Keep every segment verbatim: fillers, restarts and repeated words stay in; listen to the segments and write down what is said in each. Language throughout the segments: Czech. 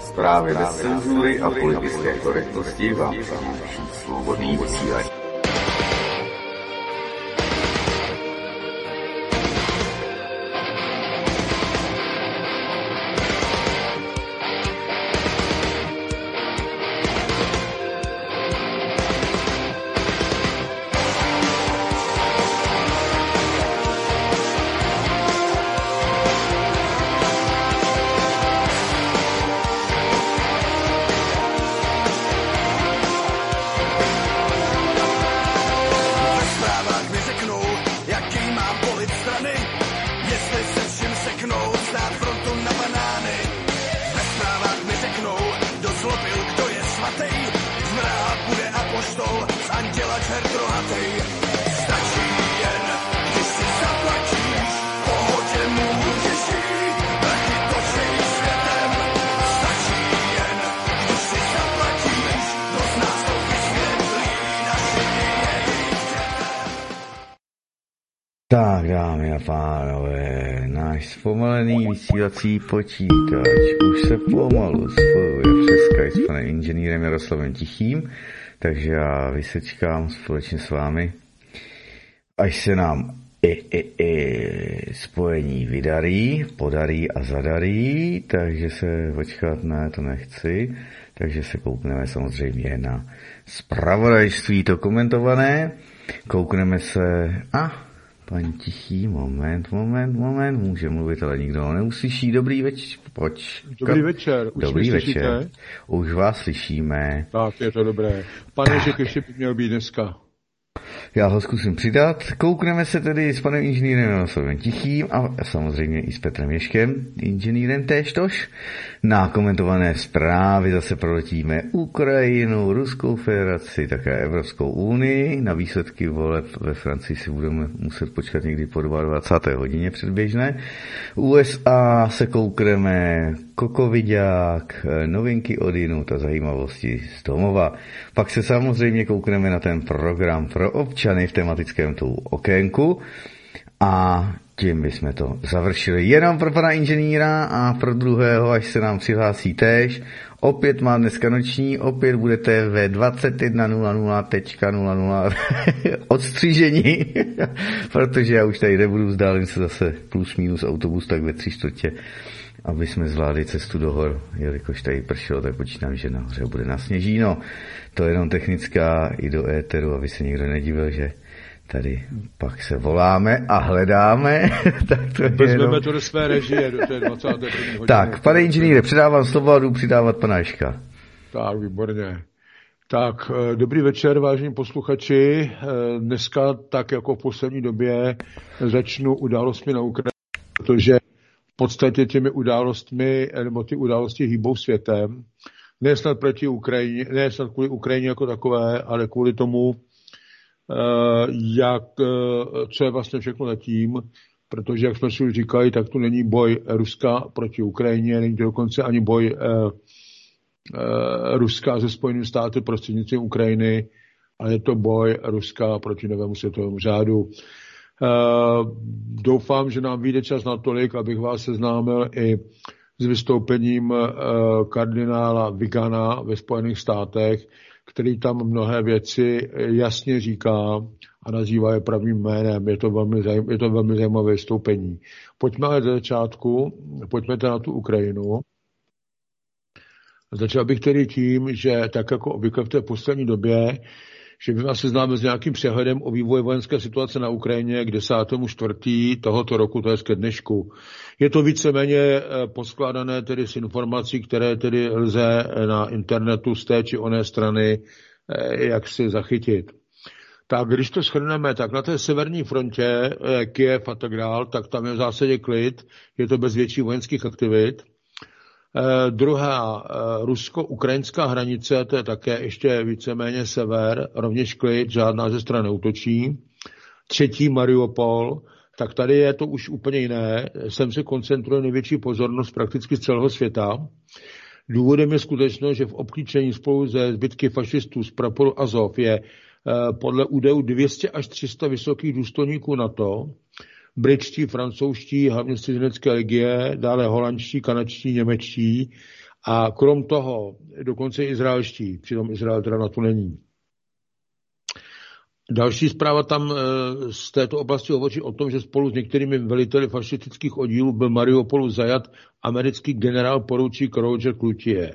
Zprávy bez cenzury a politické korektnosti vám přináší svobodný vysílač. Tak, dámy a pánové, náš zpomalený vysílací počítač už se pomalu spojuje přes Skype s panem inženýrem Jaroslavem Tichým, takže já vysečkám společně s vámi, až se nám i, i, i spojení vydarí, podarí a zadarí, takže se počkat, ne, to nechci, takže se koukneme samozřejmě na zpravodajství to komentované, koukneme se, a paní Tichý, moment, moment, moment, může mluvit, ale nikdo ho neuslyší. Dobrý večer, pojď. Dobrý večer, už Dobrý mě večer. Slyšíte? Už vás slyšíme. Tak, je to dobré. Pane Ježek, ještě by měl být dneska. Já ho zkusím přidat. Koukneme se tedy s panem inženýrem Jaroslavem Tichým a samozřejmě i s Petrem Ježkem, inženýrem téžtož. Na komentované zprávy zase proletíme Ukrajinu, Ruskou federaci, také Evropskou unii. Na výsledky voleb ve Francii si budeme muset počkat někdy po dvacáté druhé hodině předběžné. U S A se koukneme Kokoviďák, novinky odinut a zajímavosti z domova. Pak se samozřejmě koukneme na ten program pro občany v tematickém tu okénku a tím bychom to završili. Jenom pro pana inženýra a pro druhého, až se nám přihlásí též. Opět má dneska noční, opět budete ve dvacet jedna nula nula nula nula odstřížení, protože já už tady nebudu, vzdálím se zase plus minus autobus tak ve tři čtvrtě, aby jsme zvládli cestu do hor, jelikož tady pršelo, tak počítám, že nahoře bude nasněžíno. To je jenom technická i do éteru, aby se nikdo nedivil, že tady pak se voláme a hledáme. Tak to Vezmeme jenom to do své režie, do té dvacáté první hodiny. Tak, pane inženýre, předávám slovo a jdu přidávat pana Ježka. Tak, výborně. Tak, dobrý večer, vážení posluchači. Dneska, tak jako v poslední době, začnu událostmi na Ukrajině, protože v podstatě těmi událostmi, nebo ty události hýbou světem. Ne snad proti Ukrajině, ne snad kvůli Ukrajině jako takové, ale kvůli tomu, jak, co je vlastně všechno zatím, protože, jak jsme si už říkali, tak tu není boj Ruska proti Ukrajině, není to dokonce ani boj eh, eh, Ruska se Spojenými státy prostřednictvím Ukrajiny, ale je to boj Ruska proti novému světovému řádu. Eh, doufám, že nám vyjde čas natolik, abych vás seznámil i s vystoupením eh, kardinála Vigana ve Spojených státech, který tam mnohé věci jasně říká a nazývá je pravým jménem. Je to velmi, zajím, je to velmi zajímavé vystoupení. Pojďme ale do začátku, pojďme na tu Ukrajinu. Začal bych tedy tím, že tak jako obvykle v té poslední době, že by vás seznámil s nějakým přehledem o vývoji vojenské situace na Ukrajině k desátého čtvrtého tohoto roku, to je ke dnešku. Je to víceméně poskládané tedy s informací, které tedy lze na internetu z té či oné strany jak si zachytit. Tak když to shrneme, tak na té severní frontě Kyjev a tak dál, tak tam je v zásadě klid, je to bez větších vojenských aktivit. Eh, druhá eh, rusko-ukrajinská hranice, to je také ještě víceméně sever, rovněž klid, žádná ze stran neútočí. Třetí Mariupol, tak tady je to už úplně jiné. Sem se koncentruje největší pozornost prakticky z celého světa. Důvodem je skutečnost, že v obklíčení spolu se zbytky fašistů z praporu Azov je eh, podle údajů dvě stě až tři sta vysokých důstojníků NATO, britští, francouzští, hlavně z cizinecké legie, dále holandští, kanadští, němečtí A krom toho, dokonce izraelští, přitom Izrael teda na to není. Další zpráva tam z této oblasti hovoří o tom, že spolu s některými veliteli fašistických oddílů byl Mariupolu zajat americký generál poručík Roger Cloutier.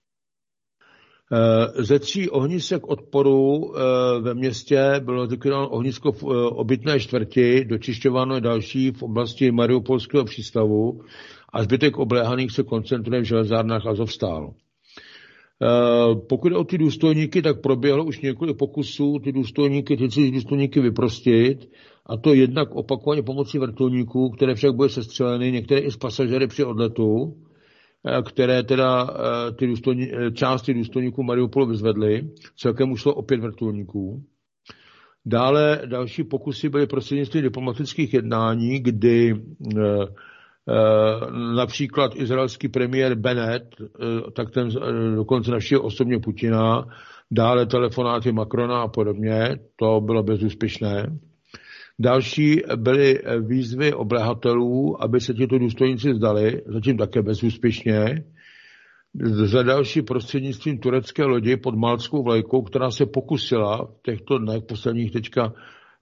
Ze tří ohnisek odporu ve městě bylo zlikvidováno ohnisko v obytné čtvrti, dočišťováno je další v oblasti Mariupolského přístavu a zbytek obléhaných se koncentruje v železárnách Azovstal. Pokud jde o ty důstojníky, tak proběhlo už několik pokusů ty důstojníky, ty cizí důstojníky vyprostit, a to jednak opakovaně pomocí vrtulníků, které však byly sestřeleny, některé i z pasažéry při odletu, které teda ty důstojní, části důstojníků Mariupolu vyzvedly. Celkem ušlo o pět vrtulníků. Dále další pokusy byly prostřednictvím diplomatických jednání, kdy například izraelský premiér Bennett, tak ten dokonce navštívil osobně Putina, dále telefonáty Macrona a podobně, to bylo bezúspěšné. Další byly výzvy obléhatelů, aby se tyto důstojníci zdali, zatím také bezúspěšně. Za další prostřednictvím turecké lodi pod maltskou vlajkou, která se pokusila v těchto dnech posledních teďka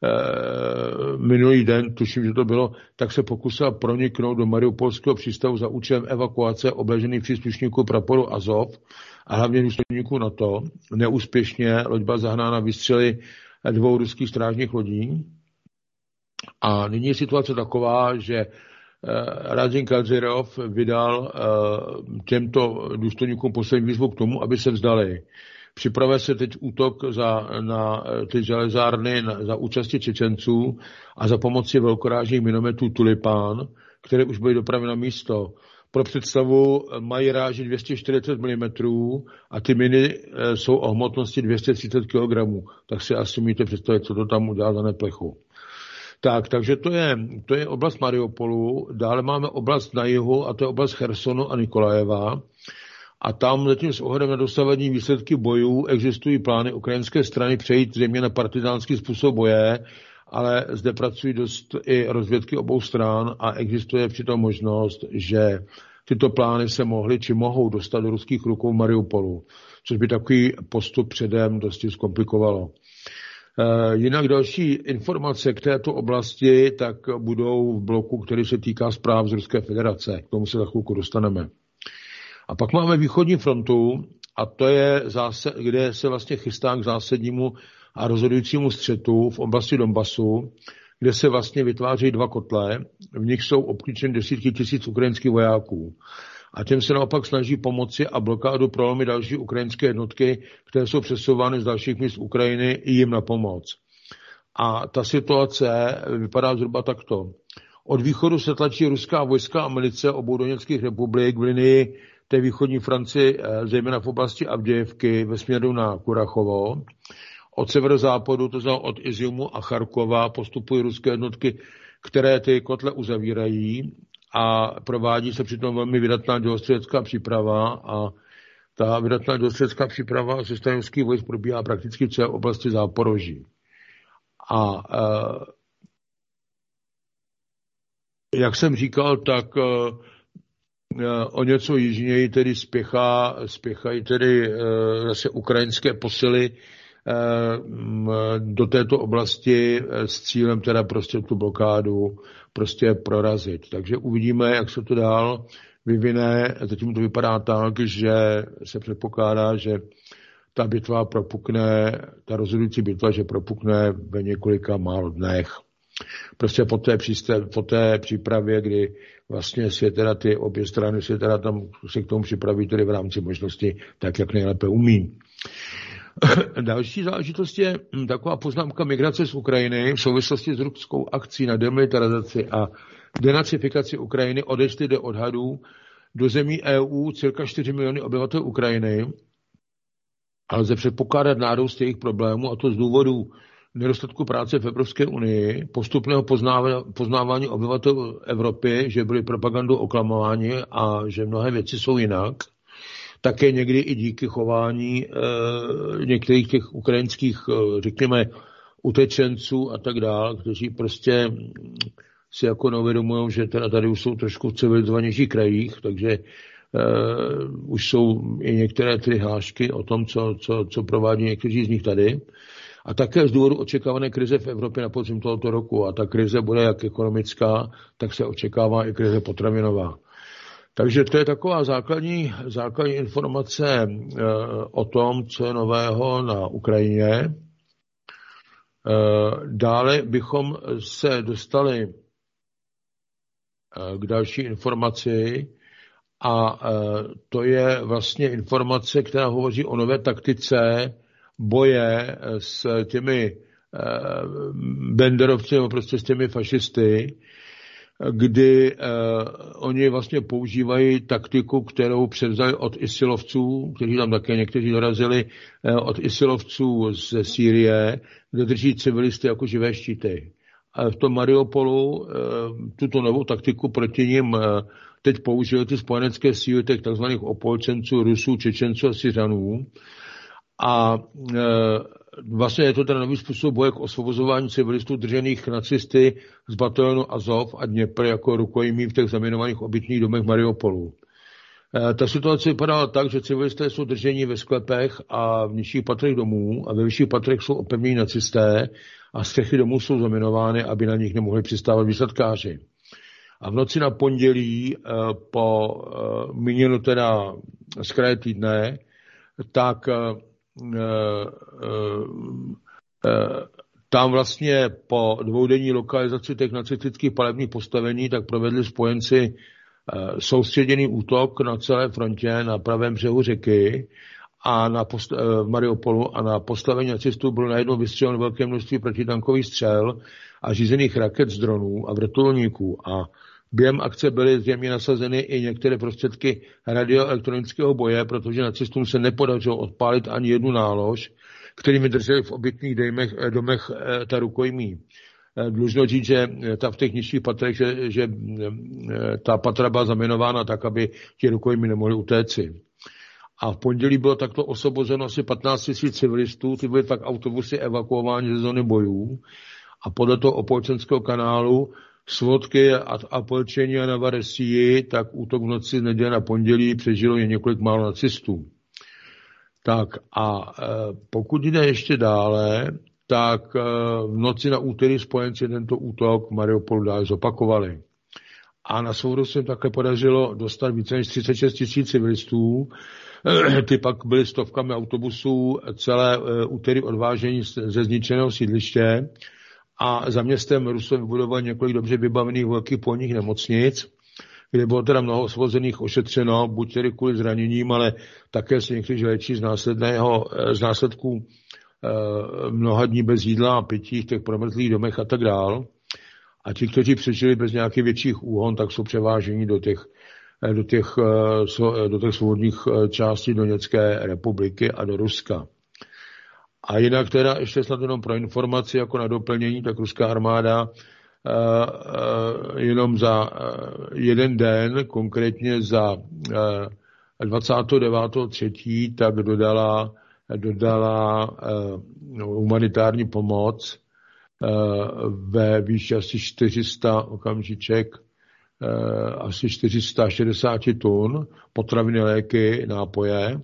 minulý den, tuším, že to bylo, tak se pokusila proniknout do Mariupolského přístavu za účelem evakuace obležených příslušníků praporu Azov a hlavně důstojníků NATO. Neúspěšně loď byla zahnána výstřely dvou ruských strážních lodí. A nyní je situace taková, že Radin Kadyrov vydal těmto důstojníkům poslední výzvu k tomu, aby se vzdali. Připravuje se teď útok za, na ty železárny na, za účasti Čečenců a za pomoci velkorážních minometů Tulipán, které už byly dopraveny na místo. Pro představu mají ráži dvě stě čtyřicet milimetrů a ty miny jsou o hmotnosti dvě stě třicet kilogramů. Tak si asi můžete představit, co to tam udělá za neplechu. Tak, takže to je, to je oblast Mariupolu. Dále máme oblast na jihu a to je oblast Chersonu a Nikolajeva. A tam zatím s ohledem na dosavadní výsledky bojů existují plány ukrajinské strany přejít zřejmě na partizánský způsob boje, ale zde pracují dost i rozvědky obou stran a existuje přitom možnost, že tyto plány se mohly či mohou dostat do ruských rukou v Mariupolu, což by takový postup předem dosti zkomplikovalo. Jinak další informace k této oblasti tak budou v bloku, který se týká zpráv z Ruské federace. K tomu se za chvilku dostaneme. A pak máme východní frontu a to je zase, kde se vlastně chystá k zásadnímu a rozhodujícímu střetu v oblasti Donbasu, kde se vlastně vytváří dva kotle, v nich jsou obklíčeny desítky tisíc ukrajinských vojáků. A těm se naopak snaží pomoci a blokádu prolomit další ukrajinské jednotky, které jsou přesouvány z dalších míst Ukrajiny i jim na pomoc. A ta situace vypadá zhruba takto. Od východu se tlačí ruská vojska a milice obou doněckých republik v linii té východní Francii, zejména v oblasti Avdějevky ve směru na Kurachovo. Od severozápadu, to znamená od Iziumu a Charkova, postupují ruské jednotky, které ty kotle uzavírají a provádí se přitom velmi vydatná dělostřelecká příprava a ta vydatná dělostřelecká příprava ze strany ruských vojsk probíhá prakticky v celé oblasti Záporoží. A e, jak jsem říkal, tak e, o něco jižněji tedy spěchá, spěchají tedy e, zase ukrajinské posily do této oblasti s cílem teda prostě tu blokádu prostě prorazit. Takže uvidíme, jak se to dál vyvine. Zatím to vypadá tak, že se předpokládá, že ta bitva propukne, ta rozhodující bitva, že propukne ve několika málo dnech. Prostě po té, příste, po té přípravě, kdy vlastně si teda ty obě strany si teda tam se k tomu připraví tedy v rámci možnosti tak, jak nejlépe umí. Další záležitost je taková poznámka migrace z Ukrajiny v souvislosti s ruskou akcí na demilitarizaci a denacifikaci Ukrajiny odešly do odhadů do zemí E U cirka čtyři miliony obyvatel Ukrajiny a lze předpokládat nárůst jejich problémů, a to z důvodu nedostatku práce v Evropské unii, postupného poznávání obyvatel Evropy, že byli propagandou oklamováni a že mnohé věci jsou jinak. Také někdy i díky chování e, některých těch ukrajinských, e, řekněme, utečenců a tak dál, kteří prostě si jako neuvědomují, že teda tady už jsou trošku v civilizovanějších krajích, takže uh, už jsou i některé ty hlášky o tom, co, co, co provádí někteří z nich tady. A také z důvodu očekávané krize v Evropě na podzim tohoto roku. A ta krize bude jak ekonomická, tak se očekává i krize potravinová. Takže to je taková základní, základní informace uh, o tom, co je nového na Ukrajině. Dále bychom se dostali k další informaci a to je vlastně informace, která hovoří o nové taktice boje s těmi banderovci, nebo prostě s těmi fašisty, kdy uh, oni vlastně používají taktiku, kterou převzali od Isilovců, kteří tam také někteří dorazili, uh, od Isilovců ze Sýrie, kde drží civilisty jako živé štíty. A v tom Mariupolu uh, tuto novou taktiku proti nim uh, teď použili ty spojenecké síly těch takzvaných opolčenců, Rusů, Čečenců a Syřanů. A uh, vlastně je to ten nový způsob boje k osvobozování civilistů držených nacisty z batalionu Azov a Dněpr jako rukojmí v těch zaminovaných obytných domech Mariupolu. E, ta situace vypadala tak, že civilisté jsou drženi ve sklepech a v nižších patrech domů a ve vyšších patrech jsou opevnění nacisté a střechy domů jsou zaminovány, aby na nich nemohli přistávat výsadkáři. A v noci na pondělí e, po e, míněno teda z kraje týdne, tak tam vlastně po dvoudenní lokalizaci těch nacistických palebních postavení tak provedli spojenci soustředěný útok na celé frontě na pravém břehu řeky a na post- v Mariupolu a na postavení nacistů bylo najednou vystřeleno velké množství protitankových střel a řízených raket z dronů a vrtulníků a během akce byly zřejmě nasazeny i některé prostředky radioelektronického boje, protože nacistům se nepodařilo odpálit ani jednu nálož, kterými drželi v obytných domech, domech ta rukojmí. Dlužno říct, že ta v těch nižších patrech, že, že ta patra byla zaminována tak, aby ti rukojmí nemohli utéci. A v pondělí bylo takto osvobozeno asi patnáct tisíc civilistů, ty byly tak autobusy evakuovány ze zóny bojů a podle toho opolčenského kanálu svodky a, a polčení a na Varesii, tak útok v noci z neděle na pondělí přežilo jen několik málo nacistů. Tak a e, pokud jde ještě dále, tak e, v noci na úterý spojenci tento útok v Mariupolu dále zopakovali. A na svobodu se jim také podařilo dostat více než třicet šest tisíc civilistů. E, ty pak byly stovkami autobusů celé e, úterý odvážení ze zničeného sídliště. A za městem Rusové vybudovali několik dobře vybavených velkých polních nemocnic, kde bylo teda mnoho osvobozených ošetřeno, buď tedy kvůli zraněním, ale také se někteří léčí z následného, z následků e, mnoha dní bez jídla a pití v těch promrzlých domech a tak dál. A ti, kteří přežili bez nějakých větších úhon, tak jsou převáženi do těch, do těch, do těch svobodných částí Doněcké republiky a do Ruska. A jinak teda ještě snad jenom pro informaci, jako na doplnění, tak ruská armáda uh, uh, jenom za uh, jeden den, konkrétně za uh, dvacátého devátého třetího tak dodala, dodala uh, no, humanitární pomoc uh, ve výši asi čtyři sta okamžiček, uh, asi čtyři sta šedesát tun, potraviny, léky, nápoje.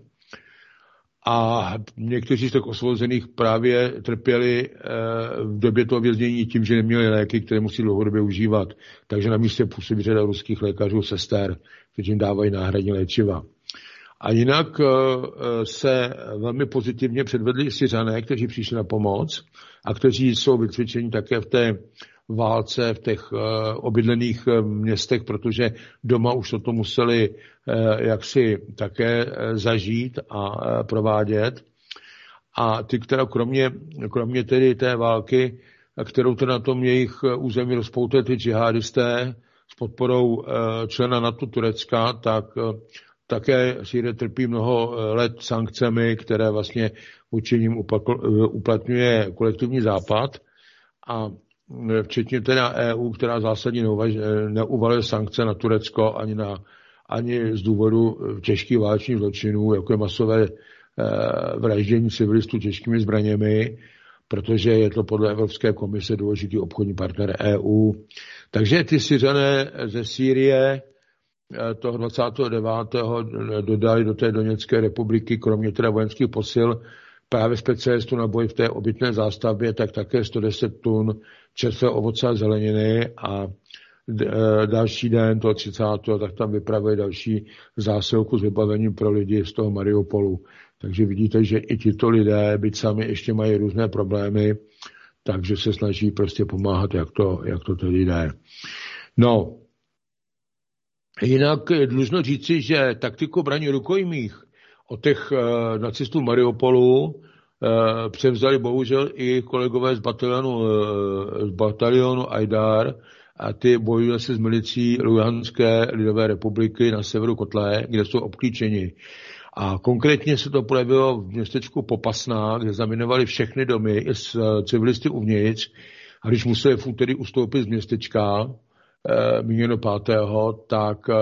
A někteří z těch osvobozených právě trpěli e, v době toho věznění tím, že neměli léky, které musí dlouhodobě užívat. Takže na místě působí řada ruských lékařů, sester, kteří jim dávají náhradní léčiva. A jinak e, se velmi pozitivně předvedli i Syřané, kteří přišli na pomoc a kteří jsou vycvičeni také v té válce v těch uh, obydlených uh, městech, protože doma už toto museli uh, jaksi také uh, zažít a uh, provádět. A ty, která kromě, kromě tedy té války, kterou to na tom jejich území rozpoutali ty džihadisté s podporou uh, člena NATO Turecka, tak uh, také Sýrie trpí mnoho let sankcemi, které vlastně vůči nim uplatňuje kolektivní západ. A včetně teda E U, která zásadně neuvaluje sankce na Turecko ani, na, ani z důvodu těžkých válečných zločinů, jako je masové vraždění civilistů těžkými zbraněmi, protože je to podle Evropské komise důležitý obchodní partner E U. Takže ty Syřané ze Sýrie toho dvacátého devátého dodali do té Doněcké republiky, kromě teda vojenských posil, právě specialistů na boj v té obytné zástavbě, tak také sto deset tun čerstvého ovoce a zeleniny a další den, toho třicátého tak tam vypravili další zásilku s vybavením pro lidi z toho Mariupolu. Takže vidíte, že i tito lidé, byť sami ještě mají různé problémy, takže se snaží prostě pomáhat, jak to, jak to tedy jde. No, jinak je dlužno říci, že taktiku braní rukojmích od těch uh, nacistů Mariupolu uh, převzali bohužel i kolegové z batalionu, uh, z batalionu Ajdar a ty bojují se s milicí Luhanské lidové republiky na severu Kotle, kde jsou obklíčeni. A konkrétně se to projevilo v městečku Popasná, kde zaminovali všechny domy i s civilisty uvnitř. A když museli v úterý ustoupit z městečka, eh, míněno pátého tak eh,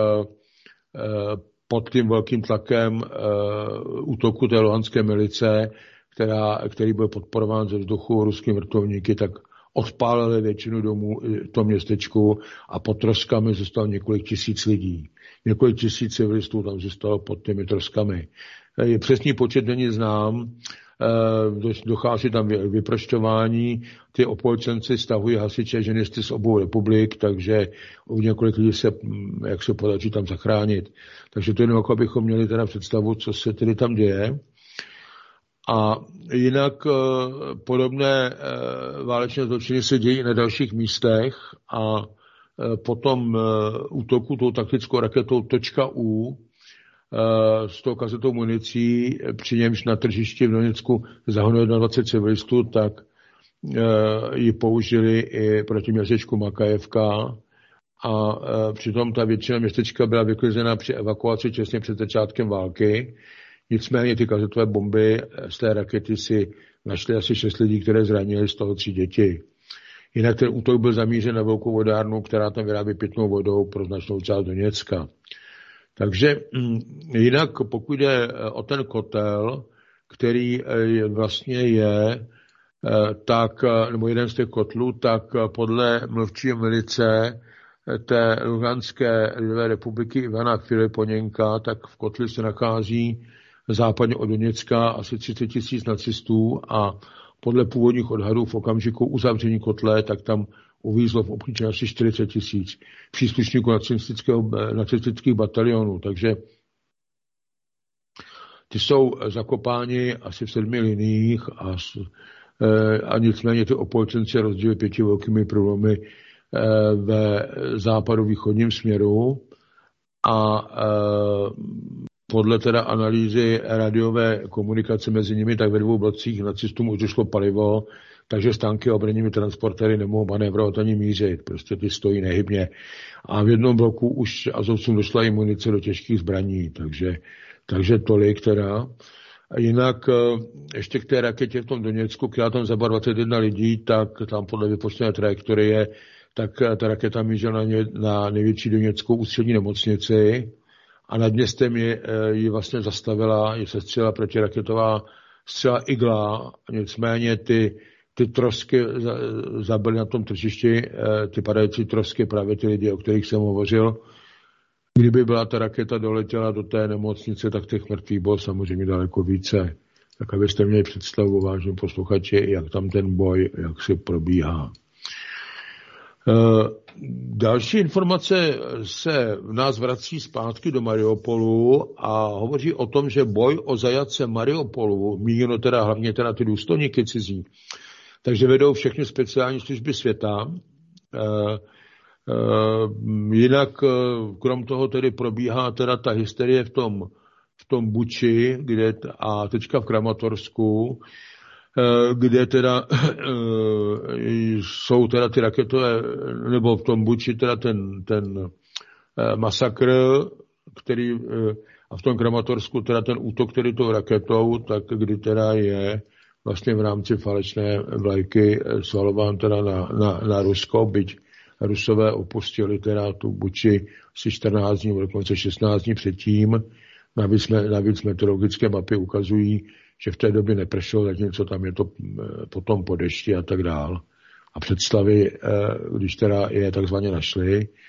pod tím velkým tlakem eh, útoku té luhanské milice, která, který byl podporován ze vzduchu ruskými vrtulníky, tak odpálili většinu domů v tom městečku a pod troskami zůstalo několik tisíc lidí. Několik tisíc civilistů tam zůstalo pod těmi troskami. Je přesný počet není znám, dochází tam vyprošťování, ty opolčenci stahují hasiče ženisty z obou republik, takže u několik lidí se, jak se podaří tam zachránit. Takže to jenom jako abychom měli teda představu, co se tedy tam děje. A jinak podobné válečné zločiny se dějí na dalších místech a potom útoku tou taktickou raketou .U s tou kazetou municí, při němž na tržišti v Doněcku zahynuli dvacet civilistů, tak ji použili i proti městečku Makajevka a přitom ta většina městečka byla vyklizena při evakuaci těsně před začátkem války. Nicméně ty kazetové bomby z té rakety si našly asi šest lidí, které zranili, z toho tři děti. Jinak ten útok byl zamířen na velkou vodárnu, která tam vyrábí pitnou vodou pro značnou část Doněcka. Takže jinak pokud jde o ten kotel, který vlastně je, tak, nebo jeden z těch kotlů, tak podle mluvčího milice té Luhanské lidové republiky Ivana Filiponěnka, tak v kotli se nachází západně od Doněcka asi třicet tisíc nacistů a podle původních odhadů v okamžiku uzavření kotle, tak tam uvízlo v obklíčení asi čtyřicet tisíc příslušníků nacistických batalionů. Takže ty jsou zakopáni asi v sedmi liniích a, a nicméně ty opolčenci rozdělili pěti velkými průlomy ve západovýchodním směru a podle teda analýzy radiové komunikace mezi nimi, tak ve dvou blocích nacistům už došlo palivo, takže stánky a obrannými transportéry nemohou manévrovat ani mířit, prostě ty stojí nehybně. A v jednom bloku už azovcům došla i munice do těžkých zbraní, takže, takže tolik teda. A jinak ještě k té raketě v tom Doněcku, která tam zabila dvacet jedna lidí, tak tam podle vypočtené trajektorie, tak ta raketa mířila na, ně, na největší doněckou ústřední nemocnici a nad městem ji, ji vlastně zastavila, ji sestřela protiraketová střela Igla, nicméně ty, ty trosky zabily na tom tržišti, ty padající trosky, právě ty lidi, o kterých jsem hovořil. Kdyby byla ta raketa doletěla do té nemocnice, tak těch mrtvých bylo samozřejmě daleko více. Tak abyste měli představu, vážení posluchači, jak tam ten boj, jak si probíhá. Další informace se v nás vrací zpátky do Mariupolu a hovoří o tom, že boj o zajatce Mariupolu, míněno teda hlavně teda ty důstojníky cizí, takže vedou všechny speciální služby světa. Jinak krom toho tedy probíhá teda ta hysterie v tom, v tom Buči, kde a teďka v Kramatorsku, kde teda jsou teda ty raketové, nebo v tom Buči teda ten, ten masakr, který, a v tom Kramatorsku teda ten útok, který tou raketou, tak kdy teda je vlastně v rámci falešné vlajky svalován teda na, na, na Rusko, byť Rusové opustili teda tu Buči asi čtrnáct dní, dokonce šestnáct dní předtím. Navíc, navíc meteorologické mapy ukazují, že v té době nepršelo, zatímco tam je to potom po dešti a tak dál. A představy, když teda je takzvaně našli,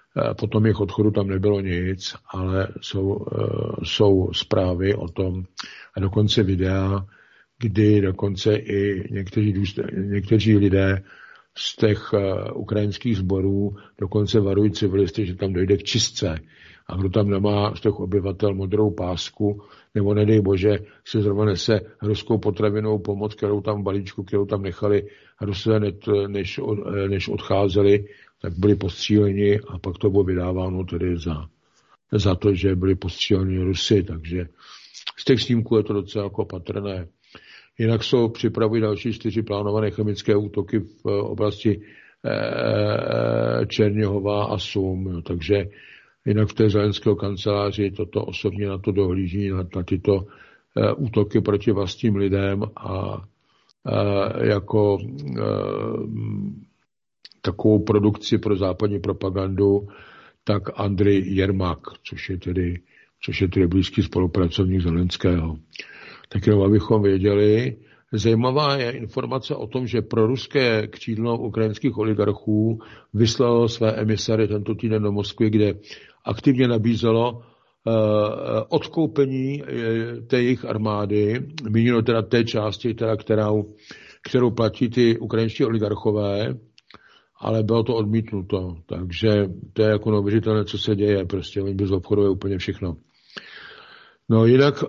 potom jejich odchodu tam nebylo nic, ale jsou, jsou zprávy o tom a dokonce videa, kdy dokonce i někteří, někteří lidé z těch ukrajinských sborů dokonce varují civilisty, že tam dojde k čistce. A kdo tam nemá z těch obyvatel modrou pásku, nebo nedej bože, si zrovna nese ruskou potravinou pomoc, kterou tam v balíčku, kterou tam nechali Rusové, než, než odcházeli, tak byli postříleni a pak to bylo vydáváno tedy za, za to, že byli postříleni Rusy. Takže z těch snímků je to docela jako patrné. Jinak jsou připravují další čtyři plánované chemické útoky v oblasti eh, Černěhova a Sum. Takže jinak v té Zelenského kanceláři toto osobně na to dohlíží, na, na tyto eh, útoky proti vlastním lidem a eh, jako eh, takovou produkci pro západní propagandu, tak Andrej Jermak, což je tedy, což je tedy blízký spolupracovník Zelenského. Tak jenom abychom věděli, zajímavá je informace o tom, že proruské křídlo ukrajinských oligarchů vyslalo své emisary tento týden do Moskvy, kde aktivně nabízelo uh, odkoupení uh, té jejich armády, míněno teda té části, teda, kterou, kterou platí ty ukrajinští oligarchové, ale bylo to odmítnuto. Takže to je jako neuvěřitelné, co se děje. Prostě oni bez obchodu je úplně všechno. No jinak...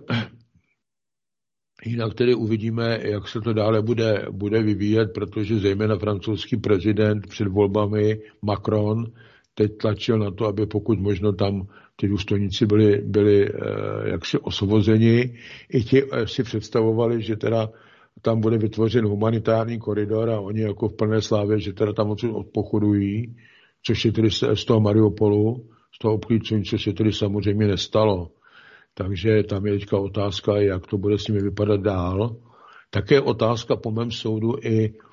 Jinak tedy uvidíme, jak se to dále bude, bude vyvíjet, protože zejména francouzský prezident před volbami Macron teď tlačil na to, aby pokud možno tam ty důstojníci byli, byli eh, jaksi osvobozeni. I ti eh, si představovali, že teda tam bude vytvořen humanitární koridor a oni jako v plné slávě, že teda tam odsud odpochodují, což je tedy z toho Mariupolu, z toho obklíčení, což se tedy samozřejmě nestalo. Takže tam je teďka otázka, jak to bude s nimi vypadat dál. Také otázka po mém soudu i e,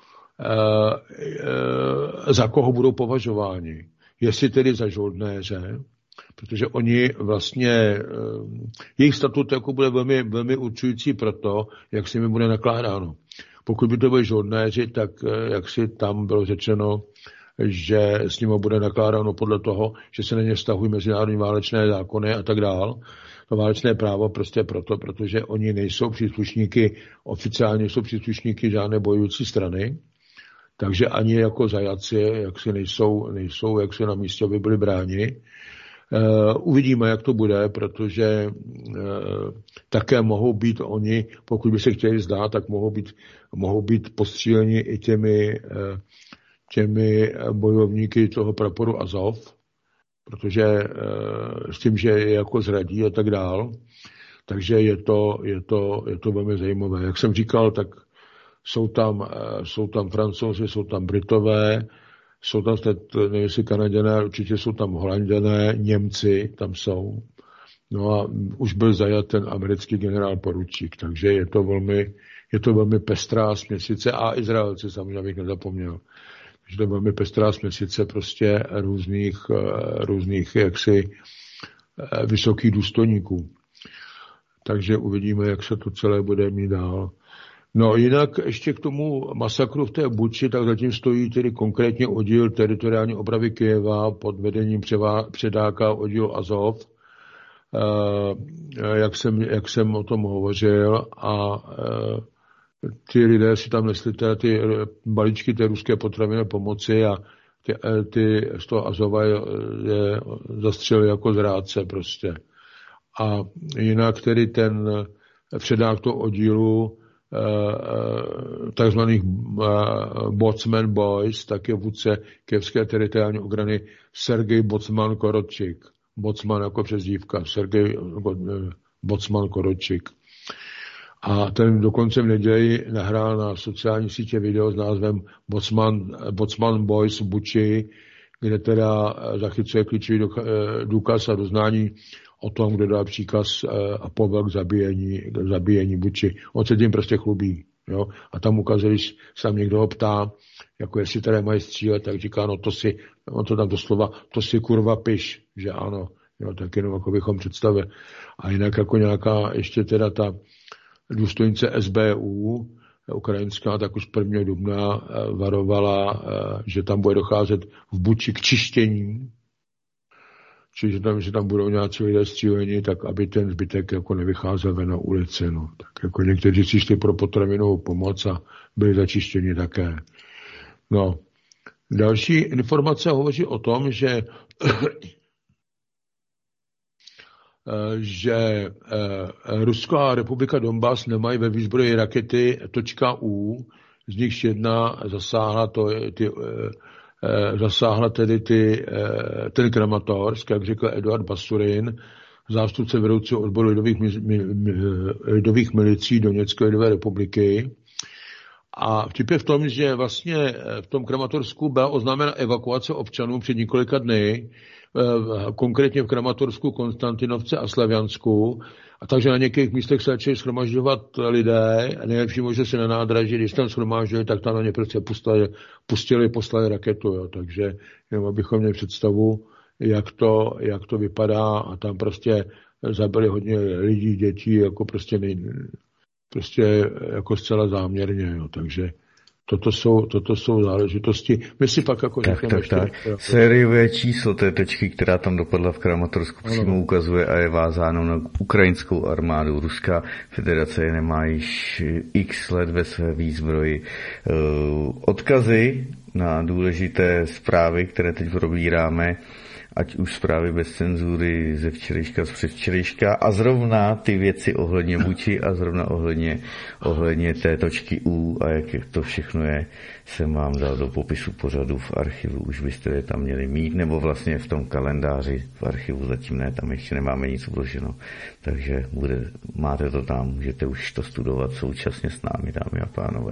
e, za koho budou považováni. Jestli tedy za žoldnéře, protože oni vlastně, e, jejich statut jako bude velmi, velmi určující pro to, jak s nimi bude nakládáno. Pokud by to byli žoldnéři, tak e, jak si tam bylo řečeno, že s nimi bude nakládáno podle toho, že se na ně vztahují mezinárodní válečné zákony a tak dál. To válečné právo prostě proto, protože oni nejsou příslušníky, oficiálně jsou příslušníky žádné bojující strany, takže ani jako zajaci, jak si nejsou, nejsou jak si na místě, aby byli bráni. Uh, uvidíme, jak to bude, protože uh, také mohou být oni, pokud by se chtěli zdát, tak mohou být, mohou být postříleni i těmi, uh, těmi bojovníky toho praporu Azov, protože e, s tím, že je jako zradí a tak dál. Takže je to, je to, je to velmi zajímavé. Jak jsem říkal, tak jsou tam, e, jsou tam Francouzi, jsou tam Britové, jsou tam, nevím jestli Kanaděné, určitě jsou tam Holanděné, Němci tam jsou. No a už byl zajat ten americký generál poručík, takže je to velmi, je to velmi pestrá směsice a Izraelci samozřejmě bych nezapomněl. že to je velmi pestrá směsice prostě různých, různých jaksi vysokých důstojníků. Takže uvidíme, jak se to celé bude mít dál. No jinak ještě k tomu masakru v té Buči, tak zatím stojí tedy konkrétně oddíl teritoriální obrany Kyjeva pod vedením předáka oddílu Azov, jak jsem, jak jsem o tom hovořil, a ty lidé si tam nesli teda ty balíčky té ruské potravinné pomoci a ty, ty z toho Azova je, je zastřelili jako zrádce prostě. A jinak tedy ten předák toho oddílu takzvaných Botsman Boys, tak je vůdce kyjevské teritoriální obrany Sergej Botsman Koročik. Botsman jako přezdívka, Sergej Botsman Koročik. A ten dokonce v neděli nahrál na sociální sítě video s názvem Botsman, Botsman Boys v Buči, kde teda zachycuje klíčový důkaz a doznání o tom, kdo dal příkaz a povel k zabíjení, k zabíjení Buči. On se tím prostě chlubí. Jo? A tam ukazuje, když se tam někdo ho ptá, jako jestli tady mají střílet, tak říká, no to si, on to tam doslova, to si kurva piš, že ano. Jo, tak jenom jako bychom představili. A jinak jako nějaká ještě teda ta důstojnice S B U, ukrajinská, tak už prvního dubna varovala, že tam bude docházet v Buči k čištění, čili že tam, že tam budou nějací lidé stříleni, tak aby ten zbytek jako nevycházel ven na ulici. No. Tak jako někteří si šli pro potravinovou pomoc a byli začištěni také. No. Další informace hovoří o tom, že že Ruská republika Donbas nemají ve výzbroji rakety .U, z nichž jedna zasáhla, to, ty, zasáhla tedy ty, ten Kramatorsk, jak řekl Eduard Basurin, zástupce vedoucí odboru lidových, lidových milicí Doněcké lidové republiky. A vtip je v tom, že vlastně v tom Kramatorsku byla oznámena evakuace občanů před několika dny, konkrétně v Kramatorsku, Konstantinovce a Slaviansku. A takže na některých místech se začali shromažďovat lidé. A nejlepší možná se na nádraží, když tam shromáždili, tak tam na ně prostě pustili, pustili, poslali raketu. Jo. Takže jenom abychom měli představu, jak to, jak to vypadá. A tam prostě zabili hodně lidí, dětí, jako prostě, nej, prostě jako zcela záměrně. Jo. Takže Toto jsou, toto jsou záležitosti. My si pak jako tak, tak, ještě, tak. Jako... Sériové číslo té tečky, která tam dopadla v Kramatorsku, přímo ukazuje a je vázáno na ukrajinskou armádu. Ruská federace je nemá již x let ve své výzbroji. Odkazy na důležité zprávy, které teď probíráme, ať už zprávy bez cenzury ze včerejška, z předvčerejška a zrovna ty věci ohledně Buči a zrovna ohledně, ohledně té točky U a jak to všechno je, jsem vám dal do popisu pořadu v archivu, už byste je tam měli mít, nebo vlastně v tom kalendáři v archivu zatím ne, tam ještě nemáme nic uloženo, takže bude, máte to tam, můžete už to studovat současně s námi, dámy a pánové.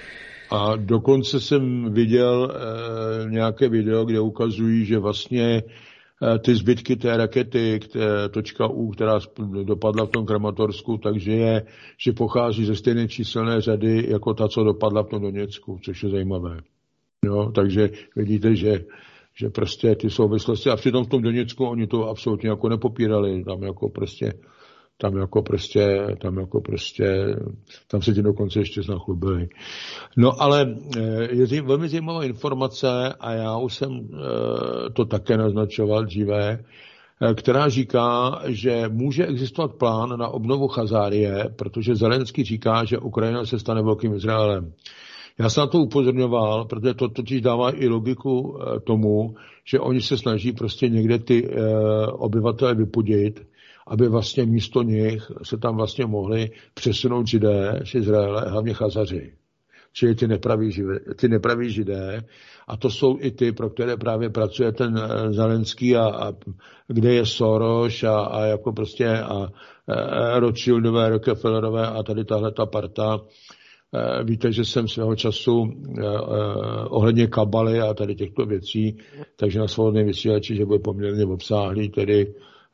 A dokonce jsem viděl e, nějaké video, kde ukazují, že vlastně e, ty zbytky té rakety, které, točka U, která dopadla v tom Kramatorsku, takže je, že pochází ze stejné číselné řady, jako ta, co dopadla v tom Doněcku, což je zajímavé. Jo, takže vidíte, že, že prostě ty souvislosti, a přitom v tom Doněcku oni to absolutně jako nepopírali, tam jako prostě Tam jako prostě, tam jako prostě, tam se tím dokonce ještě znachlubili. No ale je velmi zajímavá informace a já už jsem to také naznačoval dříve, která říká, že může existovat plán na obnovu Chazárie, protože Zelenský říká, že Ukrajina se stane velkým Izraelem. Já jsem na to upozorňoval, protože to totiž dává i logiku tomu, že oni se snaží prostě někde ty obyvatele vypudit, aby vlastně místo nich se tam vlastně mohli přesunout židé z Izraele, hlavně Chazaři. Čili ty nepraví, židé, ty nepraví židé. A to jsou i ty, pro které právě pracuje ten Zelenský a, a kde je Soros a, a jako prostě a, a Rothschildové, Rockefellerové a tady tahle ta parta. Víte, že jsem svého času eh, ohledně kabaly a tady těchto věcí, takže na svobodném vysílači, že bude poměrně obsáhlý, tedy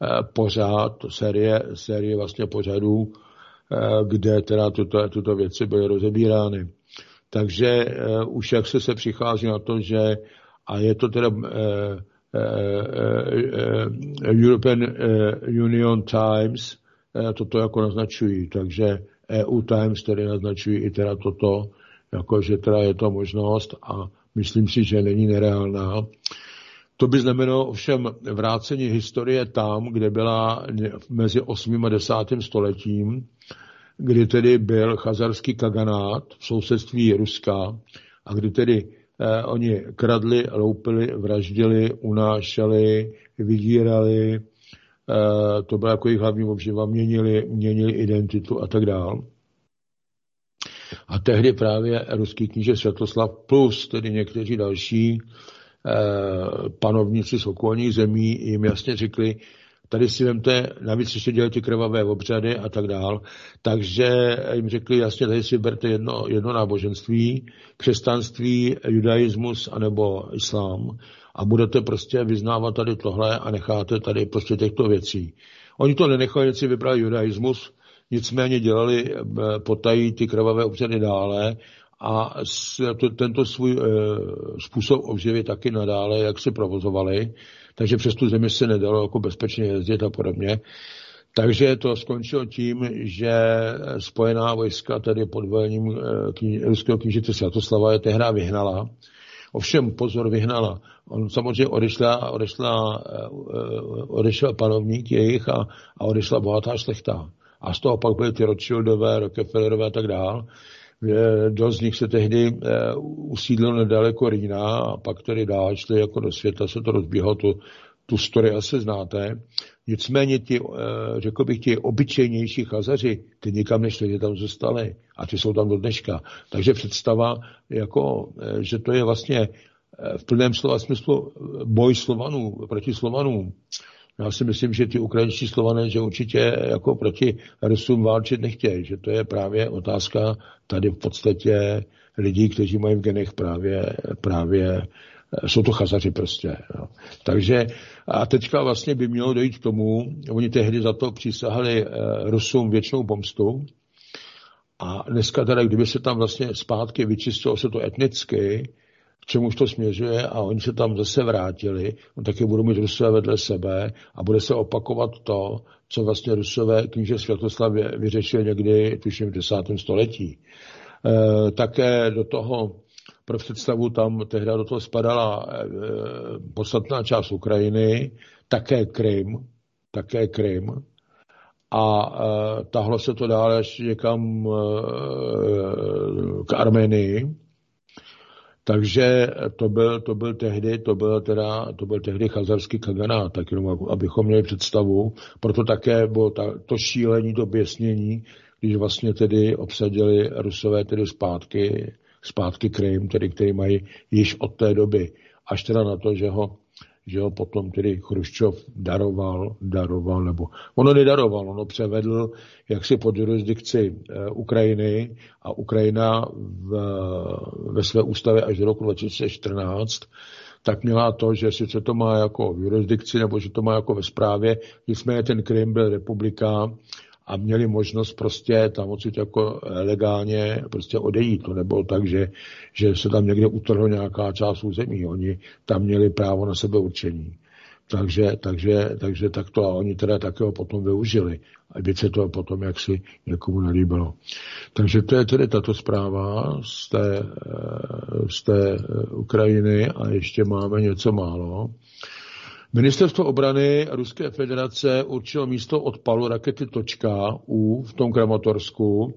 pořád, série, série vlastně pořadů, kde teda tuto, tuto věci byly rozebírány. Takže uh, už jak se se přichází na to, že a je to teda uh, uh, uh, European uh, Union Times, uh, toto jako naznačují, takže E U Times tedy naznačují i teda toto, jako že teda je to možnost a myslím si, že není nereálná. To by znamenalo ovšem vrácení historie tam, kde byla mezi osmým a desátým stoletím, kdy tedy byl chazarský kaganát v sousedství Ruska a kdy tedy eh, oni kradli, loupili, vraždili, unášeli, vydírali, eh, to byla jako jejich hlavní obživa, měnili, měnili identitu a tak dál. A tehdy právě ruský kníže Světoslav plus tedy někteří další panovníci z okolních zemí jim jasně řekli, tady si vemte, navíc ještě dělají ty krvavé obřady a tak dál, takže jim řekli jasně, tady si berte jedno, jedno náboženství, křesťanství, judaismus anebo islám a budete prostě vyznávat tady tohle a necháte tady prostě těchto věcí. Oni to nenechali, si vybrali judaismus, nicméně dělali potají ty krvavé obřady dále a tento svůj e, způsob obživy taky nadále, jak si provozovali, takže přes tu zemi se nedalo jako bezpečně jezdit a podobně. Takže to skončilo tím, že spojená vojska, tedy pod velením kní, ruského knížete Světoslava, je tehdy vyhnala. Ovšem pozor, vyhnala. On samozřejmě odešla, odešla, odešel panovník jejich a, a odešla bohatá šlechta. A z toho pak byly ty Rothschildové, Rockefellerové a tak dál. Dost z nich se tehdy usídlil nedaleko Rýna a pak tedy dál šli jako do světa, se to rozbíhalo, tu, tu story asi znáte. Nicméně ti, řekl bych, ti obyčejnější Chazaři, ty nikam nešli, že tam zůstali a ty jsou tam do dneška. Takže představa, jako, že to je vlastně v plném slova smyslu boj Slovanů proti Slovanům. Já si myslím, že ty ukrajinští Slované, že určitě jako proti Rusům válčit nechtějí, že to je právě otázka tady v podstatě lidí, kteří mají v genech právě, právě jsou to Chazaři prostě. Jo. Takže a teďka vlastně by mělo dojít k tomu, oni tehdy za to přísahali Rusům věčnou pomstu a dneska teda, kdyby se tam vlastně zpátky vyčistilo se to etnicky, k čemuž to směřuje a oni se tam zase vrátili, no taky budou mít Rusové vedle sebe a bude se opakovat to, co vlastně Rusové kníže Světoslav vyřešil někdy, tuším, v desátém století. E, také do toho, pro představu tam tehdy do toho spadala e, podstatná část Ukrajiny, také Krym, také Krym a e, tahlo se to dále až někam e, k Arménii. Takže to byl, to byl tehdy, to byl teda, to byl tehdy chazarský kaganát, tak jenom abychom měli představu. Proto také bylo ta, to šílení, to běsnění, když vlastně tedy obsadili Rusové tedy zpátky, zpátky Krym, tedy který mají již od té doby, až teda na to, že ho, že ho potom tedy Chruščov daroval, daroval, nebo ono nedaroval, ono převedl jaksi pod jurisdikci e, Ukrajiny a Ukrajina v, ve své ústavě až do roku dva tisíce čtrnáct tak měla to, že sice to má jako v jurisdikci, nebo že to má jako ve správě, nicméně ten Krym byl republika a měli možnost prostě tam odsud jako legálně prostě odejít. To nebylo tak, že, že se tam někde utrhlo nějaká část území. Oni tam měli právo na sebeurčení. Takže, takže, takže takto a oni teda takého potom využili. A by se to potom jaksi někomu nelíbilo. Takže to je tedy tato zpráva z té, z té Ukrajiny a ještě máme něco málo. Ministerstvo obrany Ruské federace určilo místo odpalu rakety Točka U v tom Kramatorsku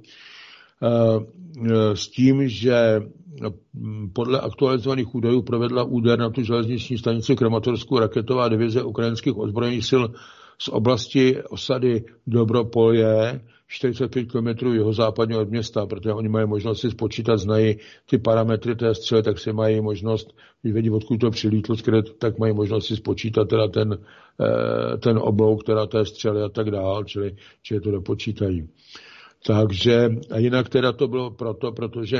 s tím, že podle aktualizovaných údajů provedla úder na tu železniční stanici Kramatorsku raketová divize ukrajinských ozbrojených sil z oblasti osady Dobropolje, čtyřicet pět kilometrů jihozápadně od města, protože oni mají možnost si spočítat, znají ty parametry té střely, tak si mají možnost, když vědí, odkud to přilítlo, tak mají možnost si spočítat teda ten, ten oblouk teda té střely a tak dál, čili, čili to dopočítají. Takže a jinak teda to bylo proto, protože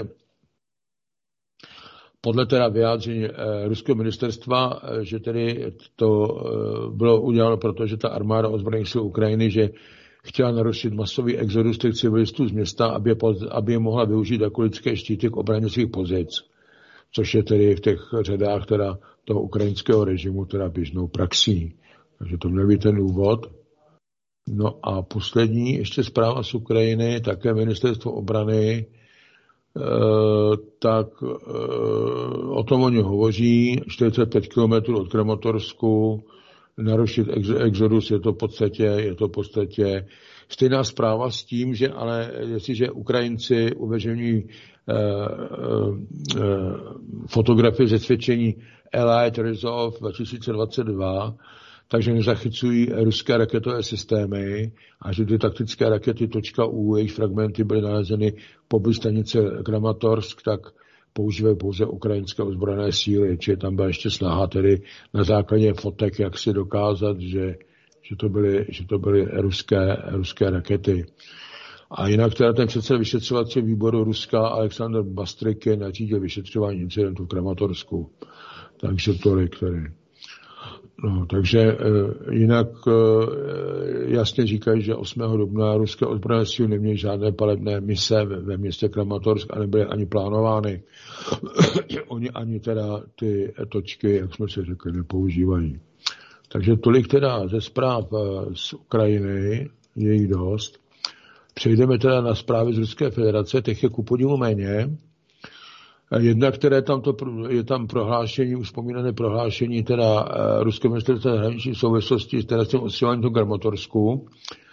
podle teda vyjádření eh, ruského ministerstva, eh, že tedy to eh, bylo uděláno proto, že ta armáda ozbrojených sil Ukrajiny, že chtěla narušit masový exodus těch civilistů z města, aby je, aby je mohla využít jako lidské štíty k obraně svých pozic, což je tedy v těch řadách teda toho ukrajinského režimu teda běžnou praxí. Takže to měl být ten úvod. No a poslední ještě zpráva z Ukrajiny, také ministerstvo obrany, Uh, tak uh, o tom oni hovoří, čtyřicet pět kilometrů od Kramatorsku, narušit ex, exodus, je to v podstatě, je to v podstatě stejná zpráva s tím, že ale jestliže Ukrajinci uveřejňují uh, uh, fotografie ze cvičení Elite Resolve dva tisíce dvacet dva, takže nezachycují ruské raketové systémy a že ty taktické rakety Točka U, jejich fragmenty byly nalezeny poblíž stanice Kramatorsk, tak používají pouze ukrajinské ozbrojené síly, či tam byla ještě snaha tedy na základě fotek, jak si dokázat, že, že to byly, že to byly ruské, ruské rakety. A jinak teda ten předseda vyšetřovacího výboru Ruska Alexander Bastrykin nařídil vyšetřování incidentu v Kramatorsku. Takže tolik tedy. No, takže e, jinak e, jasně říkají, že osmého dubna ruské ozbrojené síly neměly žádné palebné mise ve, ve městě Kramatorsk a nebyly ani plánovány. Oni ani teda ty točky, jak jsme si řekli, nepoužívají. Takže tolik teda ze zpráv z Ukrajiny, je jich dost. Přejdeme teda na zprávy z Ruské federace, těch je ku podivu méně. Jedna, které tam to, je tam prohlášení, už vzpomínané prohlášení teda ruské ministerstva zahraničí v souvislosti teda s tím ostřelováním toho Kramatorsku,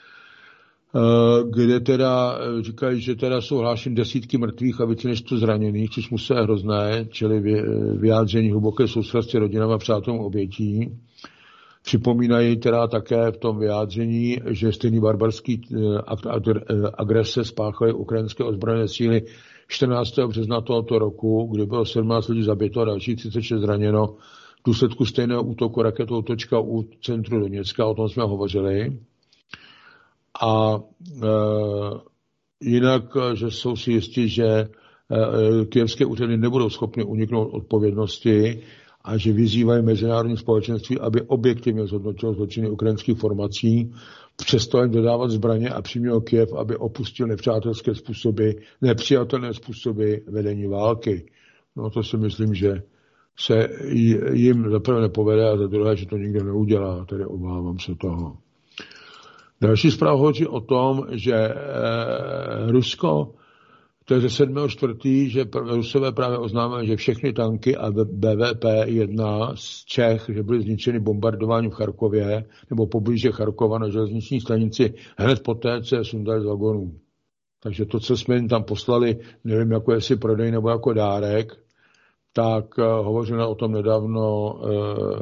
kde teda říkají, že teda jsou hlášeny desítky mrtvých a více než sto zraněných, což musí hrozné, čili vyjádření hluboké soustrasti rodinám a přátelům obětí. Připomínají teda také v tom vyjádření, že stejný barbarský akt agrese spáchaly ukrajinské ozbrojené síly čtrnáctého března tohoto roku, kdy bylo sedmnáct lidí zabito a další třicet šest zraněno v důsledku stejného útoku raketou Točka u centru Doněcka, o tom jsme hovořili. A e, jinak, že jsou si jistí, že e, kyjevské úřady nebudou schopny uniknout odpovědnosti a že vyzývají mezinárodní společenství, aby objektivně zhodnotilo zločiny ukrajinských formací, přesto jim dodávat zbraně a přimělo Kyjev, aby opustil nepřátelské způsoby, nepřijatelné způsoby vedení války. No to si myslím, že se jim zaprvé nepovede a za druhé, že to nikdo neudělá, tedy obávám se toho. Další zpráva hovoří o tom, že eh, Rusko, to je ze sedmého čtvrtého že Rusové právě oznámili, že všechny tanky a B V P jedna z Čech, že byly zničeny bombardováním v Charkově nebo poblíže Charkova na železniční stanici hned poté, co je sundali z vagonů. Takže to, co jsme jim tam poslali, nevím, jako jestli prodej nebo jako dárek, tak uh, hovořil o tom nedávno uh,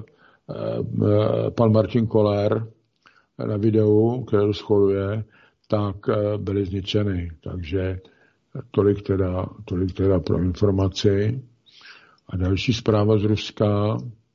uh, pan Martin Koller na videu, které schvaluje, tak uh, byly zničeny. Takže tolik teda, tolik teda pro informaci. A další zpráva z Ruska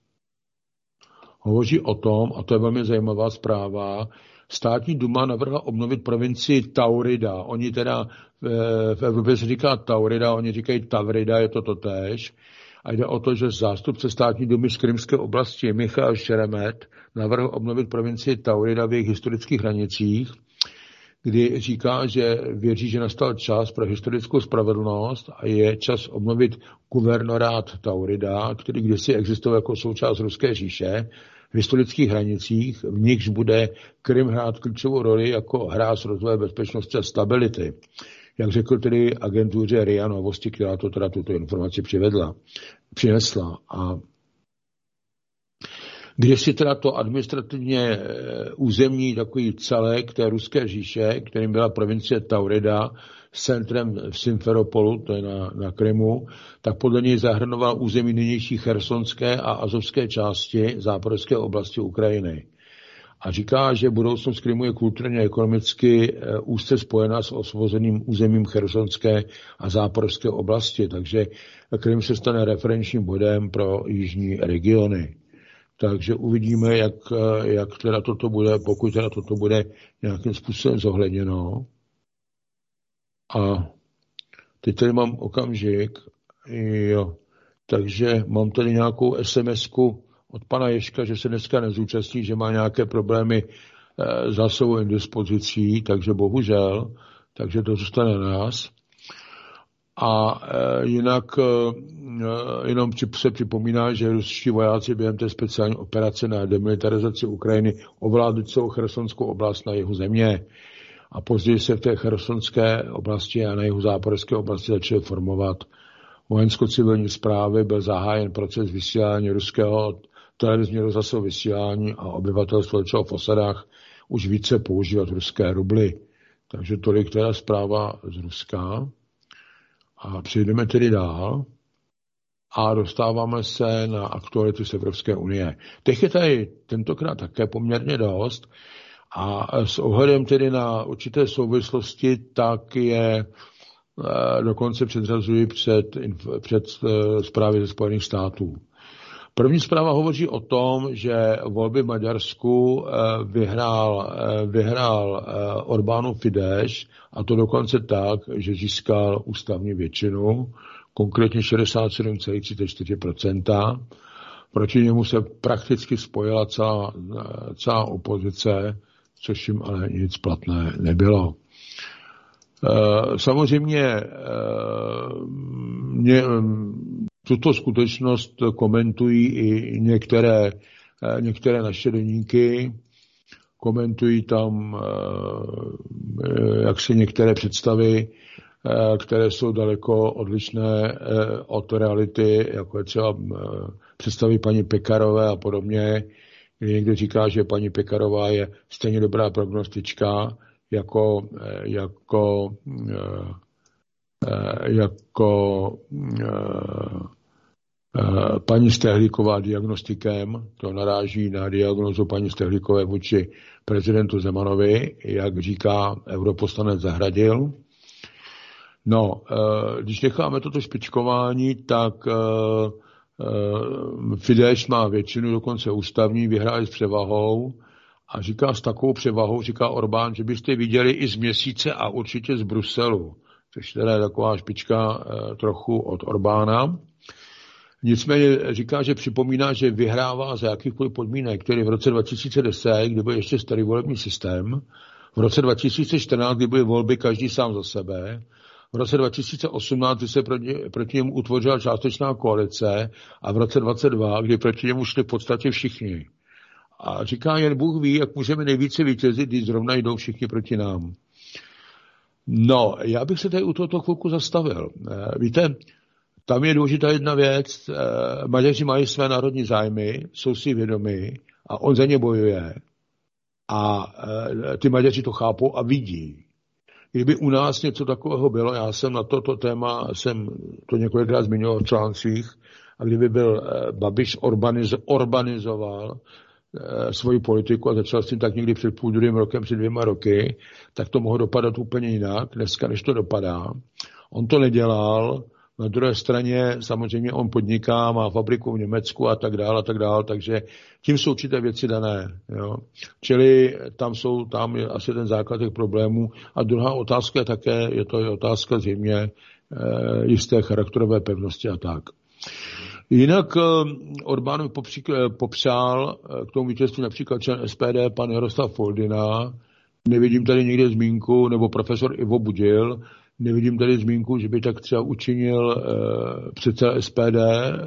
hovoří o tom, a to je velmi zajímavá zpráva, Státní duma navrhla obnovit provincii Taurida. Oni teda v Evropě se říká Taurida, oni říkají Tavrida, je to totéž. A jde o to, že zástupce Státní dumy z Krymské oblasti Michal Šeremet navrhl obnovit provincii Taurida v jejich historických hranicích, kdy říká, že věří, že nastal čas pro historickou spravedlnost a je čas obnovit guvernorát Taurida, který kdysi existoval jako součást Ruské říše, v historických hranicích, v nichž bude Krym hrát klíčovou roli jako hráz rozvoje bezpečnosti a stability. Jak řekl tedy agentuře R I A Novosti, která to teda tuto informaci přivedla, přinesla. A když si teda to administrativně územní takový celek té ruské říše, kterým byla provincie Taurida, s centrem v Simferopolu, to je na, na Krymu, tak podle něj zahrnoval území nynější chersonské a azovské části záporské oblasti Ukrajiny. A říká, že budoucnost Krymu je kulturně a ekonomicky úzce spojená s osvobozeným územím chersonské a záporské oblasti, takže Krym se stane referenčním bodem pro jižní regiony. Takže uvidíme, jak, jak teda toto bude, pokud teda toto bude nějakým způsobem zohledněno. A teď tady mám okamžik, jo, takže mám tady nějakou es em esku od pana Ježka, že se dneska nezúčastní, že má nějaké problémy e, za svou indispozicí, takže bohužel, takže to zůstane na nás. A e, jinak e, jenom se připomíná, že ruští vojáci během té speciální operace na demilitarizaci Ukrajiny ovládli celou chersonskou oblast na jihu země. A později se v té chersonské oblasti a na jihu záporské oblasti začaly formovat vojensko-civilní správy, byl zahájen proces vysílání ruského televizního rozhlasového vysílání a obyvatelstvo začalo v osadách už více používat ruské rubly. Takže tolik teda zpráva z Ruska. A přejdeme tedy dál a dostáváme se na aktualitu z Evropské unie. Těch je tady tentokrát také poměrně dost a s ohledem tedy na určité souvislosti tak je dokonce předřazuji před, před zprávy ze Spojených států. První zpráva hovoří o tom, že volby v Maďarsku vyhrál, vyhrál Orbánův Fidesz, a to dokonce tak, že získal ústavní většinu, konkrétně šedesát sedm celá třicet čtyři procenta. Proti němu se prakticky spojila celá, celá opozice, což jim ale nic platné nebylo. Samozřejmě mě, tuto skutečnost komentují i některé, některé naše deníky, komentují tam jak si některé představy které jsou daleko odlišné od reality, jako je třeba představy paní Pekarové a podobně, kdy někdo říká, že paní Pekarová je stejně dobrá prognostička jako, jako, jako paní Stehlíková diagnostikem. To naráží na diagnózu paní Stehlíkové vůči prezidentu Zemanovi, jak říká europoslanec Zahradil. No, když necháme toto špičkování, tak Fidesz má většinu, dokonce ústavní, vyhraje s převahou a říká s takovou převahou, říká Orbán, že byste viděli i z měsíce a určitě z Bruselu, což teda je taková špička trochu od Orbána. Nicméně říká, že připomíná, že vyhrává za jakýchkoliv podmínek, který v roce dva tisíce deset, kdy byl ještě starý volební systém, v roce dva tisíce čtrnáct, kdy byly volby každý sám za sebe, v roce dva tisíce osmnáct, kdy se proti, proti němu utvořila částečná koalice a v roce dvacet dva, kdy proti němu šli v podstatě všichni. A říká, jen Bůh ví, jak můžeme nejvíce vítězit, když zrovna jdou všichni proti nám. No, já bych se tady u tohoto chvilku zastavil. Víte, tam je důležitá jedna věc. Maďaři mají své národní zájmy, jsou si vědomi a on za ně bojuje. A ty Maďaři to chápou a vidí. Kdyby u nás něco takového bylo, já jsem na toto téma, jsem to několikrát zmiňoval v článcích, a kdyby byl Babiš orbaniz, orbanizoval svoji politiku a začal s tím tak někdy před půl druhým rokem, před dvěma roky, tak to mohlo dopadat úplně jinak dneska, než to dopadá. On to nedělal, na druhé straně samozřejmě on podniká, má fabriku v Německu a tak dále, a tak dále, takže tím jsou určité věci dané. Jo. Čili tam jsou, tam je asi ten základ těch problémů. A druhá otázka je také, je to je otázka zřejmě e, jisté charakterové pevnosti a tak. Jinak Orbán popřál k tomu vítězství například člen S P D pan Jaroslav Foldyna, nevidím tady někde zmínku, nebo profesor Ivo Budil, nevidím tady zmínku, že by tak třeba učinil eh, předseda S P D eh,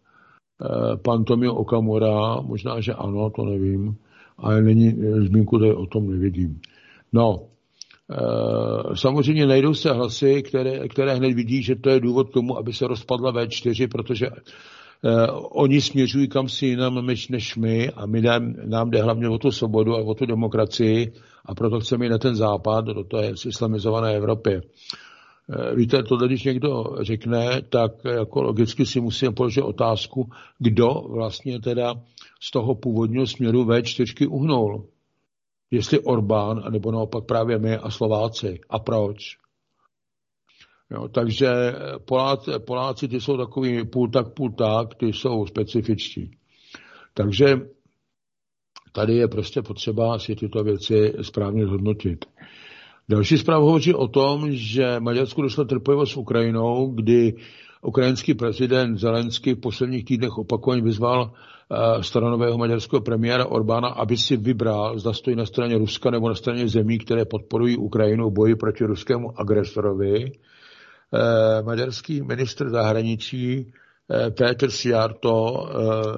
pan Tomio Okamura, možná, že ano, to nevím, ale není zmínku tady o tom nevidím. No, eh, samozřejmě najdou se hlasy, které, které hned vidí, že to je důvod k tomu, aby se rozpadla V čtyři, protože eh, oni směřují kam si jinam než my a my dám, nám jde hlavně o tu svobodu a o tu demokracii a proto chceme jít na ten západ, do té islamizované Evropy. Víte, to když někdo řekne, tak jako logicky si musíme položit otázku, kdo vlastně teda z toho původního směru V čtyři uhnul. Jestli Orbán, anebo naopak právě my a Slováci. A proč? Jo, takže Poláci, Poláci, ty jsou takový půl tak, půl tak, ty jsou specifičtí. Takže tady je prostě potřeba si tyto věci správně zhodnotit. Další zpráva hovoří o tom, že Maďarsku došla trpělivost s Ukrajinou, kdy ukrajinský prezident Zelenský v posledních týdnech opakovaně vyzval staronového maďarského premiéra Orbána, aby si vybral, zda stojí na straně Ruska nebo na straně zemí, které podporují Ukrajinu v boji proti ruskému agresorovi. Maďarský ministr zahraničí Péter Szijjártó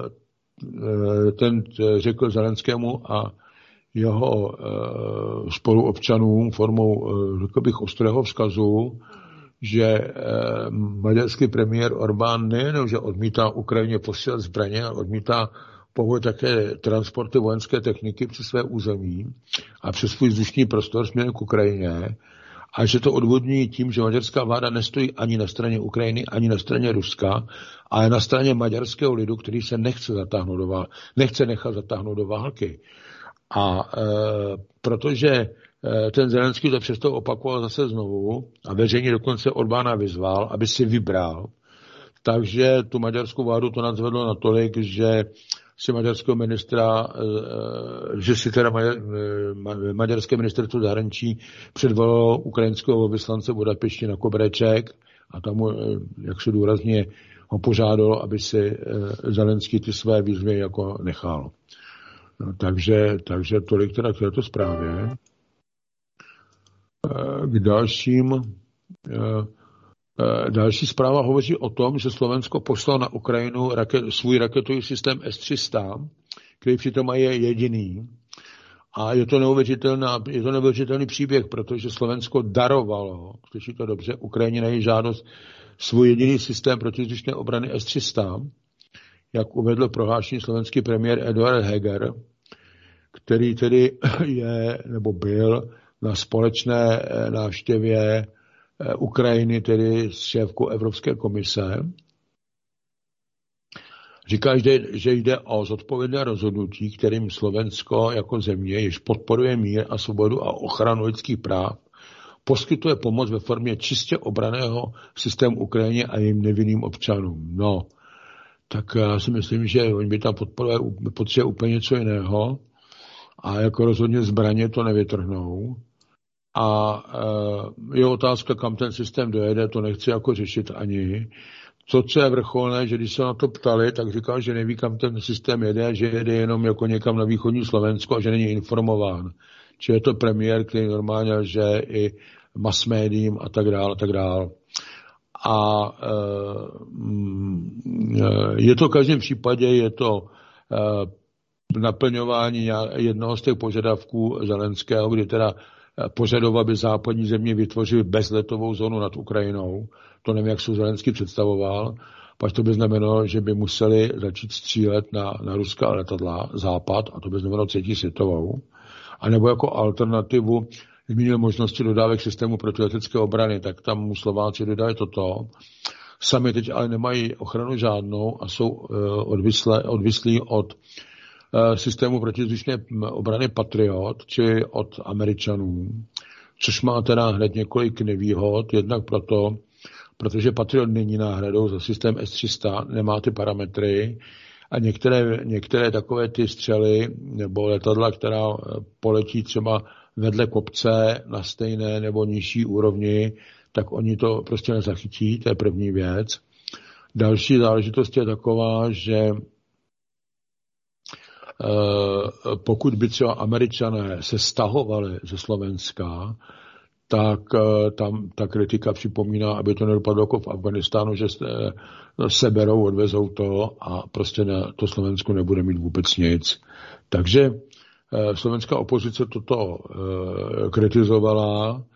ten řekl Zelenskému a jeho spoluobčanům formou, řekl bych, ostrého vzkazu, že maďarský premiér Orbán nejenom, že odmítá Ukrajině posílat zbraně, ale odmítá povolit také transporty vojenské techniky přes své území a přes svůj vzdušný prostor směrem k Ukrajině, a že to odvodní tím, že maďarská vláda nestojí ani na straně Ukrajiny, ani na straně Ruska, ale na straně maďarského lidu, který se nechce zatáhnout do války, nechce nechat zatáhnout do války. A e, protože e, ten Zelenský to přesto opakoval zase znovu a veřejně dokonce Orbána vyzval, aby si vybral, takže tu maďarskou vládu to nadzvedlo natolik, že si maďarského ministra, e, že si teda maďar, e, maďarské ministerstvo zahraničí předvolilo ukrajinského vyslance Budapešti na kobereček a tam mu, e, jak se důrazně ho požádalo, aby si e, Zelenský ty své výzvy jako nechal. No, takže, takže tolik teda k této zprávě. K dalším, další zpráva hovoří o tom, že Slovensko poslalo na Ukrajinu raket, svůj raketový systém S tři sta, který přitom je jediný. A je to neuvěřitelná, je to neuvěřitelný příběh, protože Slovensko darovalo, slyší to dobře, Ukrajině na její žádost svůj jediný systém protivzdušné obrany S tři sta, jak uvedl prohlášení slovenský premiér Eduard Heger, který tedy je, nebo byl na společné návštěvě Ukrajiny, tedy s šéfkou Evropské komise. Říká, že jde o zodpovědné rozhodnutí, kterým Slovensko jako země, jež podporuje mír a svobodu a ochranu lidských práv, poskytuje pomoc ve formě čistě obranného systému Ukrajině a jejím nevinným občanům. No, tak já si myslím, že oni by tam podporovali potřebuje úplně něco jiného a jako rozhodně zbraně to nevytrhnou. A je otázka, kam ten systém dojede, to nechci jako řešit ani. To, co je vrcholné, že když se na to ptali, tak říkal, že neví, kam ten systém jede, že jede jenom jako někam na východní Slovensko a že není informován. Či je to premiér, který normálně lže i mass médiím a tak dále, a tak dále. A e, je to v každém případě, je to e, naplňování jednoho z těch požadavků Zelenského, kdy teda požadoval, aby západní země vytvořily bezletovou zónu nad Ukrajinou. To nevím, jak se Zelenský představoval. Pak to by znamenalo, že by museli začít střílet na, na ruská letadla, západ, a to by znamenalo třetí světovou. A nebo jako alternativu zmínil možnosti dodávek systému protiletecké obrany, tak tam mu Slováci dodají toto. Sami teď ale nemají ochranu žádnou a jsou uh, odvislé, odvislí od uh, systému protivzdušné obrany Patriot, či od Američanů, což má teda hned několik nevýhod, jednak proto, protože Patriot není náhradou za systém S tři sta, nemá ty parametry a některé, některé takové ty střely nebo letadla, která poletí třeba vedle kopce na stejné nebo nižší úrovni, tak oni to prostě nezachytí, to je první věc. Další záležitost je taková, že pokud by třeba Američané se stahovali ze Slovenska, tak tam ta kritika připomíná, aby to nedopadlo jako v Afganistánu, že seberou, odvezou to a prostě na to Slovensko nebude mít vůbec nic. Takže slovenská opozice toto kritizovala.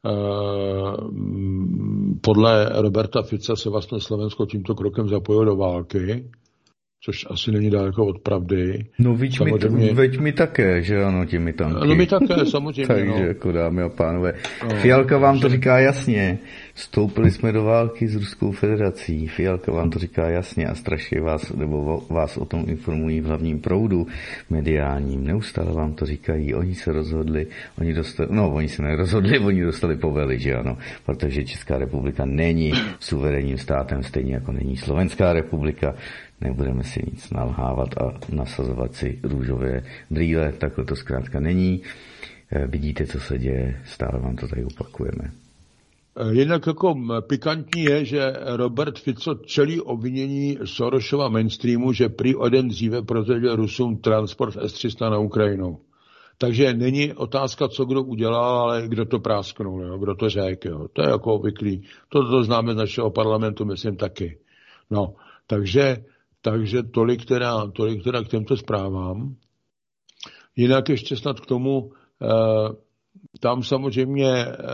Podle Roberta Fica se vlastně Slovensko tímto krokem zapojilo do války, což asi není daleko od pravdy. No veď mi, samozřejmě... veď mi také, že ano, těmi tanky. No my také, samozřejmě. Takže no. jako dámy a pánové. No, Fialka vám to říká jasně. Vstoupili jsme do války s Ruskou federací. Fialka vám to říká jasně a strašně vás, nebo vás o tom informují v hlavním proudu mediálním. Neustále vám to říkají. Oni se rozhodli, oni dostali, no oni se nerozhodli, oni dostali povely, že ano. Protože Česká republika není suverénním státem, stejně jako není Slovenská republika. Nebudeme si nic nalhávat a nasazovat si růžové brýle, takhle to zkrátka není. Vidíte, co se děje, stále vám to tady opakujeme. Jednak jako pikantní je, že Robert Fico čelí obvinění Sorosova mainstreamu, že prý o den dříve prozradil Rusům transport S tři sta na Ukrajinu. Takže není otázka, co kdo udělal, ale kdo to prásknul, jo, kdo to řekl. Jo. To je jako obvyklý. To, to známe z našeho parlamentu, myslím taky. No, takže Takže tolik teda, tolik teda k těmto zprávám. Jinak ještě snad k tomu, eh, tam samozřejmě,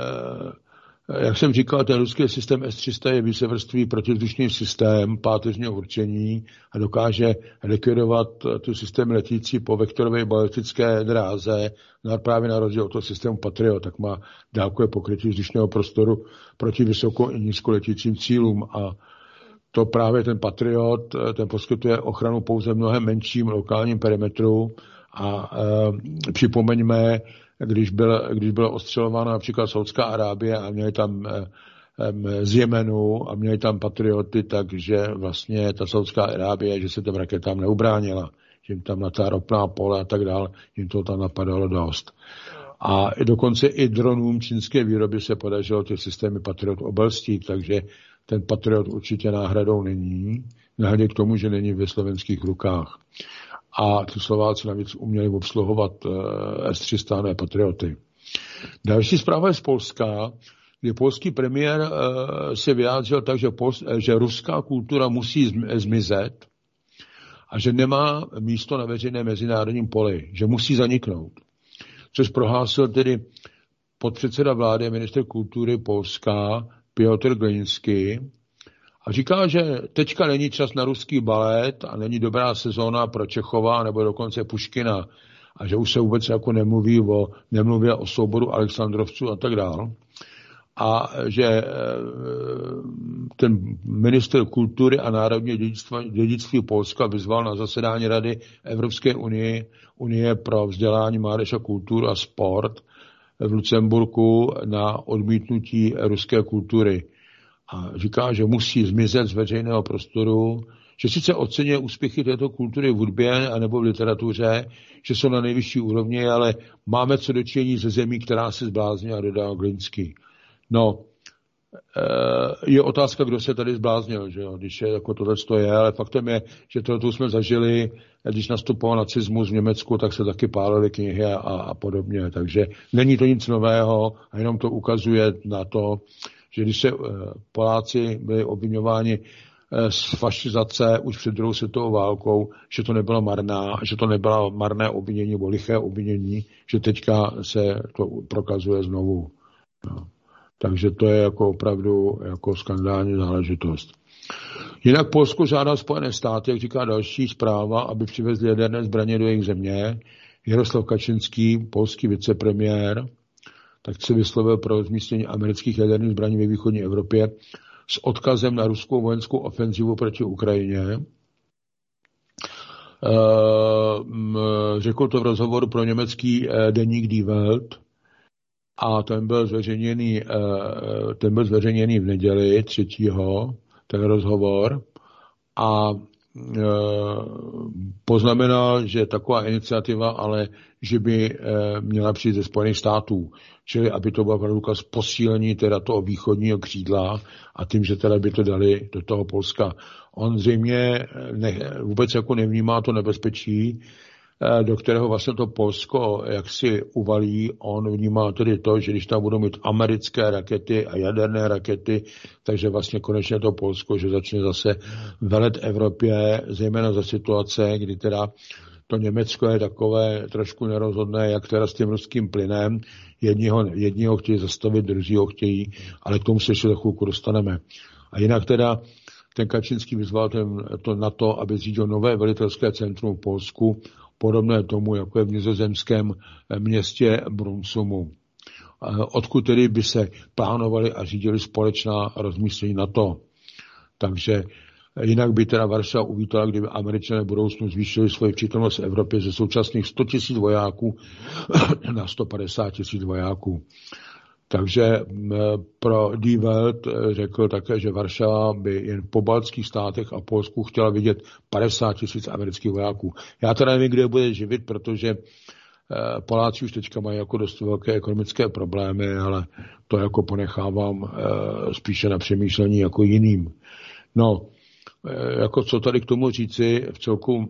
eh, jak jsem říkal, ten ruský systém S tři sta je vícevrstvý protivzdušný systém páteřního určení a dokáže likvidovat tu systém letící po vektorové balistické dráze, právě na rozdíl od toho systému Patriot, tak má dálkové pokrytí vzdušného prostoru proti vysokou i nízkoletícím cílům a to právě ten Patriot, ten poskytuje ochranu pouze mnohem menším lokálním perimetru a e, připomeňme, když, byl, když byla ostřelována například Saudská Arábie a měli tam e, e, z Jemenu a měli tam Patrioty, takže vlastně ta Saudská Arábie, že se těm raketám neubránila, že jim tam na ta ropná pole a tak dále, jim to tam napadalo dost. A dokonce i dronům čínské výroby se podařilo ty systémy Patriot obelstít, takže ten Patriot určitě náhradou není, nehledě k tomu, že není ve slovenských rukách. A ty Slováci navíc uměli obsluhovat S tři sta, ne Patrioty. Další zpráva je z Polska, kde polský premiér se vyjádřil tak, že, Pols- že ruská kultura musí zmizet a že nemá místo na veřejné mezinárodním poli, že musí zaniknout. což prohlásil tedy podpředseda vlády, ministr kultury Polska Piotr Gliński. A říká, že teďka není čas na ruský balet a není dobrá sezóna pro Čechova nebo dokonce Puškina. A že už se vůbec jako nemluví o, nemluví o souboru Alexandrovců a tak dál. A že ten ministr kultury a národního dědictví, dědictví Polska vyzval na zasedání Rady Evropské unie, unie pro vzdělání, mládež a kulturu a sport v Lucemburku na odmítnutí ruské kultury. A říká, že musí zmizet z veřejného prostoru, že sice oceňuje úspěchy této kultury v hudbě anebo v literatuře, že jsou na nejvyšší úrovni, ale máme co dočinění ze zemí, která se zbláznila, dodal Gliński. No, je otázka, kdo se tady zbláznil, že jo, když je jako tohle je, ale faktem je, že tohle jsme zažili, když nastupoval nacismus v Německu, tak se taky pálily knihy a, a podobně, takže není to nic nového a jenom to ukazuje na to, že když se Poláci byli obviňováni z fašizace už před druhou světovou válkou, že to nebylo marná, že to nebylo marné obvinění nebo liché obvinění, že teďka se to prokazuje znovu. No. Takže to je jako opravdu jako skandální záležitost. Jinak Polsko žádá Spojené státy, jak říká další zpráva, aby přivezli jaderné zbraně do jejich země. Jaroslav Kačinský, polský vicepremiér, tak se vyslovil pro rozmístění amerických jaderných zbraní ve východní Evropě s odkazem na ruskou vojenskou ofenzivu proti Ukrajině. Řekl to v rozhovoru pro německý deník Die Welt a ten byl zveřejněný, ten byl zveřejněný v neděli třetího ten rozhovor a poznamenal, že taková iniciativa, ale že by měla přijít ze Spojených států. Čili aby to byla důkaz posílení teda toho východního křídla a tím, že teda by to dali do toho Polska. On zřejmě ne, vůbec jako nevnímá to nebezpečí, do kterého vlastně to Polsko jaksi uvalí. On vnímá tedy to, že když tam budou mít americké rakety a jaderné rakety, takže vlastně konečně to Polsko, že začne zase velet Evropě, zejména za situace, kdy teda to Německo je takové trošku nerozhodné, jak teda s tím ruským plynem. Jedního, jedního chtějí zastavit, druzí ho chtějí, ale k tomu se ještě za chvilku dostaneme. A jinak teda ten Kačinský vyzval ten, to na to, aby zřídil nové velitelské centrum v Polsku, podobné tomu, jako je v nizozemském městě Brunsumu, odkud tedy by se plánovali a řídili společná rozmístění NATO. Takže jinak by teda Varšava uvítala, kdyby Američané v budoucnu zvýšili svoji přítomnost v Evropě ze současných sto tisíc vojáků na sto padesát tisíc vojáků. Takže pro Die Welt řekl také, že Varšava by jen po baltských státech a Polsku chtěla vidět padesát tisíc amerických vojáků. Já teda nevím, kde je bude živit, protože Poláci už teďka mají jako dost velké ekonomické problémy, ale to jako ponechávám spíše na přemýšlení jako jiným. No, jako co tady k tomu říci, v celku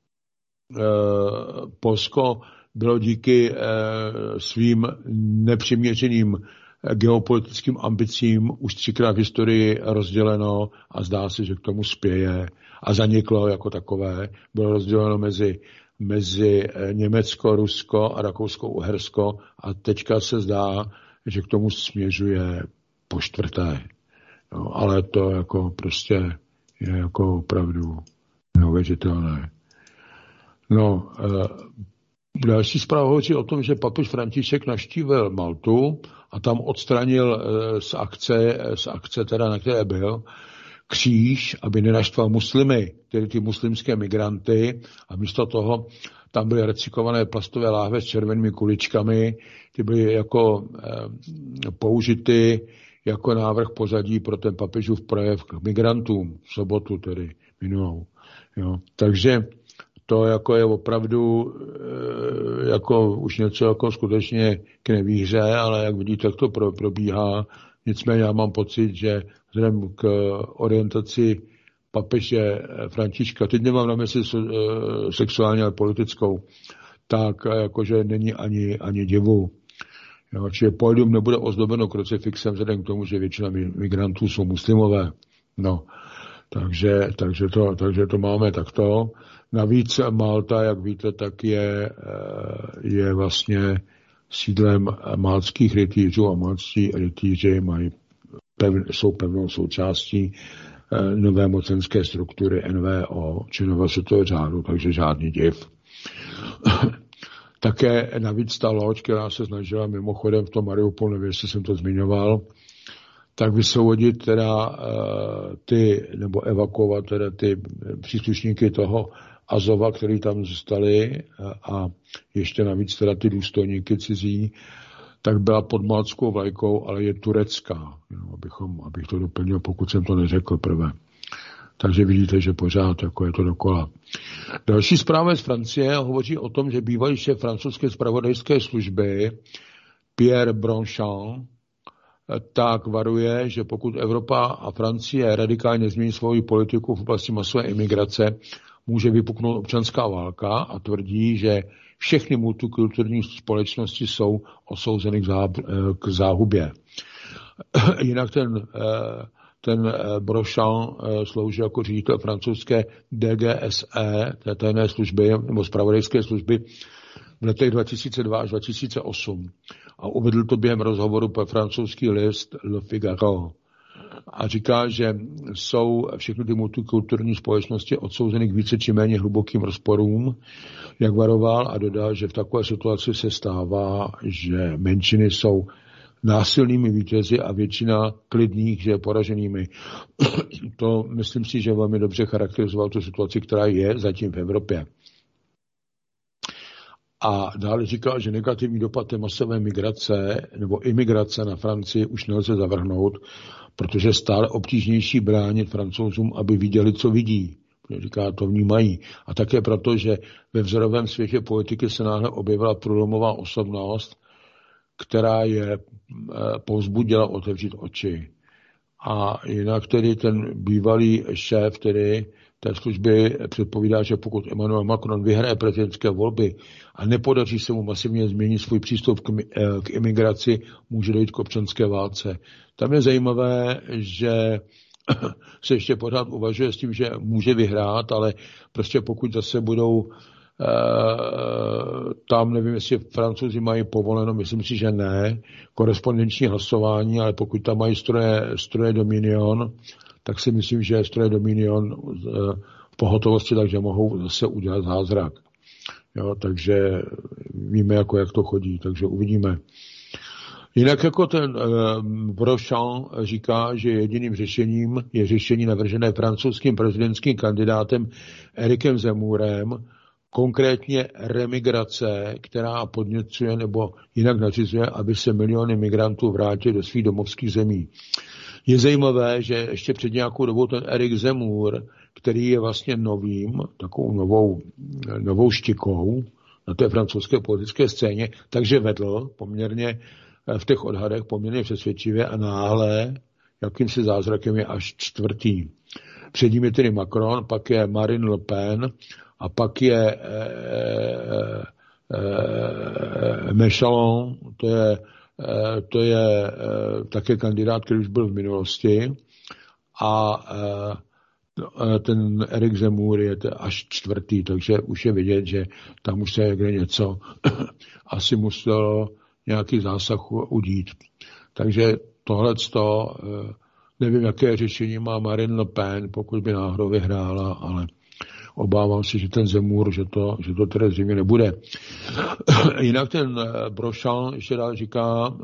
Polsko bylo díky eh, svým nepřiměřeným geopolitickým ambicím už třikrát v historii rozděleno a zdá se, že k tomu spěje a zaniklo jako takové. Bylo rozděleno mezi, mezi Německo, Rusko a Rakousko-Uhersko a teďka se zdá, že k tomu směřuje po čtvrté. No, ale to jako prostě je jako opravdu neuvěřitelné. No, eh, další zpráva hovoří o tom, že papež František navštívil Maltu a tam odstranil z akce, z akce teda, na které byl, kříž, aby nenaštval muslimy, tedy ty muslimské migranty, a místo toho tam byly recyklované plastové láhve s červenými kuličkami, ty byly jako eh, použity jako návrh pozadí pro ten papežův projev k migrantům v sobotu tedy minulou. Jo. Takže to jako je opravdu jako už něco jako skutečně k nevíře, ale jak vidíte, tak to probíhá. Nicméně já mám pocit, že vzhledem k orientaci papeže Františka, teď nemám na mysli sexuální, ale politickou, tak jakože není ani, ani divu. Jo, čiže pódium nebude ozdobeno krucifixem vzhledem k tomu, že většina migrantů jsou muslimové. No, takže, takže, to, takže to máme takto. Navíc Malta, jak víte, tak je, je vlastně sídlem maltských rytířů a maltští rytíři mají pev, jsou pevnou součástí nové mocenské struktury N V O, či nového světového řádu, takže žádný div. Také navíc ta loď, která se snažila mimochodem v tom Mariupolu, nevím, jestli jsem to zmiňoval, tak vysvobodit teda ty, nebo evakuovat teda ty příslušníky toho Azova, který tam zůstali a ještě navíc teda ty důstojníky cizí, tak byla pod maltskou vlajkou, ale je turecká, no, abychom, abych to doplnil, pokud jsem to neřekl prvé. Takže vidíte, že pořád jako je to dokola. Další zpráva z Francie hovoří o tom, že bývalý šéf francouzské zpravodajské služby Pierre Bronchamp tak varuje, že pokud Evropa a Francie radikálně změní svou politiku v oblasti masové imigrace, může vypuknout občanská válka a tvrdí, že všechny multikulturní společnosti jsou osouzeny k záhubě. Jinak ten, ten Bronchamp sloužil jako ředitel francouzské D G S E, té tajné služby nebo zpravodajské služby v letech dva tisíce dva až dva tisíce osm a uvedl to během rozhovoru pro francouzský list Le Figaro. A říká, že jsou všechny ty multikulturní společnosti odsouzeny k více či méně hlubokým rozporům, jak varoval, a dodal, že v takové situaci se stává, že menšiny jsou násilnými vítězi a většina klidných, že poraženými. To myslím si, že velmi dobře charakterizoval tu situaci, která je zatím v Evropě. A dále říkal, že negativní dopad té masové migrace nebo imigrace na Francii už nelze zavrhnout, protože stále obtížnější bránit Francouzům, aby viděli, co vidí. Říká, to vnímají. A také proto, že ve vzorovém světě politiky se náhle objevila průlomová osobnost, která je povzbudila otevřít oči. A jinak tedy ten bývalý šéf tedy té služby předpovídá, že pokud Emmanuel Macron vyhraje prezidentské volby a nepodaří se mu masivně změnit svůj přístup k, k imigraci, může dojít k občanské válce. Tam je zajímavé, že se ještě pořád uvažuje s tím, že může vyhrát, ale prostě pokud zase budou e, tam, nevím, jestli Francouzi mají povoleno, myslím si, že ne, korespondenční hlasování, ale pokud tam mají stroje, stroje Dominion, tak si myslím, že stroje Dominion v pohotovosti, takže mohou zase udělat zázrak. Jo, takže víme, jako, jak to chodí, takže uvidíme. Jinak jako ten uh, Bronchamp říká, že jediným řešením je řešení navržené francouzským prezidentským kandidátem Erikem Zemmourem, konkrétně remigrace, která podněcuje nebo jinak nařizuje, aby se miliony migrantů vrátili do svých domovských zemí. Je zajímavé, že ještě před nějakou dobou ten Erik Zemmour, který je vlastně novým, takovou novou, novou štikou na té francouzské politické scéně, takže vedl poměrně v těch odhadech poměrně přesvědčivě a náhle jakýmsi zázrakem je až čtvrtý. Před ním je tedy Macron, pak je Marine Le Pen a pak je eh, eh, Mélenchon, to je to je také kandidát, který už byl v minulosti a ten Erik Zemmour je až čtvrtý, takže už je vidět, že tam už se někde něco asi muselo nějaký zásah udít. Takže tohleto, nevím, jaké řešení má Marine Le Pen, pokud by náhodou vyhrála, ale obávám se, že ten Zemmour, že to, že to tedy zřejmě nebude. Jinak ten Bronchamp ještě dál říká,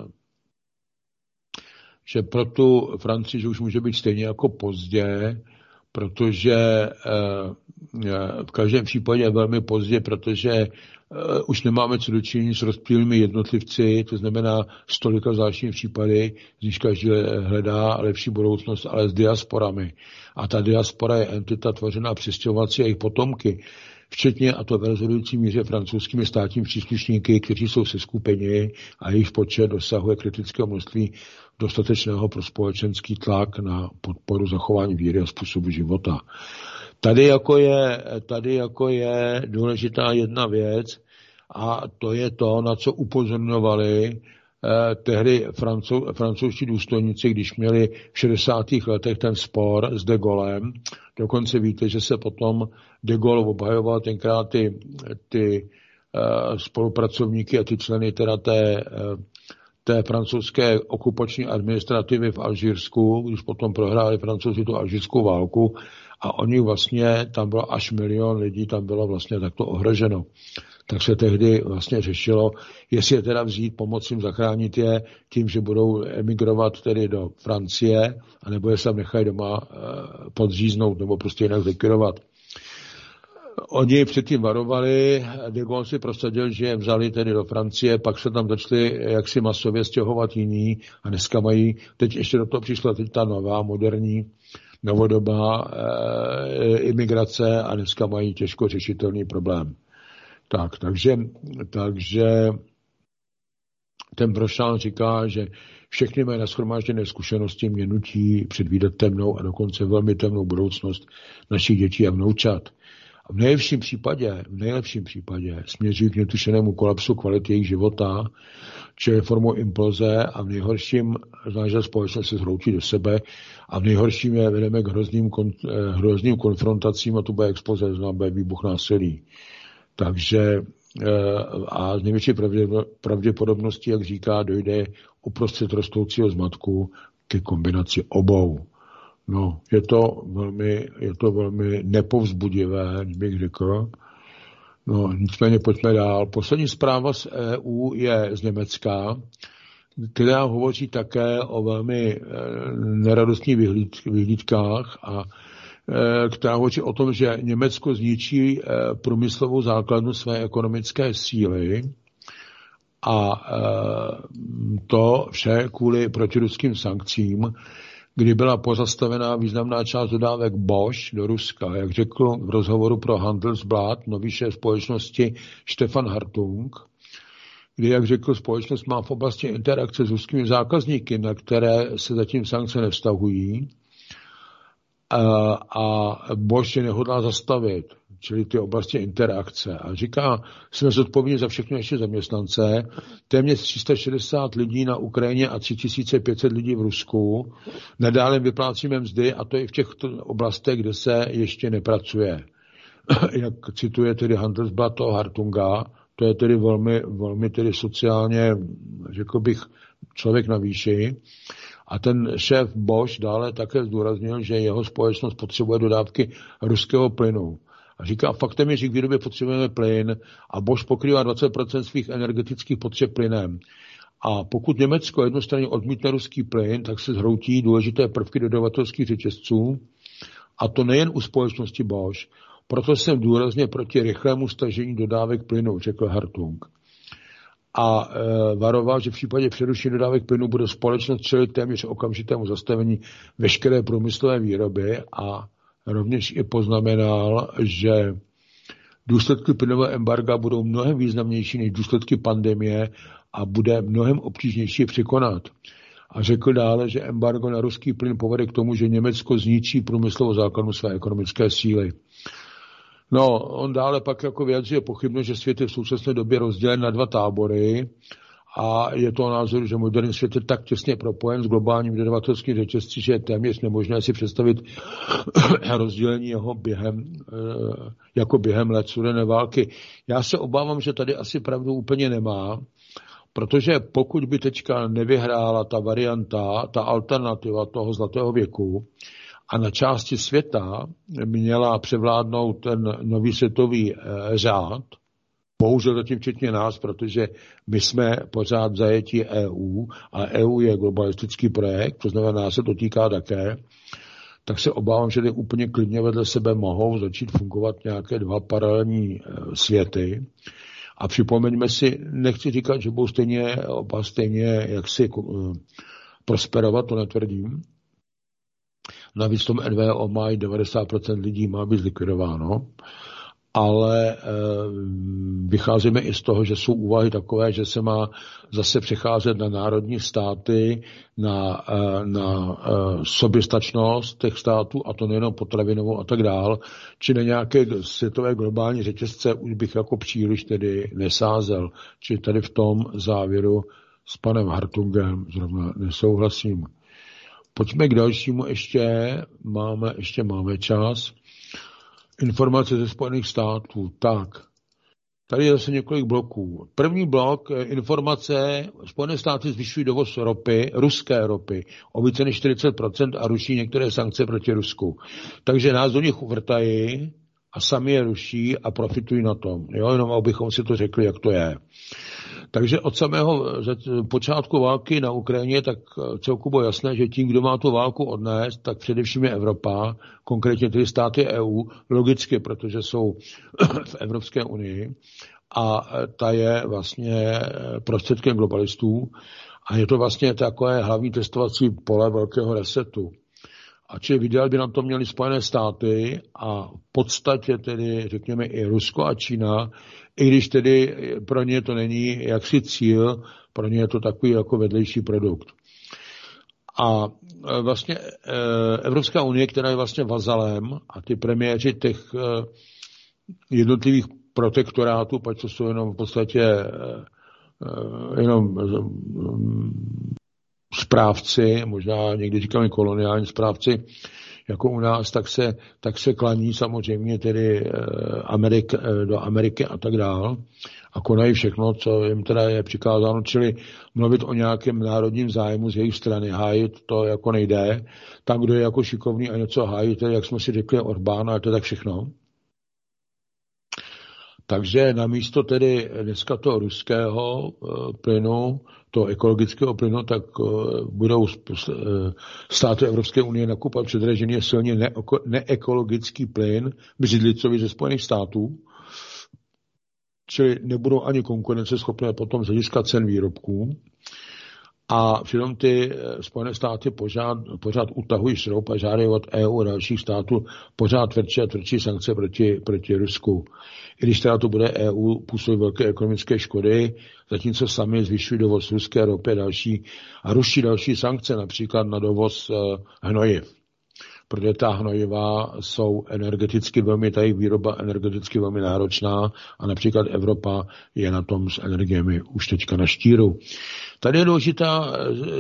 že pro tu Francii, že už může být stejně jako pozdě, protože v každém případě je velmi pozdě, protože už nemáme co dočinit s rozptýlnými jednotlivci, to znamená s tolika zvláštními případy, z níž každý hledá lepší budoucnost, ale s diasporami. A ta diaspora je entita tvořená přistěhovalci a jejich potomky, včetně, a to v rozhodující míře, francouzskými státními příslušníky, kteří jsou seskupeni a jejich počet dosahuje kritického množství dostatečného pro společenský tlak na podporu zachování víry a způsobu života. Tady jako je, tady jako je důležitá jedna věc a to je to, na co upozorňovali eh, tehdy francou, francouzští důstojníci, když měli v šedesátých letech ten spor s de Gaulem. Dokonce víte, že se potom de Gaulle obhajoval tenkrát ty, ty spolupracovníky a ty členy teda té, té francouzské okupační administrativy v Alžírsku, když potom prohráli Francouzi tu alžírskou válku a oni vlastně, tam bylo až milion lidí, tam bylo vlastně takto ohroženo. Tak se tehdy vlastně řešilo, jestli je teda vzít, pomoct jim zachránit je tím, že budou emigrovat tedy do Francie, anebo je se tam nechají doma podříznout nebo prostě jinak zlikvidovat. Oni předtím varovali, de Gaulle si prosadil, že je vzali tedy do Francie, pak se tam začali jaksi masově stěhovat jiní a dneska mají, teď ještě do toho přišla teď ta nová, moderní, novodobá e, imigrace a dneska mají těžko řešitelný problém. Tak, takže, takže ten Brošán říká, že všechny mé nashromážděné zkušenosti mě nutí předvídat temnou a dokonce velmi temnou budoucnost našich dětí a vnoučat. A v nejlepším případě, v nejlepším případě směřují k netušenému kolapsu kvality jejich života, čili formou imploze a v nejhorším znamená, společnost se zhroutí do sebe a v nejhorším je vedeme k hrozným, kon, hrozným konfrontacím a to bude exploze, znamená výbuch násilí. Takže a z největší pravděpodobností, jak říká, dojde uprostřed rostoucího zmatku ke kombinaci obou. No, je to velmi, je to velmi nepovzbudivé, bych řekl. No, nicméně pojďme dál. Poslední zpráva z E U je z Německa, která hovoří také o velmi neradostných vyhlídkách a která hovoří o tom, že Německo zničí průmyslovou základnu své ekonomické síly a to vše kvůli protiruským sankcím, kdy byla pozastavená významná část dodávek Bosch do Ruska. Jak řekl v rozhovoru pro Handelsblatt nový šéf společnosti Stefan Hartung, kdy, jak řekl, společnost má v oblasti interakce s ruskými zákazníky, na které se zatím sankce nevztahují, a Bosch je nehodlá zastavit, čili ty oblasti interakce. A říká, jsme zodpovědní za všechny naše zaměstnance, téměř tři sta šedesát lidí na Ukrajině a tři tisíce pět set lidí v Rusku. Nadále vyplácíme mzdy a to i v těch oblastech, kde se ještě nepracuje. Jak cituje tedy Handelsblatt toho Hartunga, to je tedy velmi, velmi tedy sociálně, řekl bych, člověk na výši. A ten šéf Bosch dále také zdůraznil, že jeho společnost potřebuje dodávky ruského plynu. A říká, faktem je, že k výrobě potřebujeme plyn a Bosch pokrývá dvacet procent svých energetických potřeb plynem. A pokud Německo jednostranně odmítne ruský plyn, tak se zhroutí důležité prvky dodavatelských řetězců. A to nejen u společnosti Bosch. Proto jsem důrazně proti rychlému stažení dodávek plynu, řekl Hartung. A e, varoval, že v případě přerušení dodávek plynu bude společnost čelit téměř okamžitému zastavení veškeré průmyslové výroby a rovněž i poznamenal, že důsledky plynového embarga budou mnohem významnější než důsledky pandemie a bude mnohem obtížnější překonat. A řekl dále, že embargo na ruský plyn povede k tomu, že Německo zničí průmyslovou základnu své ekonomické síly. No, on dále pak jako vyjadřuje pochybnost, že svět je v současné době rozdělen na dva tábory a je to názor, že moderní svět je tak těsně propojen s globálním dodavatelským řetězci, že je téměř nemožné si představit rozdělení jeho během, jako během let studené války. Já se obávám, že tady asi pravdu úplně nemá, protože pokud by teďka nevyhrála ta varianta, ta alternativa toho zlatého věku, a na části světa měla převládnout ten nový světový řád, bohužel zatím včetně nás, protože my jsme pořád v zajetí E U, a E U je globalistický projekt, to znamená, nás se to týká také, tak se obávám, že úplně klidně vedle sebe mohou začít fungovat nějaké dva paralelní světy. A připomeňme si, nechci říkat, že budou stejně, oba stejně jaksi prosperovat, to netvrdím. Navíc v tom N V O mají devadesát procent lidí má být zlikvidováno, ale e, vycházíme i z toho, že jsou úvahy takové, že se má zase přecházet na národní státy, na, e, na e, soběstačnost těch států, a to nejenom potravinovou a tak dál, či na nějaké světové globální řetězce už bych jako příliš tedy nesázel. Či tady v tom závěru s panem Hartungem zrovna nesouhlasím. Pojďme k dalšímu ještě, máme, ještě máme čas. Informace ze Spojených států. Tak, Tady je zase několik bloků. První blok, informace, Spojené státy zvyšují dovoz ropy, ruské ropy, o více než čtyřicet procent a ruší některé sankce proti Rusku. Takže nás do nich uvrtají a sami je ruší a profitují na tom. Jo, jenom abychom si to řekli, jak to je. Takže od samého počátku války na Ukrajině tak celku bylo jasné, že tím, kdo má tu válku odnést, tak především je Evropa, konkrétně tedy státy E U, logicky, protože jsou v Evropské unii a ta je vlastně prostředkem globalistů a je to vlastně takové hlavní testovací pole velkého resetu. A čili viděl by na to měli Spojené státy a v podstatě tedy, řekněme, i Rusko a Čína, i když tedy pro ně to není jaksi cíl, pro ně je to takový jako vedlejší produkt. A vlastně Evropská unie, která je vlastně vazalem a ty premiéři těch jednotlivých protektorátů, pak to jsou jenom v podstatě jenom správci, možná někdy říkáme koloniální správci, jako u nás, tak se, tak se klaní samozřejmě tedy Amerik, do Ameriky a tak dál a konají všechno, co jim teda je přikázáno, čili mluvit o nějakém národním zájmu z jejich strany, hájit to jako nejde. Tam, kdo je jako šikovný a něco hájí, tedy, jak jsme si řekli, Orbán, a to je tak všechno. Takže namísto tedy dneska toho ruského plynu, toho ekologického plynu, tak budou státy Evropské unie nakupovat předražený silně neekologický plyn břidlicový ze Spojených států, čili nebudou ani konkurenceschopné potom z hlediska cen výrobků. A přitom ty Spojené státy pořád, pořád utahují šroub a žádají od E U a dalších států pořád tvrdší a tvrdší sankce proti, proti Rusku. I když teda to bude E U působí velké ekonomické škody, zatímco sami zvyšují dovoz ruské ropy a další a ruší další sankce, například na dovoz hnojiv. Protože ta hnojiva jsou energeticky velmi, ta jejich výroba energeticky velmi náročná a například Evropa je na tom s energiemi už teďka na štíru. Tady je důležitá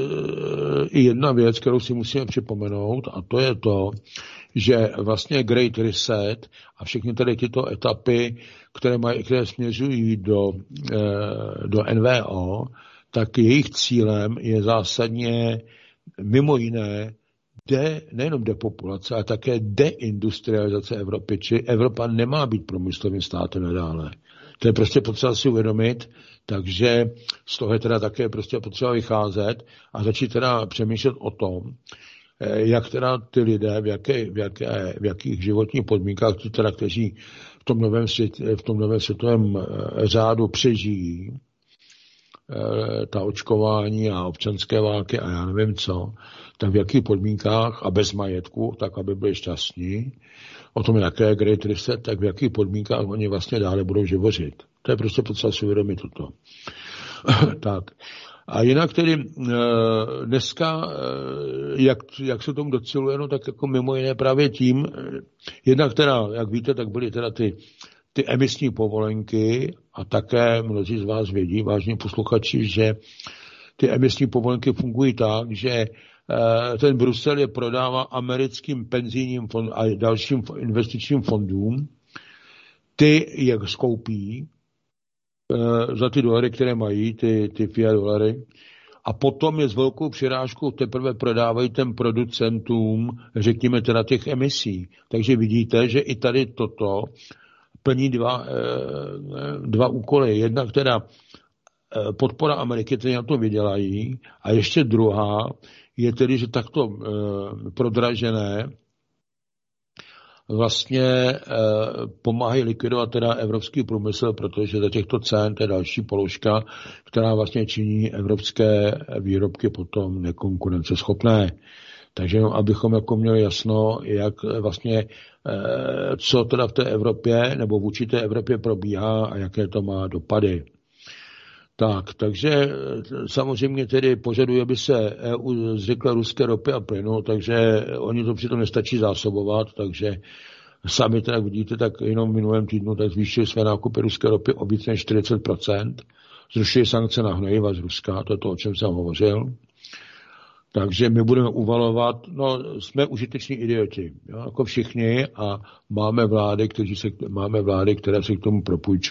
i jedna věc, kterou si musíme připomenout, a to je to, že vlastně Great Reset a všechny tady tyto etapy, které, mají, které směřují do, do N V O, tak jejich cílem je zásadně mimo jiné de, nejenom depopulace, ale také deindustrializace Evropy. Či Evropa nemá být průmyslovým státem nadále. To je prostě potřeba si uvědomit, takže z toho je teda také prostě potřeba vycházet a začít teda přemýšlet o tom, jak teda ty lidé, v, jaké, v, jaké, v jakých životních podmínkách, ty teda, kteří v tom novém, svět, v tom novém světovém řádu přežijí, ta očkování a občanské války a já nevím co, tak v jakých podmínkách a bez majetku, tak aby byli šťastní, o tom, jaké Great Reset, tak v jakých podmínkách oni vlastně dále budou živořit. To je prostě potřeba si uvědomit toto. Tak. A jinak tedy dneska, jak, jak se tomu dociluje, no tak jako mimo jiné právě tím, jednak teda, jak víte, tak byly teda ty, ty emisní povolenky a také mnozí z vás vědí, vážní posluchači, že ty emisní povolenky fungují tak, že ten Brusel je prodává americkým penzijním fondům a dalším investičním fondům. Ty je skoupí za ty dolary, které mají, ty, ty fiat dolary, a potom je s velkou přirážkou teprve prodávají těm producentům, řekněme teda těch emisí. Takže vidíte, že i tady toto plní dva, dva úkoly. Jednak teda podpora Ameriky, které na to vydělají, a ještě druhá je tedy, že takto e, prodražené vlastně e, pomáhají likvidovat teda evropský průmysl, protože za těchto cen to je další položka, která vlastně činí evropské výrobky potom nekonkurenceschopné. Takže jenom abychom jako měli jasno, jak vlastně, e, co teda v té Evropě nebo vůči té Evropě probíhá a jaké to má dopady. Tak, takže samozřejmě tedy požaduje, aby se E U zřekla ruské ropy a plynu, takže oni to přitom nestačí zásobovat, takže sami tak vidíte, tak jenom v minulém týdnu tak zvýšili své nákupy ruské ropy o více než čtyřicet procent, zrušili sankce na hnojiva z Ruska, to je to, o čem jsem hovořil. Takže my budeme uvalovat, no jsme užiteční idioti, jo, jako všichni, a máme vlády, kteří se, máme vlády, které se k tomu propůjčují.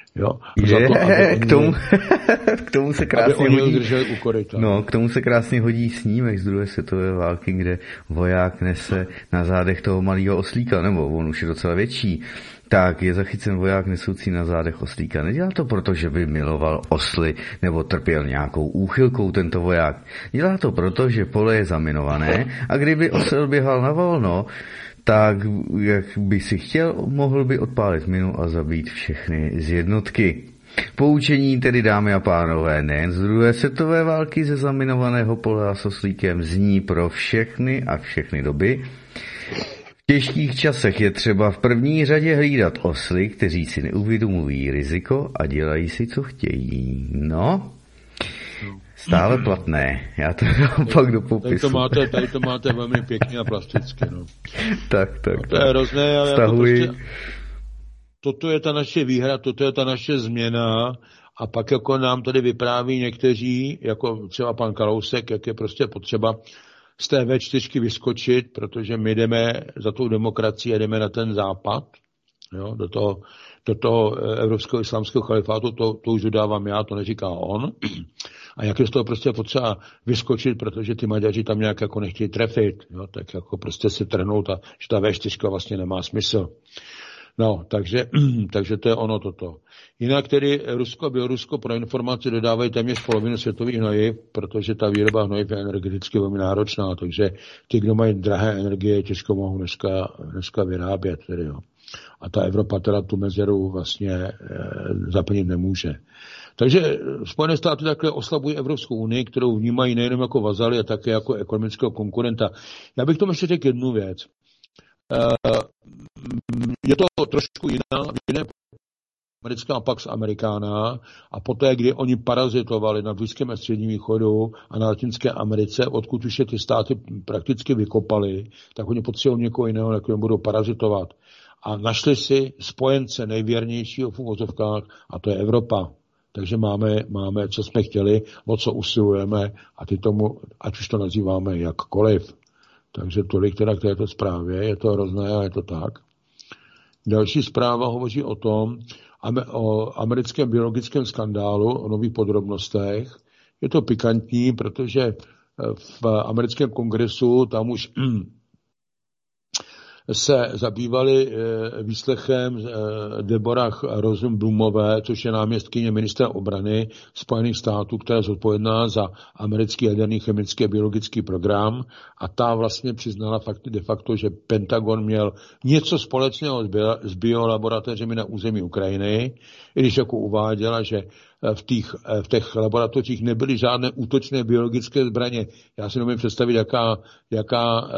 Jo, je, to, aby k, tomu, k tomu se krásně hodí, no, k tomu se krásně hodí snímek z druhé světové války, kde voják nese na zádech toho malého oslíka, nebo on už je docela větší, tak je zachycen voják nesoucí na zádech oslíka. Nedělá to proto, že by miloval osly nebo trpěl nějakou úchylkou tento voják. Dělá to proto, že pole je zaminované a kdyby osel běhal na volno, tak jak by si chtěl, mohl by odpálit minu a zabít všechny z jednotky. Poučení tedy, dámy a pánové, nejen z druhé světové války ze zaminovaného pole a s oslíkem zní pro všechny a všechny doby. V těžkých časech je třeba v první řadě hlídat osly, kteří si neuvědomují riziko a dělají si, co chtějí. No, stále platné. Já to dám pak do popisu. Tady to máte, tady to máte velmi pěkně a plasticky. No. tak, tak, no, to tak. je hrozné, ale Stahuji. Jako prostě, toto je ta naše výhra, toto je ta naše změna a pak jako nám tady vypráví někteří, jako třeba pan Kalousek, jak je prostě potřeba z té vé čtyřky vyskočit, protože my jdeme za tou demokracií a jdeme na ten západ, jo, do toho, do toho evropského islámského chalifátu, to, to už dodávám já, to neříká on. A jak je z toho prostě potřeba vyskočit, protože ty Maďaři tam nějak jako nechtějí trefit, jo, tak jako prostě se trhnout a že ta vé čtyřka vlastně nemá smysl. No, takže, takže to je ono toto. Jinak tedy Rusko a Bělorusko pro informaci dodávají téměř polovinu světových hnojiv, protože ta výroba hnojiv je energeticky velmi náročná, takže ti, kdo mají drahé energie, těžko mohou dneska, dneska vyrábět. Tedy, jo. A ta Evropa teda tu mezeru vlastně e, zaplnit nemůže. Takže Spojené státy takhle oslabují Evropskou unii, kterou vnímají nejenom jako vazaly, a také jako ekonomického konkurenta. Já bych tomu ještě řekl jednu věc. Je to trošku jiná, jiné americká Pax Americana a poté, kdy oni parazitovali na Blízkém a Středním východu a na Latinské Americe, odkud už je ty státy prakticky vykopali, tak oni potřebují někoho jiného, na kterém budou parazitovat. A našli si spojence nejvěrnějšího v uvozovkách a to je Evropa. Takže máme, máme, co jsme chtěli, o co usilujeme a ty tomu, ať už to nazýváme jakkoliv. Takže tolik teda k této zprávě, je to hrozné a je to tak. Další zpráva hovoří o tom, o americkém biologickém skandálu, o nových podrobnostech. Je to pikantní, protože v americkém kongresu tam už se zabývali výslechem Deborah Rosenblumové, což je náměstkyně ministra obrany Spojených států, která je zodpovědná za americký jaderný chemický a biologický program a ta vlastně přiznala fakt, de facto, že Pentagon měl něco společného s biolaboratořemi na území Ukrajiny, i když jako uváděla, že v těch, v těch laboratořích nebyly žádné útočné biologické zbraně. Já si nemůžu představit, jaká, jaká e,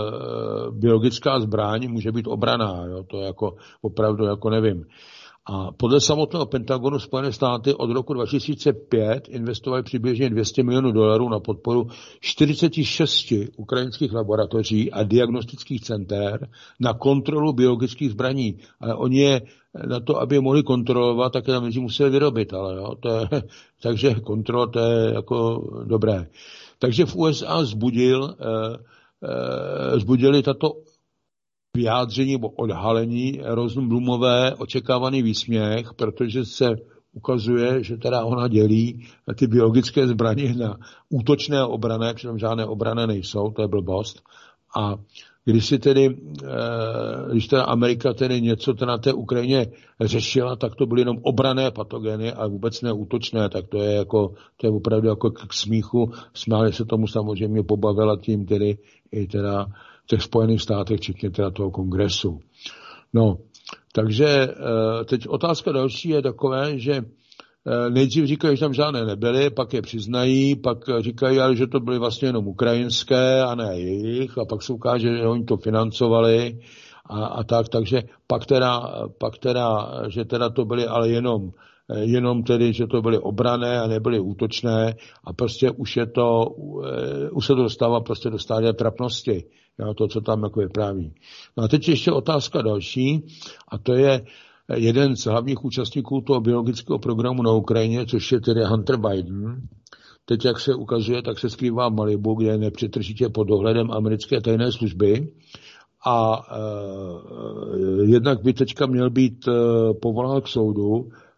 biologická zbraň může být obraná. Jo? To jako opravdu jako nevím. A podle samotného Pentagonu Spojené státy od roku dva tisíce pět investovaly přibližně dvě stě milionů dolarů na podporu čtyřicet šest ukrajinských laboratoří a diagnostických center na kontrolu biologických zbraní. Ale oni je na to, aby je mohli kontrolovat, tak je tam museli vyrobit. Ale jo, to je, takže kontrola, to je jako dobré. Takže v U S A zbudil, eh, eh, zbudili tato vyjádření nebo odhalení Rosenblumové očekávaný výsměch, protože se ukazuje, že teda ona dělí ty biologické zbraně na útočné a obranné, přitom žádné obranné nejsou, to je blbost. A když si tedy, když teda Amerika tedy něco teda na té Ukrajině řešila, tak to byly jenom obranné patogeny a vůbec ne útočné, tak to je jako, to je opravdu jako k smíchu. Smáli se tomu samozřejmě, pobavila tím tedy i teda v těch Spojených státech, včetně teda toho kongresu. No, takže teď otázka další je takové, že nejdřív říkají, že tam žádné nebyly, pak je přiznají, pak říkají, ale že to byly vlastně jenom ukrajinské a ne jejich, a pak se ukáže, že oni to financovali a, a tak, takže pak teda, pak teda, že teda to byly ale jenom, jenom tedy, že to byly obranné a nebyly útočné a prostě už je to, už se to dostává prostě do stádia trapnosti, jo, to, co tam jako vypráví. No a teď ještě otázka další, a to je jeden z hlavních účastníků toho biologického programu na Ukrajině, což je tedy Hunter Biden. Teď, jak se ukazuje, tak se skrývá v Malibu, kde je nepřetržitě pod dohledem americké tajné služby. A e, jednak by teďka měl být e, povolán k soudu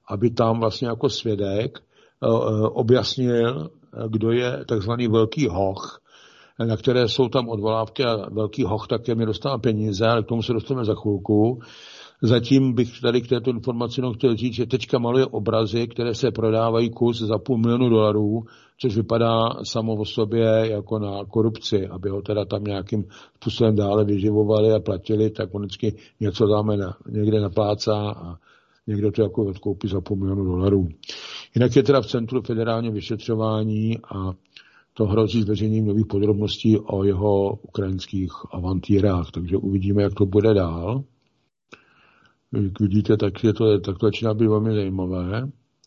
aby tam vlastně jako svědek objasnil, kdo je takzvaný velký hoch, na které jsou tam odvolávky a velký hoch také mi dostává peníze, ale k tomu se dostaneme za chvilku. Zatím bych tady k této informaci chtěl říct, že Tečka maluje obrazy, které se prodávají kus za půl milionu dolarů, což vypadá samo o sobě jako na korupci, aby ho teda tam nějakým způsobem dále vyživovali a platili, tak on vždycky něco dáme na, někde naplácá a někdo to jako odkoupí za půl milionu dolarů. Jinak je teda v Centru federálního vyšetřování a to hrozí zveřejněním nových podrobností o jeho ukrajinských avantýrách, takže uvidíme, jak to bude dál. Jak vidíte, tak, je to, tak to začíná být velmi zajímavé.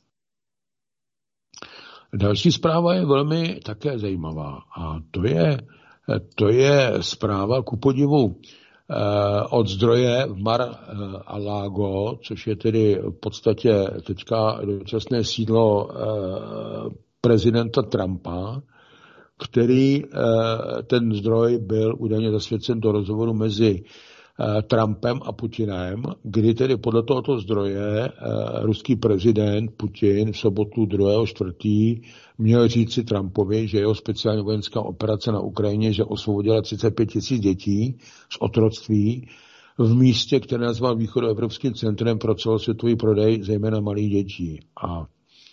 Další zpráva je velmi také zajímavá a to je, to je zpráva ku podivu od zdroje v Mar-a-Lago, což je tedy v podstatě teďka dočasné sídlo prezidenta Trumpa, který ten zdroj byl údajně zasvěcen do rozhovoru mezi Trumpem a Putinem, kdy tedy podle tohoto zdroje ruský prezident Putin v sobotu druhého čtvrtého měl říci Trumpovi, že jeho speciální vojenská operace na Ukrajině, že osvobodila třicet pět tisíc dětí z otroctví v místě, které nazval Východoevropským centrem pro celosvětový prodej, zejména malých dětí. A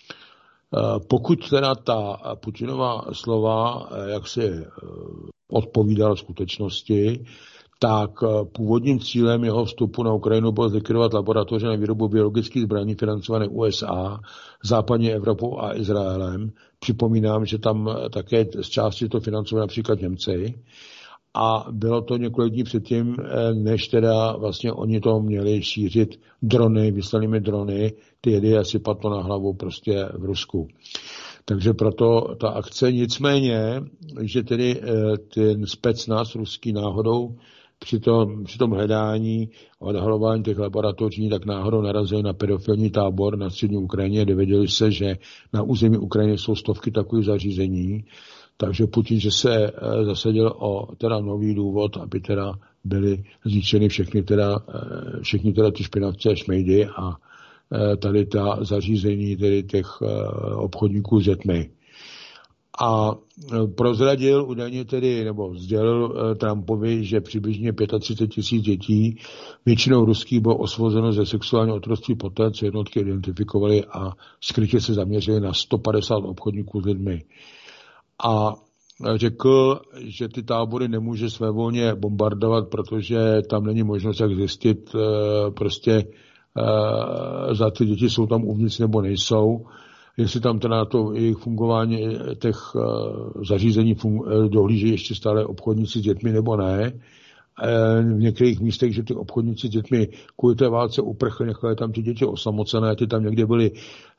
pokud teda ta Putinova slova jak si odpovídala skutečnosti, tak původním cílem jeho vstupu na Ukrajinu bylo zlikvidovat laboratoře na výrobu biologických zbraní financované U S A, západní Evropou a Izraelem. Připomínám, že tam také z části to financovali například Němci. A bylo to několik dní předtím, než teda vlastně oni to měli šířit drony, vyslanými drony, ty jedy a sypat to na hlavu prostě v Rusku. Takže proto ta akce, nicméně, že tedy ten specnaz ruský náhodou při tom, při tom hledání a odhalování těch laboratoří tak náhodou narazil na pedofilní tábor na střední Ukrajině, kde věděli se, že na území Ukrajiny jsou stovky takových zařízení, takže Putin, že se zasadil o teda nový důvod, aby teda byly zničeny všechny teda, všechny teda ty špinavce a šmejdy a tady ta zařízení tedy těch obchodníků s dětmi. A prozradil údajně tedy, nebo sdělil Trumpovi, že přibližně třicet pět tisíc dětí, většinou ruských, bylo osvobozeno ze sexuálního otroctví poté, co jednotky identifikovali a skrytě se zaměřili na sto padesát obchodníků s lidmi. A řekl, že ty tábory nemůže svévolně bombardovat, protože tam není možnost, jak zjistit prostě za ty děti jsou tam uvnitř nebo nejsou. Jestli tam teda to jejich fungování těch zařízení fun- dohlíží ještě stále obchodníci s dětmi nebo ne. V některých místech, že ty obchodníci s dětmi kvůli té válce uprchli, nechali tam ty děti osamocené, ty tam někde byly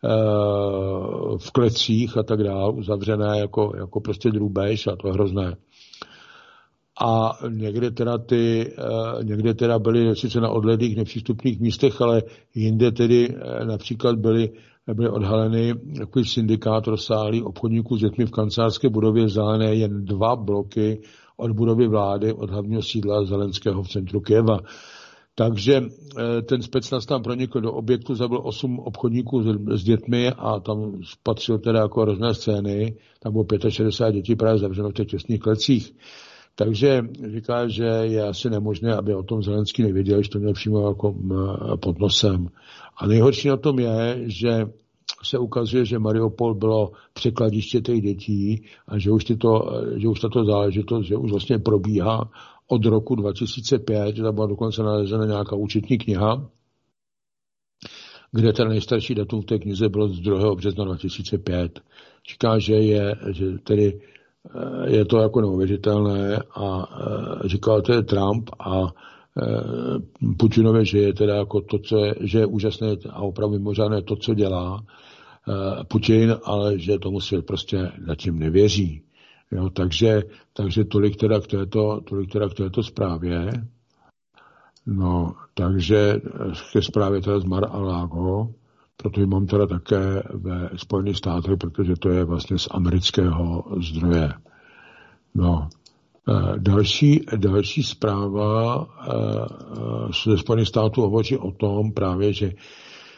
v klecích a tak dále, uzavřené jako, jako prostě drůbež a to je hrozné. A někde teda ty, někde teda byly sice na odlehlých nepřístupných místech, ale jinde tedy například byly byly odhaleny takový syndikát rozsáhlý obchodníků s dětmi v kancelářské budově vzdálené jen dva bloky od budovy vlády, od hlavního sídla Zelenského v centru Kyjeva. Takže ten specnaz tam pronikl do objektu, zabil osm obchodníků s dětmi a tam patřil teda jako různé scény. Tam bylo šedesát pět dětí právě zavřeno v těch těsných klecích. Takže říká, že je asi nemožné, aby o tom Zelenský nevěděl, že to měl přímo jako pod nosem. A nejhorší na tom je, že se ukazuje, že Mariupol bylo překladiště těch dětí a že už, tyto, že už tato záležitost, že už vlastně probíhá od roku dva tisíce pět, že tam byla dokonce nalezena nějaká účetní kniha, kde ten nejstarší datum v té knize bylo z druhého března dva tisíce pět. Říká, že je, že tedy je to jako neuvěřitelné a říkal, to je Trump a Putinovi, že je teda jako to, co je, že je úžasné a opravdu mimořádné to, co dělá Putin, ale že tomu svět prostě zatím nevěří. Jo, takže, takže tolik teda k této, tolik teda k této zprávě. No, takže ke zprávě teda z Mar-a-Lago, protože mám teda také ve Spojených státech, protože to je vlastně z amerického zdroje. No, další, další zpráva ze Spojených států hovoří o tom právě, že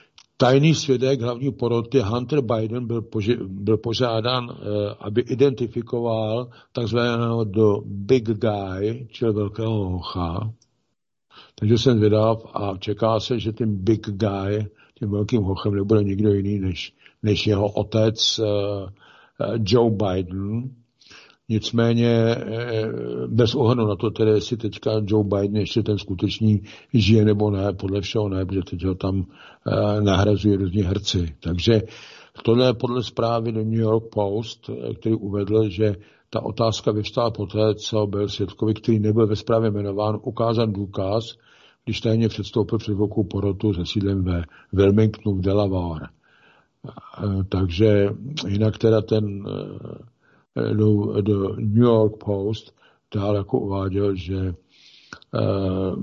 Tajný svědek hlavní poroty Hunter Biden byl, poži- byl požádán, uh, aby identifikoval takzvaného do big guy, čili velkého hocha. Takže jsem zvědav a čeká se, že ten big guy, tím velkým hochem nebude nikdo jiný než, než jeho otec uh, uh, Joe Biden. Nicméně bez ohledu na to, tedy jestli teďka Joe Biden ještě ten skutečný žije nebo ne, podle všeho ne, protože teď ho tam uh, nahrazují různí herci. Takže tohle je podle zprávy do New York Post, který uvedl, že ta otázka vyvstala poté, co byl svědkovi, který nebyl ve zprávě jmenován, ukázán důkaz, když tajně předstoupil před velkou porotu se sídlem ve Wilmingtonu v Delaware. Takže jinak teda ten do, do New York Post dál jako uváděl, že uh,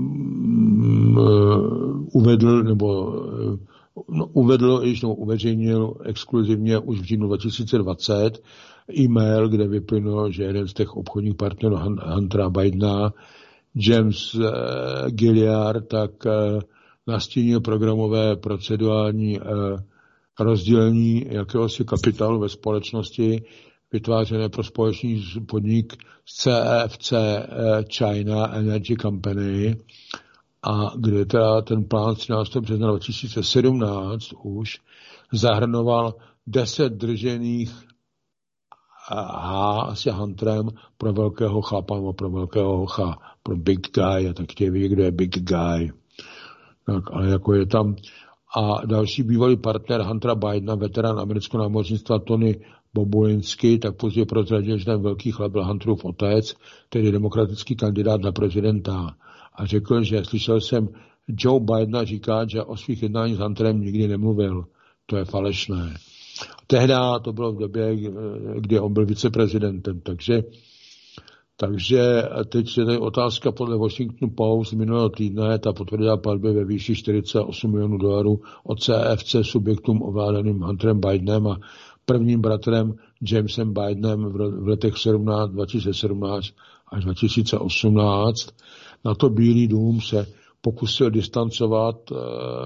uvedl nebo uh, no, uvedl, již nebo uveřejnil exkluzivně už v říjnu dva tisíce dvacet e-mail, kde vyplynulo, že jeden z těch obchodních partnerů Huntera Bidena, James uh, Gilliard, tak uh, nastínil programové procedurální uh, rozdělení jakéhosi kapitálu ve společnosti, vytvářené pro společný podnik C E F C China Energy Company, a kde teda ten plán třináctého března dva tisíce sedmnáct už zahrnoval deset držených H, asi Hunterem, pro velkého chlapa, nebo pro velkého hocha, pro big guy, a tak chtějí vidět, kdo je big guy. Tak, ale jako je tam. A další bývalý partner Huntera Bidena, veterán amerického námořnictva Tony Bobulinski, tak později prozradil, že ten velký chlap byl Hunterův otec, tedy demokratický kandidát na prezidenta. A řekl, že slyšel jsem Joe Bidena říkat, že o svých jednání s Hunterem nikdy nemluvil. To je falešné. Tehdy to bylo v době, kdy on byl viceprezidentem, takže Takže teď je tady otázka podle Washington Post minulého týdne, ta potvrdila platby ve výši čtyřicet osm milionů dolarů od C F C subjektům ovládaným Hunterem Bidenem a prvním bratrem Jamesem Bidenem v letech dva tisíce sedmnáct až dva tisíce osmnáct. Na to Bílý dům se pokusil distancovat eh,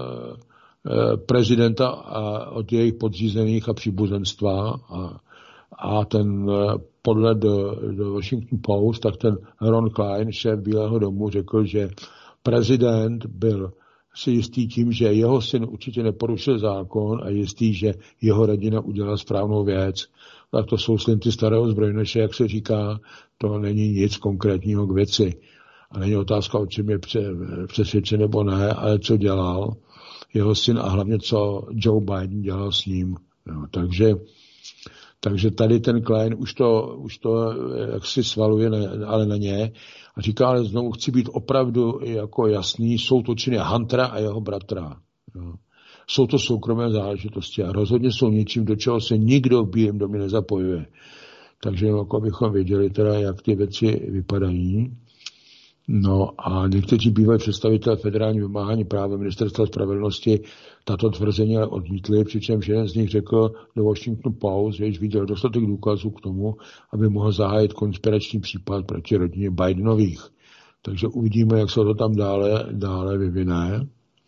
eh, prezidenta a od jejich podřízených a příbuzenstva a, a ten eh, podle do, do Washington Post, tak ten Ron Klein, šéf Bílého domu, řekl, že prezident byl si jistý tím, že jeho syn určitě neporušil zákon a jistý, že jeho rodina udělala správnou věc. Tak to jsou slinty starého zbrojneše, jak se říká, to není nic konkrétního k věci. A není otázka, o čem je přesvědčen nebo ne, ale co dělal jeho syn a hlavně co Joe Biden dělal s ním. No, takže Takže tady ten Klein už to, už to jaksi svaluje, ale na ně. A říká, ale znovu chci být opravdu jako jasný, jsou to činy Huntera a jeho bratra. Jo. Jsou to soukromé záležitosti a rozhodně jsou něčím, do čeho se nikdo v Bílém domě nezapojuje. Takže jako bychom věděli teda, jak ty věci vypadají. No a někteří bývalí představitelé federální vymáhání práva ministerstva spravedlnosti tato tvrzení ale odmítli, přičemž jeden z nich řekl do Washington Post, že již viděl dostatek důkazů k tomu, aby mohl zahájit konspirační případ proti rodině Bidenových. Takže uvidíme, jak se to tam dále, dále vyvine.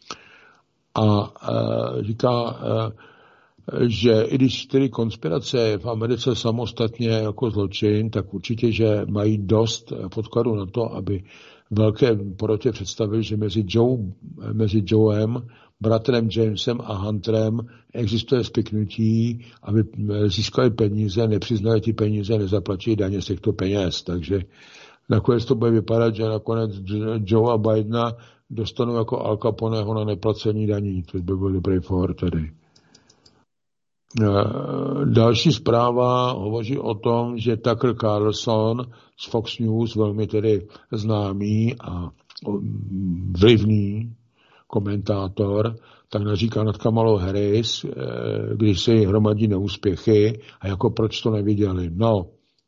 A e, říká, e, že i když tedy konspirace je v Americe samostatně jako zločin, tak určitě, že mají dost podkladu na to, aby velké porotě představili, že mezi, Joe, mezi Joem, bratrem Jamesem a Hunterem existuje spiknutí, aby získali peníze, nepřiznali ti peníze, nezaplatí daně z těchto peněz. Takže nakonec to bude vypadat, že nakonec Joe a Bidena dostanou jako Al Caponeho na neplacení daní. To by byl dobrý for tedy. Další zpráva hovoří o tom, že Tucker Carlson z Fox News, velmi tedy známý a vlivný komentátor, tak naříká nad Kamalou Harris, když se jí hromadí neúspěchy a jako proč to neviděli. No,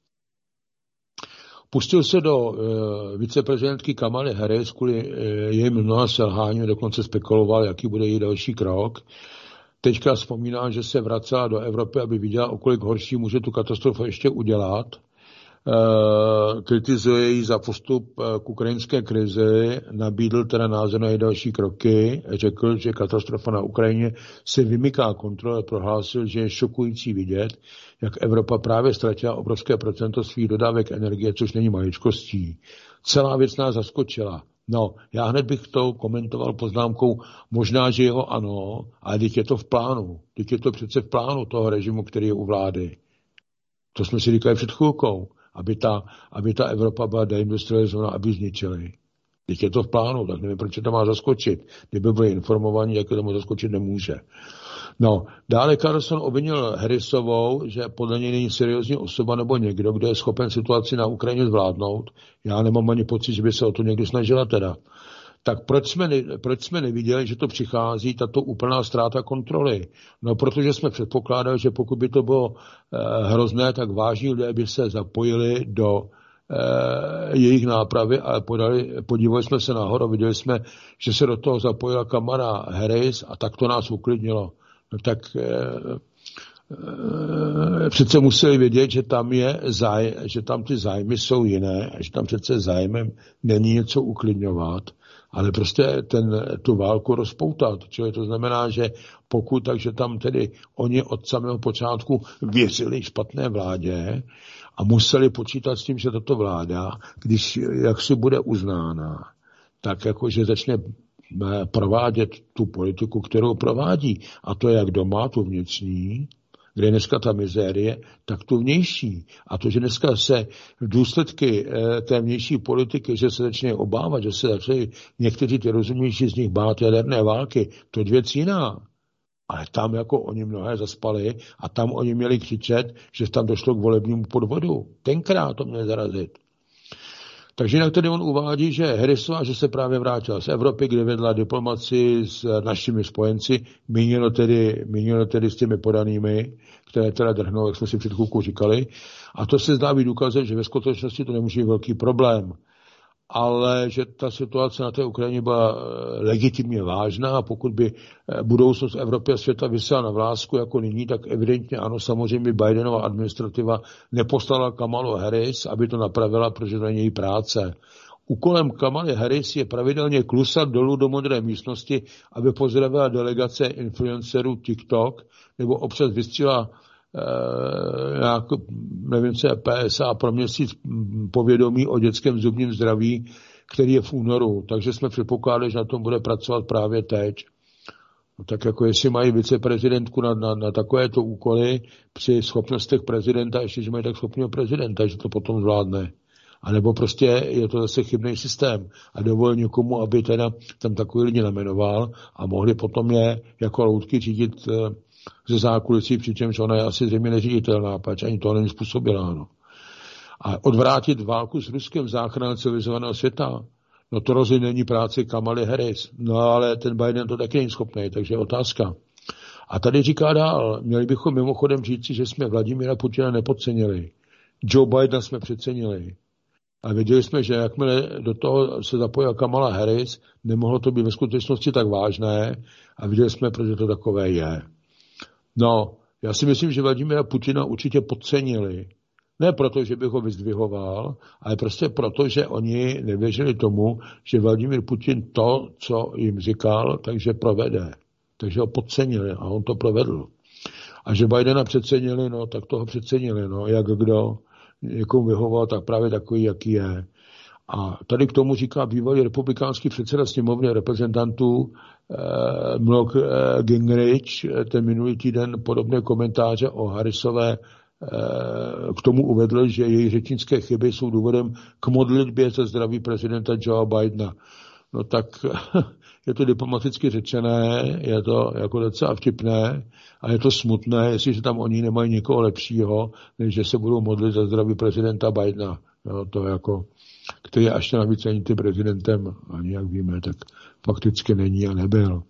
pustil se do uh, viceprezidentky Kamaly Harris kvůli uh, jejím mnoha selháním, dokonce spekuloval, jaký bude její další krok. Teďka vzpomíná, že se vracela do Evropy, aby viděla, o kolik horší může tu katastrofu ještě udělat. kritizuje ji za postup k ukrajinské krizi, nabídl teda názor na její další kroky, řekl, že katastrofa na Ukrajině se vymyká kontrole, prohlásil, že je šokující vidět, jak Evropa právě ztratila obrovské procento svých dodávek energie, což není maličkostí. Celá věc nás zaskočila. No, já hned bych to komentoval poznámkou, možná, že jeho ano, ale teď je to v plánu. Teď je to přece v plánu toho režimu, který je u vlády. To jsme si říkali před chvilkou, aby ta, aby ta Evropa byla deindustrializovaná, aby ji zničili. Teď je to v plánu, tak nevím, proč to má zaskočit. Kdyby byli informovaní, jak to tomu zaskočit nemůže. No, dále Carlson obvinil Harrisovou, že podle něj není seriózní osoba nebo někdo, kdo je schopen situaci na Ukrajině zvládnout. Já nemám ani pocit, že by se o to někdy snažila teda. Tak proč jsme, ne, proč jsme neviděli, že to přichází, tato úplná ztráta kontroly? No, protože jsme předpokládali, že pokud by to bylo eh, hrozné, tak vážní lidé by se zapojili do eh, jejich nápravy a podali, podívali jsme se nahoru, viděli jsme, že se do toho zapojila Kamala Harris a tak to nás uklidnilo. No tak eh, eh, přece museli vědět, že tam, je záj, že tam ty zájmy jsou jiné a že tam přece zájmem není něco uklidňovat, ale prostě ten, tu válku rozpoutat. Čili to znamená, že pokud, takže tam tedy oni od samého počátku věřili špatné vládě a museli počítat s tím, že tato vláda, když jaksi bude uznána, tak jakože začne provádět tu politiku, kterou provádí. A to je jak doma, tu vnitřní, kde je dneska ta mizérie, tak tu vnější. A to, že dneska se důsledky té vnější politiky, že se začne obávat, že se začne někteří ty rozumnější z nich bát jaderné války, to je věc jiná. Ale tam jako oni mnohé zaspali a tam oni měli křičet, že tam došlo k volebnímu podvodu. Tenkrát to měli zarazit. Takže jinak tedy on uvádí, že Harrisová, že se právě vrátila z Evropy, kde vedla diplomaci s našimi spojenci, míněno tedy, míněno tedy s těmi podanými, které teda drhnou, jak jsme si před chvilkou říkali. A to se zdá být důkazem, že ve skutečnosti to nemůže být velký problém. Ale že ta situace na té Ukrajině byla legitimně vážná a pokud by budoucnost Evropy a světa visela na vlásku jako nyní, tak evidentně ano, samozřejmě Bidenova administrativa neposlala Kamalu Harris, aby to napravila, protože to není její práce. Úkolem Kamaly Harris je pravidelně klusat dolů do modré místnosti, aby pozdravila delegace influencerů TikTok, nebo občas vystřela Uh, nějak, nevím, co je P S A pro měsíc povědomí o dětském zubním zdraví, který je v únoru. Takže jsme předpokládali, že na tom bude pracovat právě teď. No, tak jako jestli mají viceprezidentku na, na, na takovéto úkoly při schopnostech prezidenta, ještě, že mají tak schopného prezidenta, že to potom zvládne. A nebo prostě je to zase chybný systém a dovolil někomu, aby teda tam takový lidi namenoval a mohli potom je jako loutky řídit ze zákulisí, přičemž ona je asi zřejmě neřiditelná, pač ani to není způsobila. No. A odvrátit válku s Ruskem, záchrana civilizovaného světa, no to rozhodně není práce Kamaly Harris. No ale ten Biden to taky není schopný, takže je otázka. A tady říká dál, měli bychom mimochodem říci, že jsme Vladimíra Putina nepodcenili. Joe Bidena jsme přecenili. A věděli jsme, že jakmile do toho se zapojila Kamala Harris, nemohlo to být ve skutečnosti tak vážné a viděli jsme, proč to takové je. No, já si myslím, že Vladimíra Putina určitě podcenili. Ne proto, že bych ho vyzdvihoval, ale prostě proto, že oni nevěřili tomu, že Vladimír Putin to, co jim říkal, takže provede. Takže ho podcenili a on to provedl. A že Bidena přecenili, no, tak toho přecenili, no, jak kdo někomu vyhovoval, tak právě takový, jaký je. A tady k tomu říká bývalý republikánský předseda sněmovny reprezentantů eh, Mlok eh, Gingrich, ten minulý týden podobné komentáře o Harrisové eh, k tomu uvedl, že její řečnické chyby jsou důvodem k modlitbě za zdraví prezidenta Joea Bidena. No tak je to diplomaticky řečené, je to jako docela vtipné a je to smutné, jestliže tam oni nemají někoho lepšího, než že se budou modlit za zdraví prezidenta Bidena. No, to jako, který až navíc ani ty prezidentem, ani jak víme, tak fakticky není a nebyl.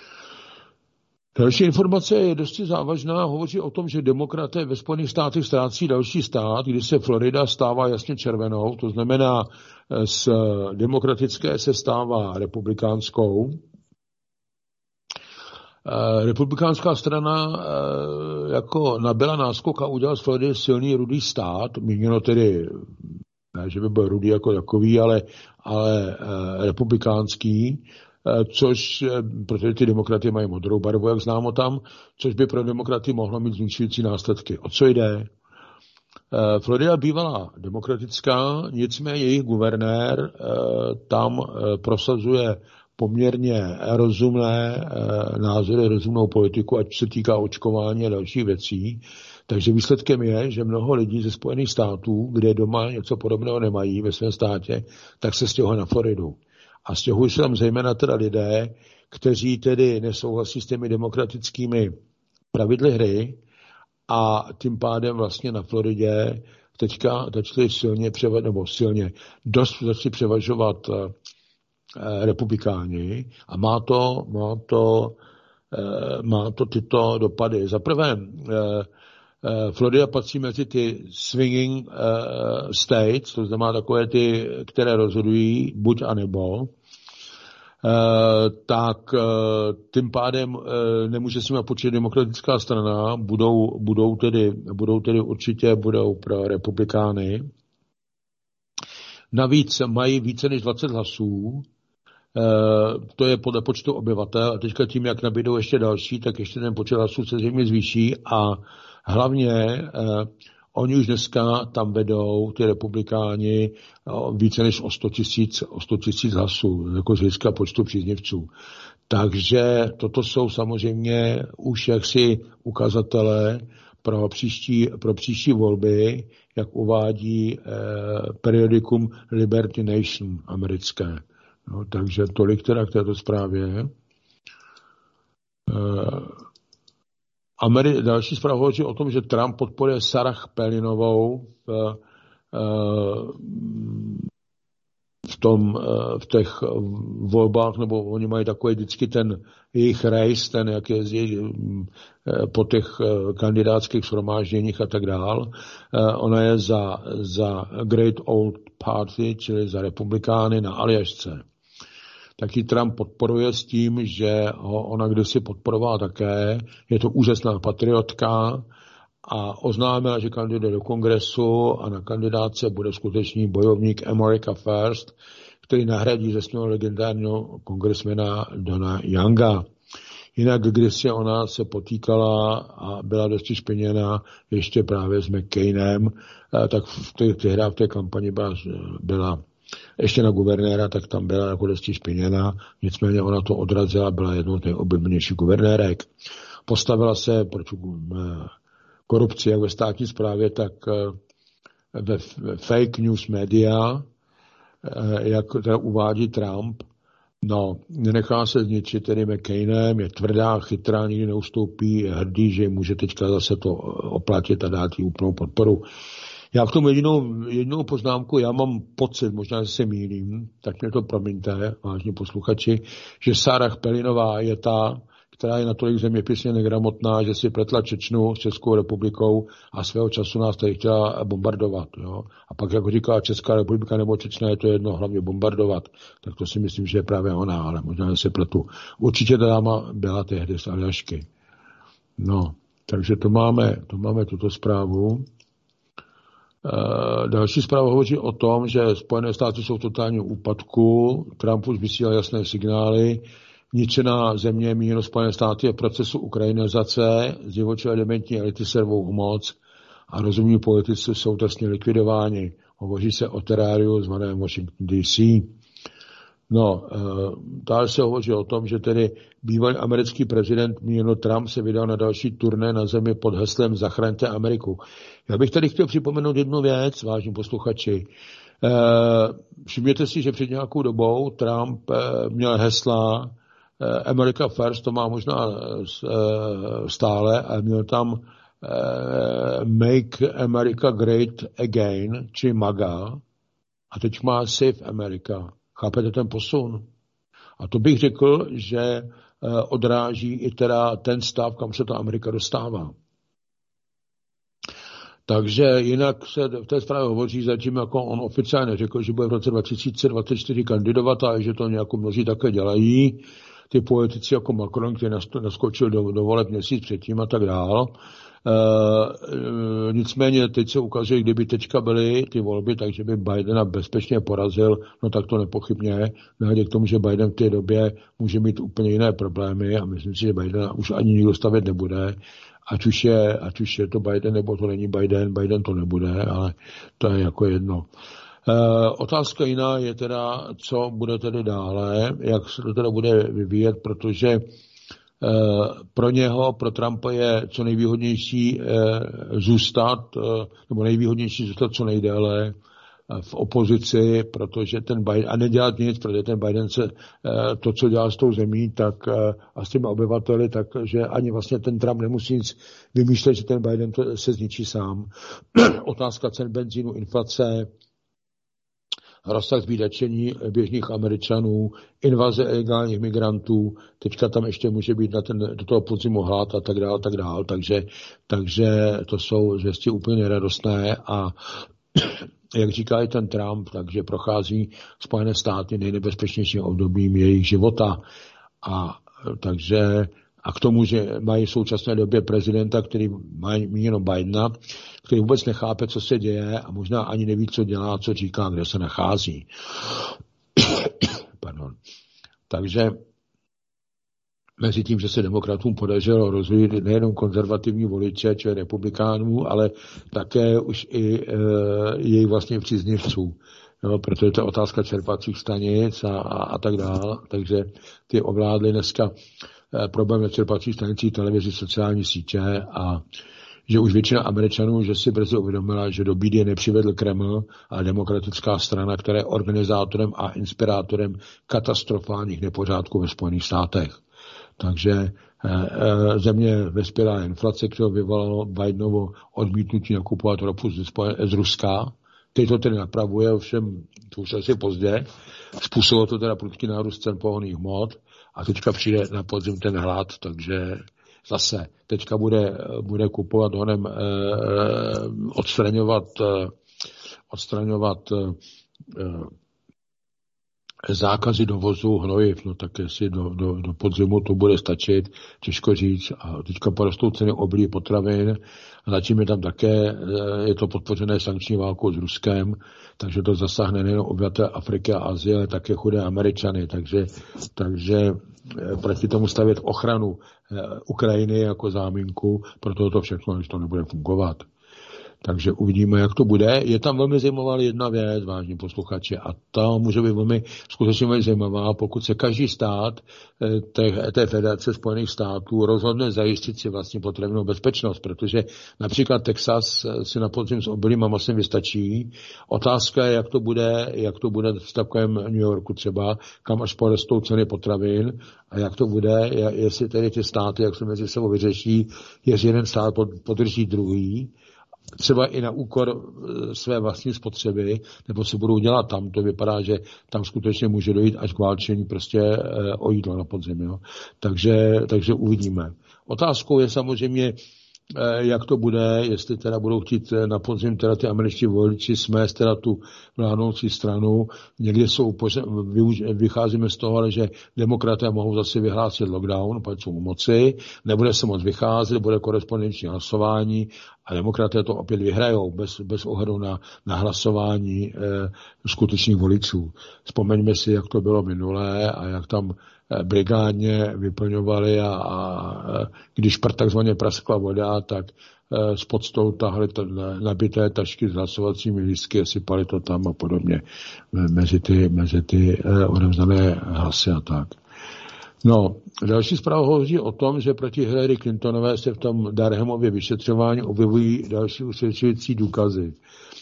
Další informace je dosti závažná, hovoří o tom, že demokraté ve Spojených státech ztrácí další stát, kdy se Florida stává jasně červenou, to znamená z demokratické se stává republikánskou. Republikánská strana jako nabyla náskok a udělala z Floridy silný rudý stát, míněno tedy, ne, že by byl rudý jako takový, ale, ale republikánský, což, protože ty demokraty mají modrou barvu, jak známo tam, což by pro demokraty mohlo mít zničující následky. O co jde? Florida bývala demokratická, nicméně jejich guvernér tam prosazuje poměrně rozumné názory, rozumnou politiku, ať se týká očkování a dalších věcí. Takže výsledkem je, že mnoho lidí ze Spojených států, kde doma něco podobného nemají ve svém státě, tak se stěhuje na Floridu. A stěhují se tam zejména teda lidé, kteří tedy nesouhlasí s těmi demokratickými pravidly hry a tím pádem vlastně na Floridě teďka začali silně převažovat, nebo silně dost začali převažovat republikáni a má to, má to, má to tyto dopady. Za prvé, Florida patří mezi ty swinging states, to znamená takové ty, které rozhodují buď a nebo, tak tím pádem nemůže s nimi počít demokratická strana, budou, budou, tedy, budou tedy určitě budou pro republikány. Navíc mají více než dvacet hlasů, to je podle počtu obyvatel a teďka tím, jak nabídou ještě další, tak ještě ten počet hlasů se zřejmě zvýší a hlavně eh, oni už dneska tam vedou, ty republikáni, eh, více než o sto tisíc hlasů, jako z hlediska počtu příznivců. Takže toto jsou samozřejmě už jaksi ukazatele pro příští, pro příští volby, jak uvádí eh, periodikum Liberty Nation americké. No, takže tolik teda k této zprávě. Uh, Ameri- další zpráva hovoří o tom, že Trump podporuje Sarah Palinovou v, uh, v, tom, uh, v těch volbách, nebo oni mají takový vždycky ten jejich race, ten, jak jezdí uh, po těch uh, kandidátských shromážděních a tak dál. Uh, ona je za, za Great Old Party, čili za republikány na Aljašce. Taky Trump podporuje s tím, že ho ona kdysi podporovala také. Je to úžasná patriotka a oznámila, že kandiduje do kongresu a na kandidáce bude skutečný bojovník America First, který nahradí řečného legendárního kongresmena Dona Younga. Jinak kdysi ona se potýkala a byla dosti špiněna ještě právě s McCainem, tak v té, té hra v té kampani byla, byla ještě na guvernéra, tak tam byla jako dosti špiněna, nicméně ona to odrazila, byla jednou z nejoblíbenějších guvernérek. Postavila se proti korupci jak ve státní správě, tak ve fake news media, jak teda uvádí Trump. No, nenechá se zničit tedy McCainem, je tvrdá, chytrá, nikdy neustoupí, je hrdý, že může teďka zase to oplatit a dát jí úplnou podporu. Já k tomu jedinou, jedinou poznámku, já mám pocit, možná, že se mýlím, tak mě to promiňte, vážní posluchači, že Sarah Palinová je ta, která je natolik zeměpisně negramotná, že si pletla Čečnu s Českou republikou a svého času nás tady chtěla bombardovat. Jo? A pak, jako říká Česká republika nebo Čečna, je to jedno, hlavně bombardovat. Tak to si myslím, že je právě ona, ale možná, že si pletu. Určitě ta dáma byla tehdy z Aljašky. No, takže to máme, to máme tuto zprávu. Uh, další zpráva hovoří o tom, že Spojené státy jsou v totálním úpadku. Trump už vysílal jasné signály. Ničená země, míněno Spojené státy, je v procesu ukrajinizace, zdivočilé dementní elity servou moc a rozumní politici jsou trestně likvidováni. Hovoří se o teráriu zvaném Washington D C. No, dále se hovoří o tom, že tedy bývalý americký prezident míněno Trump se vydal na další turné na zemi pod heslem Zachraňte Ameriku. Já bych tady chtěl připomenout jednu věc, vážní posluchači. Všimněte si, že před nějakou dobou Trump měl hesla America First, to má možná stále, a měl tam Make America Great Again, či MAGA, a teď má Save America. Chápete ten posun? A to bych řekl, že odráží i teda ten stav, kam se ta Amerika dostává. Takže jinak se v té zprávě hovoří zatím, jako on oficiálně řekl, že bude v roce dva tisíce dvacet čtyři kandidovat a že to nějakou mnozí také dělají. ty politici jako Macron, který naskočil do, do voleb měsíc předtím a tak dál. E, e, nicméně teď se ukazuje, kdyby teďka byly ty volby, takže by Bidena bezpečně porazil, no tak to nepochybně. Nehledě k tomu, že Biden v té době může mít úplně jiné problémy a myslím si, že Bidena už ani nikdo stavět nebude. Ať už je, ať už je to Biden, nebo to není Biden, Biden to nebude, ale to je jako jedno. E, otázka jiná je teda, co bude tedy dále, jak se to teda bude vyvíjet, protože e, pro něho, pro Trumpa je co nejvýhodnější e, zůstat, e, nebo nejvýhodnější zůstat co nejdéle v opozici, protože ten Biden, a nedělat nic, protože ten Biden se to, co dělá s tou zemí, tak a s těmi obyvateli, takže ani vlastně ten Trump nemusí nic vymýšlet, že ten Biden to se zničí sám. Otázka cen benzínu, inflace, rozsah zbídačení běžných Američanů, invaze ilegálních migrantů, teďka tam ještě může být na ten, do toho podzimu hlad a tak dále, tak dále, takže, takže to jsou zvěsti úplně neradostné a jak říká i ten Trump, takže prochází Spojené státy nejnebezpečnějším obdobím jejich života. A takže a k tomu, že mají v současné době prezidenta, který má míněno Bidena, který vůbec nechápe, co se děje a možná ani neví, co dělá, co říká, kde se nachází. Pardon. Takže mezi tím, že se demokratům podařilo rozvíjet nejenom konzervativní voliče, či republikánů, ale také už i e, jejich vlastně příznivců. No, protože to je otázka čerpacích stanic a, a, a tak dále. Takže ty ovládly dneska e, problém na čerpacích stanicích, televizi, sociální sítě a že už většina Američanů, že si brzy uvědomila, že do bídy je nepřivedl Kreml a demokratická strana, která je organizátorem a inspirátorem katastrofálních nepořádků ve Spojených státech. Takže e, e, země ve spirále inflace, kterou vyvolalo Bidenovo odmítnutí nakupovat ropu z, z Ruska. Teď to tedy napravuje, ovšem to už asi pozdě. Způsobilo to teda prudký nárůst cen pohonných hmot a teďka přijde na podzim ten hlad, takže zase teďka bude, bude kupovat honem, e, odstraňovat, e, odstraňovat e, zákazy dovozu hnojiv, no tak jestli do, do, do podzimu to bude stačit, těžko říct. A teďka porostou ceny obilí potravin a zatím je tam také, je to podpořené sankční válkou s Ruskem, takže to zasáhne nejen obyvatel Afriky a Asie, ale také chudé Američany, takže, takže proti tomu stavět ochranu Ukrajiny jako záminku, proto to všechno, když to nebude fungovat. Takže uvidíme, jak to bude. Je tam velmi zajímavá jedna věc, vážní posluchači, a ta může být velmi skutečně velmi zajímavá, pokud se každý stát té, té federace Spojených států rozhodne zajistit si vlastně potravinovou bezpečnost, protože například Texas si na podzim s obilím a masem vystačí. Otázka je, jak to bude, jak to bude v takovém New Yorku třeba, kam až porostou ceny potravin a jak to bude, jestli tedy ty státy, jak se mezi sebou vyřeší, jestli jeden stát podrží druhý, třeba i na úkor své vlastní spotřeby, nebo se budou dělat tam. To vypadá, že tam skutečně může dojít až k válčení prostě o jídlo na podzim. Jo. Takže, takže uvidíme. Otázkou je samozřejmě, jak to bude, jestli teda budou chtít na podzim teda ty američtí voliči smést teda tu vládnoucí stranu. Někde jsou, vycházíme z toho, ale že demokraté mohou zase vyhlásit lockdown, pokud jsou u moci, nebude se moc vycházet, bude korespondenční hlasování a demokraté to opět vyhrajou bez, bez ohledu na, na hlasování e, skutečných voličů. Vzpomeňme si, jak to bylo minulé a jak tam brigádně vyplňovali a, a když takzvaně praskla voda, tak e, s podstou tahli to, nabité tašky s hlasovacími lístky a sypali to tam a podobně mezi ty, mezi ty e, odevzdané hlasy a tak. No, další zpráva hovoří o tom, že proti Hillary Clintonové se v tom Durhamově vyšetřování objevují další usvědčující důkazy. E,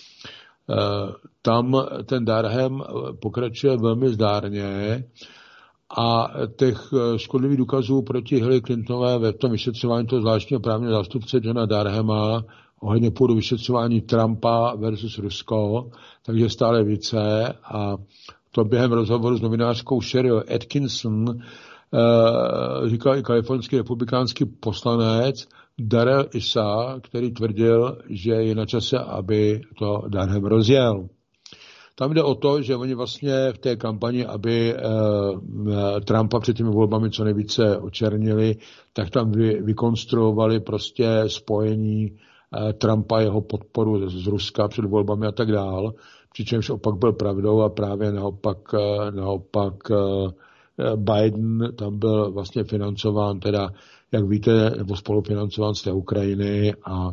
tam ten Durham pokračuje velmi zdárně a těch škodlivých důkazů proti Hillary Clintonové ve tom vyšetřování toho zvláštního právního zástupce Johna Durhama ohledně původu vyšetřování Trumpa versus Rusko, takže stále více a to během rozhovoru s novinářkou Sheryl Atkinson uh, říkal i kalifornský republikánský poslanec Darrell Issa, který tvrdil, že je na čase, aby to Durham rozjel. Tam jde o to, že oni vlastně v té kampani, aby uh, Trumpa před těmi volbami co nejvíce očernili, tak tam vy, vykonstruovali prostě spojení uh, Trumpa, jeho podporu z, z Ruska před volbami a tak dál, přičemž opak byl pravdou a právě naopak, uh, naopak uh, Biden tam byl vlastně financován, teda, jak víte, nebo spolufinancován z té Ukrajiny a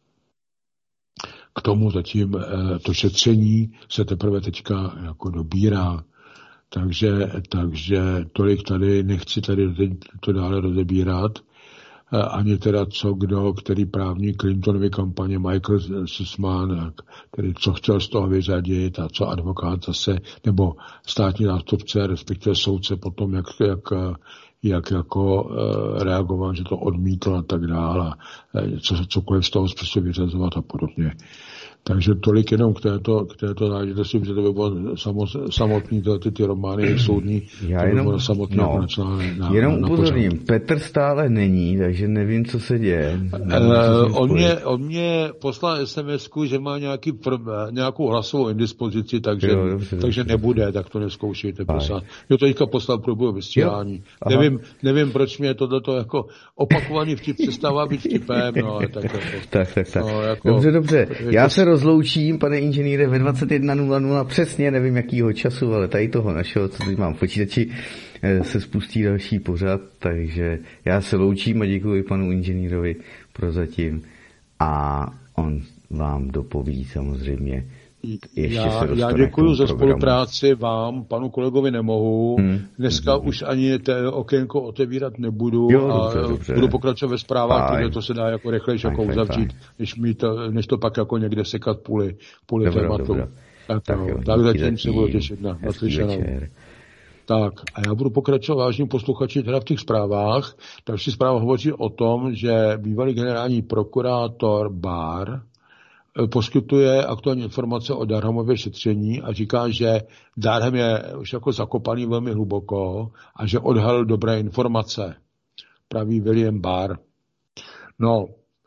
k tomu zatím to šetření se teprve teďka jako dobírá. Takže, takže tolik tady, nechci tady to dále rozebírat. Ani teda co kdo, který právník Clintonovy kampaně Michael Sussman, který co chtěl z toho vyřadit a co advokát zase, nebo státní zástupce, respektive soudce potom, jak, jak, jak jako reagoval, že to odmítl a tak dále, co, cokoliv z toho prostě vyřazovat a podobně. Takže tolik jenom k této, k této záležitosti, že to by bylo samotný, ty, ty romány soudní, já jenom, to by samotný no, na, na, jenom na upozorním, Petr stále není, takže nevím, co se děje. Nevím, uh, on, mě, on mě poslal es em esku, že má nějaký, nějakou hlasovou indispozici, takže, jo, dobře, takže dobře. Nebude, tak to neskoušejte, prosím. Jo, to teďka poslal průběhu vysílání. Nevím, nevím, proč mě tohleto jako opakovaný vtip přestává být vtipem, no, ale tak jako. tak, tak, tak. No, jako, dobře, dobře. Já se rozloučím, pane inženýre, ve dvacet jedna nula nula, přesně, nevím jakýho času, ale tady toho našeho, co teď mám v počítači, se spustí další pořad, takže já se loučím a děkuji panu inženýrovi prozatím a on vám dopoví samozřejmě. Ještě já, já děkuji za spolupráci vám, panu kolegovi nemohu. Hmm. Dneska hmm. už ani té okénko otevírat nebudu jo, a dobře, dobře. budu pokračovat ve zprávách, protože to se dá jako rychlejší jako uzavřít, než, to, než to pak jako někde sekat půli, půli tématu. Tak, tak, jo, tak zatím se budu těšit na naslyšenou. Tak a já budu pokračovat, vážní posluchači, teda v těch zprávách. Další zpráva hovoří o tom, že bývalý generální prokurátor Barr poskytuje aktuální informace o Durhamově šetření a říká, že Durham je už jako zakopaný velmi hluboko a že odhalil dobré informace. Praví William Barr. No,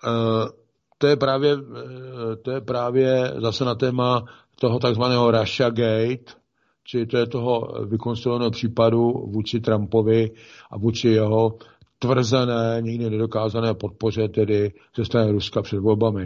to je právě, to je právě zase na téma toho takzvaného Russia Gate, či to je toho vykonstruovaného případu vůči Trumpovi a vůči jeho tvrzené, nikdy nedokázané podpoře tedy ze strany Ruska před volbami.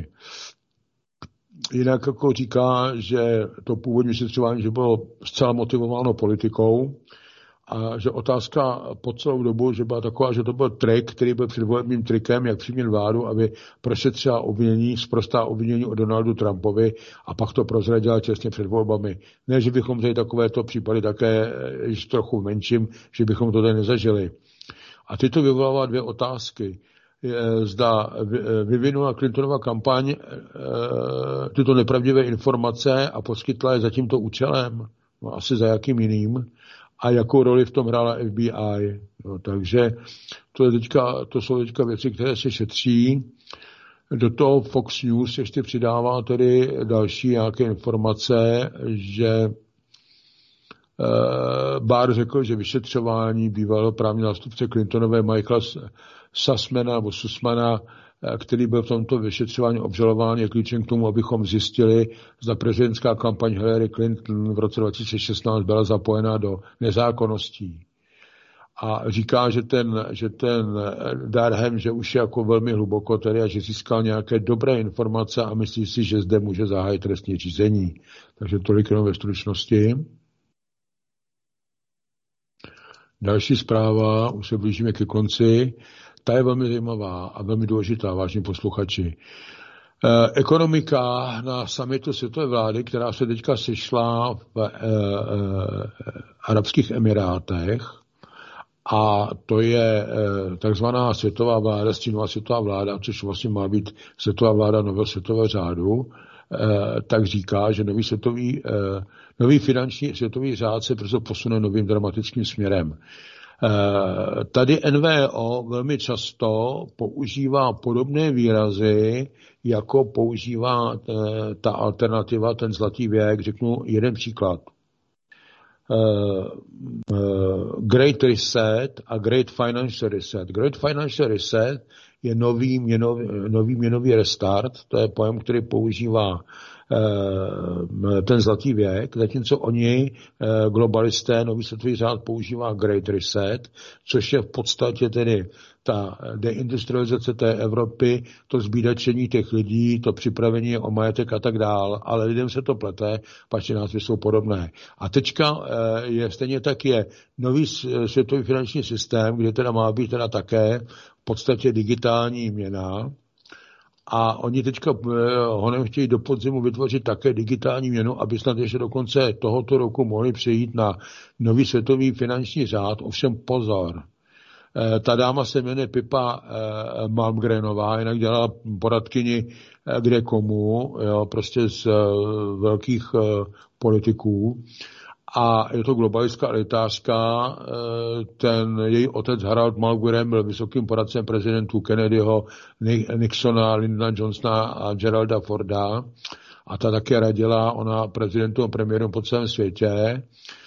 Jinak jako říká, že to původní vyšetřování, že bylo zcela motivováno politikou a že otázka po celou dobu, že byla taková, že to byl trik, který byl předvolebním trikem, jak přimět vládu, aby prošetřila obvinění, sprostá obvinění o Donaldu Trumpovi a pak to prozradila těsně před volbami. Ne, že bychom tady takovéto případy také již trochu menším, že bychom to tady nezažili. A ty to vyvolává dvě otázky. Zda vyvinula Clintonova kampaň tyto nepravdivé informace a poskytla je za tímto účelem, no asi za jakým jiným, a jakou roli v tom hrála F B I. No, takže to, je teďka, to jsou teďka věci, které se šetří. Do toho Fox News ještě přidává tedy další nějaké informace, že Barr řekl, že vyšetřování bývalého právního zástupce Clintonové Michaela Sussmana nebo Sussmana, který byl v tomto vyšetřování obžalován, je klíčem k tomu, abychom zjistili, zda prezidentská kampaň Hillary Clinton v roce dva tisíce šestnáct byla zapojená do nezákonností. A říká, že ten, že ten Durham, že už je jako velmi hluboko tady a že získal nějaké dobré informace a myslí si, že zde může zahájit trestní řízení. Takže tolik jenom ve stručnosti. Další zpráva, už se blížíme ke konci, ta je velmi zajímavá a velmi důležitá, vážní posluchači. Eh, ekonomika na summitu světové vlády, která se teďka sešla v eh, eh, Arabských Emirátech, a to je eh, takzvaná světová vláda, stínová světová vláda, což vlastně má být světová vláda nového světového řádu, eh, tak říká, že nový světový, eh, nový finanční světový řád se prostě posune novým dramatickým směrem. Eh, tady N V O velmi často používá podobné výrazy, jako používá eh, ta alternativa, ten zlatý věk. Řeknu jeden příklad. Uh, uh, Great Reset a Great Financial Reset. Great Financial Reset je nový měnový, nový měnový restart, to je pojem, který používá ten zlatý věk, zatímco oni, globalisté, nový světový řád používá Great Reset, což je v podstatě tedy ta deindustrializace té Evropy, to zbídačení těch lidí, to připravení o majetek a tak dál, ale lidem se to plete, pač názvy jsou podobné. A teďka je stejně tak je nový světový finanční systém, kde teda má být teda také v podstatě digitální měna, a oni teďka honem chtějí do podzimu vytvořit také digitální měnu, aby snad ještě do konce tohoto roku mohli přejít na nový světový finanční řád. Ovšem pozor, ta dáma se jmenuje Pippa Malmgrenová, jinak dělala poradkyni kde komu, jo, prostě z velkých politiků. A je to globalistka elitářka, ten její otec Harald Malmgren byl vysokým poradcem prezidentů Kennedyho, Nixona, Lyndona Johnsona a Geralda Forda. A ta také radila ona prezidentům a premiérům po celém světě.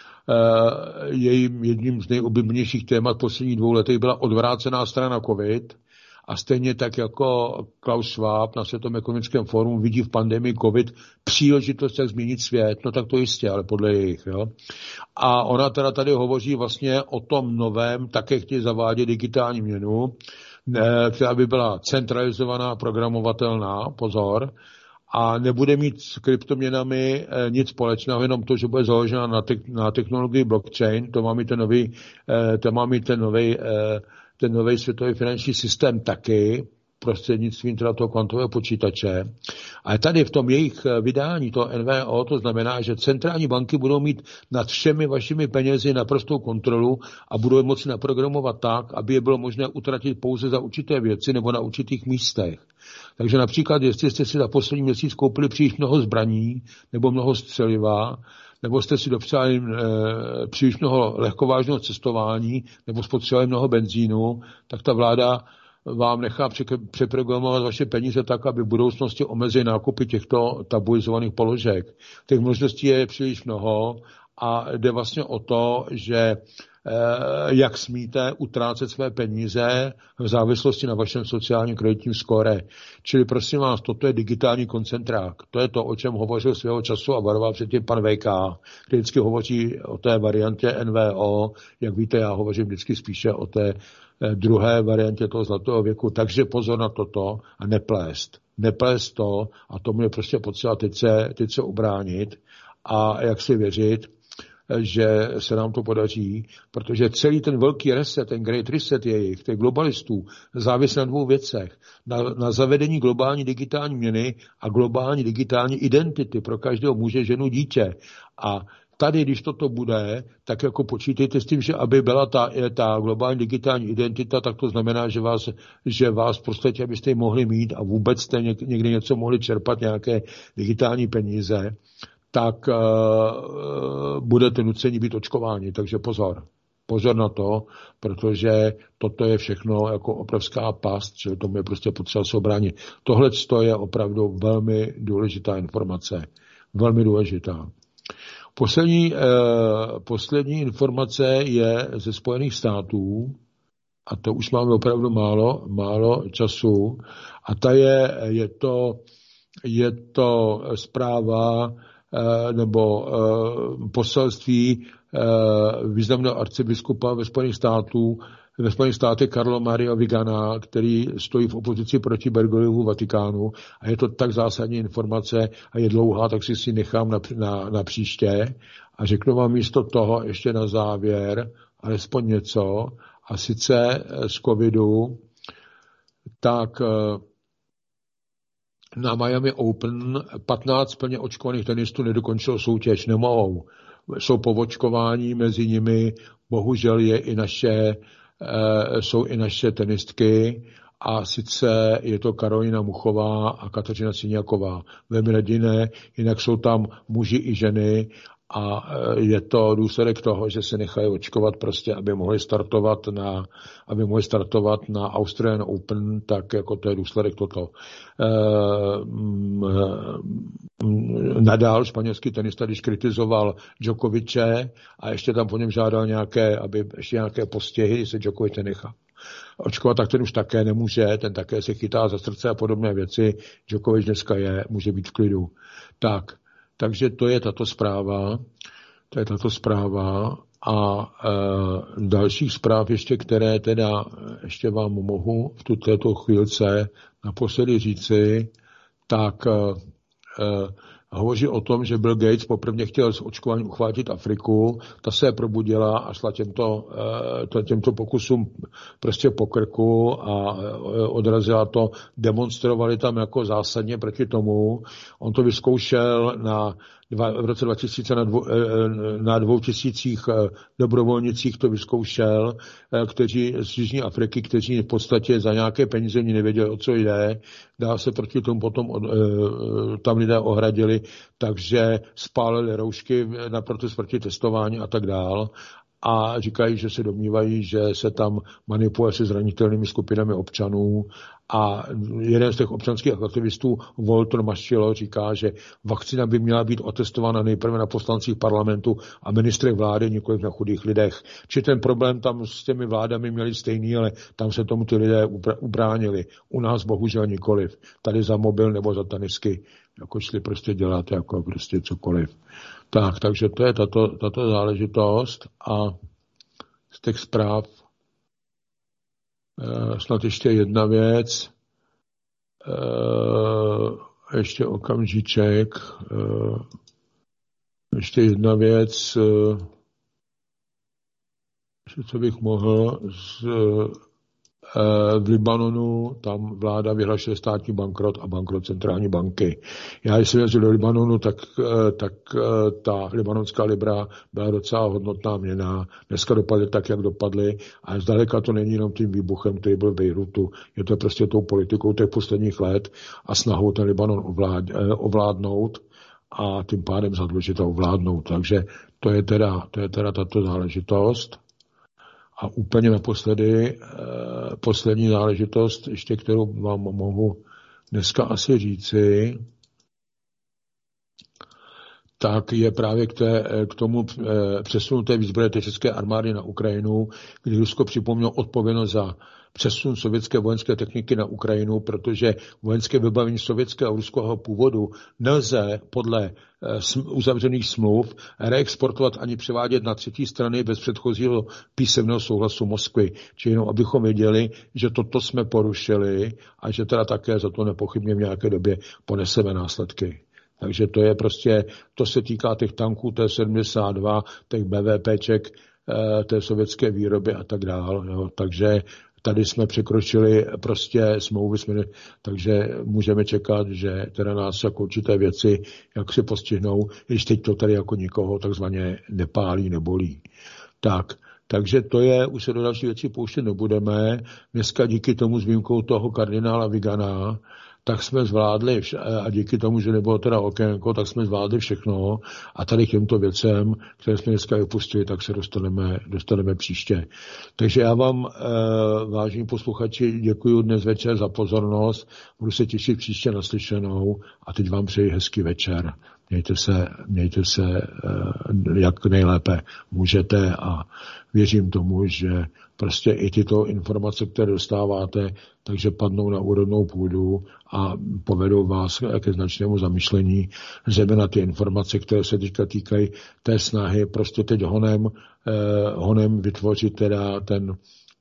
Jejím jedním z nejoblíbenějších témat posledních dvou letech byla odvrácená strana COVID. A stejně tak jako Klaus Schwab na Světovém ekonomickém fórumu vidí v pandemii COVID příležitost, jak změnit svět, no tak to jistě, ale podle jejich. Jo. A ona teda tady hovoří vlastně o tom novém, také chtějí zavádět digitální měnu, která by byla centralizovaná, programovatelná, pozor, a nebude mít s kryptoměnami nic společného, jenom to, že bude založena na, te- na technologii blockchain, to má mít ten nový, to má mít ten nový ten nový světový finanční systém taky, prostřednictvím teda toho kvantového počítače. A tady v tom jejich vydání, to N V O, to znamená, že centrální banky budou mít nad všemi vašimi penězi naprostou kontrolu a budou je moci naprogramovat tak, aby je bylo možné utratit pouze za určité věci nebo na určitých místech. Takže například, jestli jste si za poslední měsíc koupili příliš mnoho zbraní nebo mnoho střeliva, nebo jste si dopřáli e, příliš mnoho lehkovážného cestování, nebo spotřebovali mnoho benzínu, tak ta vláda vám nechá přeprogramovat vaše peníze tak, aby v budoucnosti omezili nákupy těchto tabuizovaných položek. Těch možností je příliš mnoho a jde vlastně o to, že jak smíte utrácet své peníze v závislosti na vašem sociálním kreditním skóre. Čili prosím vás, toto je digitální koncentrák. To je to, o čem hovořil svého času a varoval předtím pan V K, který vždycky hovoří o té variantě N V O. Jak víte, já hovořím vždycky spíše o té druhé variantě toho zlatého věku. Takže pozor na toto a neplést. Neplést to a tomu je prostě potřeba teď se, teď se ubránit a jak si věřit, že se nám to podaří, protože celý ten velký reset, ten Great Reset jejich, těch globalistů, závisí na dvou věcech. Na, na zavedení globální digitální měny a globální digitální identity pro každého muže, ženu, dítě. A tady, když toto bude, tak jako počítejte s tím, že aby byla ta, ta globální digitální identita, tak to znamená, že vás, že vás v podstatě, abyste ji mohli mít a vůbec jste někdy něco mohli čerpat, nějaké digitální peníze, tak uh, budete nuceni být očkováni. Takže pozor. Pozor na to, protože toto je všechno jako obrovská past, že tomu je prostě potřeba se obránit. Tohle je opravdu velmi důležitá informace. Velmi důležitá. Poslední, uh, poslední informace je ze Spojených států, a to už máme opravdu málo, málo času, a ta je, je to, je to zpráva nebo poselství významného arcibiskupa ve Spojených států, ve Spojených státech Karla Maria Vigana, který stojí v opozici proti Bergogliovu Vatikánu a je to tak zásadní informace a je dlouhá, tak si si nechám na, na, na příště a řeknu vám místo toho ještě na závěr alespoň něco a sice z covidu, tak na Miami Open patnáct plně očkovaných tenistů nedokončilo soutěž, nemohou. Jsou povočkování, mezi nimi bohužel je i naše, jsou i naše tenistky a sice je to Karolina Muchová a Kateřina Siniaková. Velmi jediné, jinak jsou tam muži i ženy a je to důsledek toho, že se nechají očkovat prostě, aby mohli startovat na, aby mohli startovat na Australian Open, tak jako to je důsledek toto. E, Nadal, španělský tenista, když kritizoval Djokoviče a ještě tam po něm žádal nějaké, aby ještě nějaké postihy, se Djokovič nenechá. očkovat, tak ten už také nemůže, ten také se chytá za srdce a podobné věci. Djokovic dneska je, může být v klidu. Tak, takže to je tato zpráva, to je tato zpráva a e, dalších zpráv ještě, které teda ještě vám mohu v této chvílce naposledy říci, tak e, hovoří o tom, že Bill Gates poprvé chtěl s očkováním uchvátit Afriku, ta se probudila a šla těmto, těmto pokusům prostě po krku a odrazila to, demonstrovali tam jako zásadně proti tomu. On to vyzkoušel na Dva, v roce dva tisíce na, dvou, na dvou tisících dobrovolnicích to vyzkoušel, kteří z Jižní Afriky, kteří v podstatě za nějaké peníze nevěděli, o co jde. Dá se proti tomu potom tam lidé ohradili, takže spálili roušky na protest proti testování a tak dál. A říkají, že se domnívají, že se tam manipuluje se zranitelnými skupinami občanů. A jeden z těch občanských aktivistů, Walter Maschilo, říká, že vakcína by měla být otestována nejprve na poslancích parlamentu a ministrech vlády, nikoliv na chudých lidech. Či ten problém tam s těmi vládami měli stejný, ale tam se tomu ty lidé ubránili. U nás bohužel nikoliv. Tady za mobil nebo za tanisky jako šli prostě dělat jako prostě cokoliv. Tak, takže to je tato, tato záležitost a z těch zpráv e, snad ještě jedna věc, e, ještě okamžiček, e, ještě jedna věc, e, co bych mohl z v Libanonu, tam vláda vyhlašuje státní bankrot a bankrot centrální banky. Já, když jsem jezdil do Libanonu, tak, tak ta libanonská libra byla docela hodnotná měna. Dneska dopadly tak, jak dopadly, a zdaleka to není jenom tím výbuchem, který byl v Bejrutu. Je to prostě tou politikou těch posledních let a snahou ten Libanon ovlád, ovládnout a tím pádem zadlužit a ovládnout. Takže to je teda, to je teda tato záležitost. A úplně naposledy, eh, poslední záležitost, ještě kterou vám mohu dneska asi říci, tak je právě k, té, k tomu eh, přesunu té výzbroje té české armády na Ukrajinu, kdy Rusko připomnělo odpovědnost za přesun sovětské vojenské techniky na Ukrajinu, protože vojenské vybavení sovětského a ruského původu nelze podle uzavřených smluv reexportovat ani převádět na třetí strany bez předchozího písemného souhlasu Moskvy. Či jenom abychom věděli, že toto jsme porušili a že teda také za to nepochybně v nějaké době poneseme následky. Takže to je prostě, to se týká těch tanků T sedmdesát dva, těch BVPček, té sovětské výroby a tak dál. Jo. Takže tady jsme překročili prostě smlouvy, jsme, takže můžeme čekat, že teda nás jako určité věci, jak se postihnou, když teď to tady jako nikoho takzvaně nepálí, nebolí. Tak, takže to je, už se do další věci pouštět nebudeme. Dneska díky tomu s výjimkou toho kardinála Vigana, tak jsme zvládli, a díky tomu, že nebylo teda okénko, tak jsme zvládli všechno a tady k těmto věcem, které jsme dneska vypustili, tak se dostaneme, dostaneme příště. Takže já vám, eh, vážení posluchači, děkuji dnes večer za pozornost, budu se těšit příště naslyšenou a teď vám přeji hezký večer. Mějte se, mějte se eh, jak nejlépe můžete a věřím tomu, že prostě i tyto informace, které dostáváte, takže padnou na úrodnou půdu a povedou vás ke značnému zamyšlení, zejména ty informace, které se teďka týkají té snahy, prostě teď honem, eh, honem vytvořit teda ten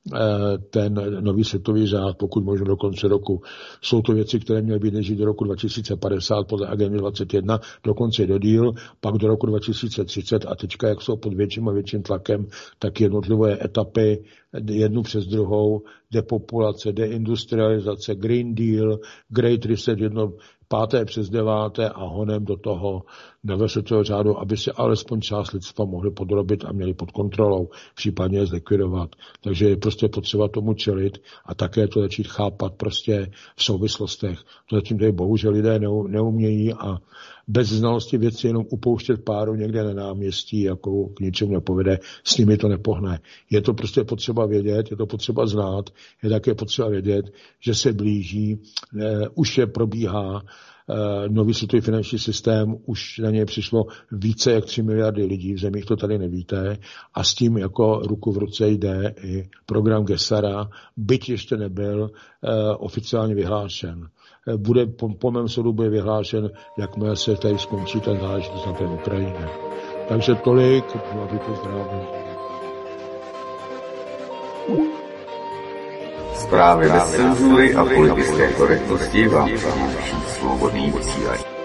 ten nový světový řád, pokud možno do konce roku. Jsou to věci, které měly být než do roku dva tisíce padesát podle agendy dvacet jedna, dokonce do díl, pak do roku dva tisíce třicet a teďka, jak jsou pod větším a větším tlakem, tak jednotlivé etapy, jednu přes druhou, depopulace, deindustrializace, Green Deal, Great Reset, jedno páté přes deváté a honem do toho nového světového řádu, aby se alespoň část lidstva mohli podrobit a měli pod kontrolou, případně je zlikvidovat. Takže je prostě potřeba tomu čelit a také to začít chápat prostě v souvislostech. To zatím tady bohužel lidé neumějí a bez znalosti věci jenom upouštět páru někde na náměstí, jako k ničemu nepovede, s nimi to nepohne. Je to prostě potřeba vědět, je to potřeba znát, je také potřeba vědět, že se blíží, eh, už je probíhá nový světový finanční systém, už na něj přišlo více jak tři miliardy lidí, v zemích to tady nevíte, a s tím jako ruku v ruce jde i program Gesara, byť ještě nebyl oficiálně vyhlášen. Bude, po, po mém soudu bude vyhlášen, jakmile se tady skončí ta záležitost na té Ukrajině. Takže tolik, aby to zdravím. Zprávy bez cenzury a politické korektnosti vám přináší Svobodný vysílač.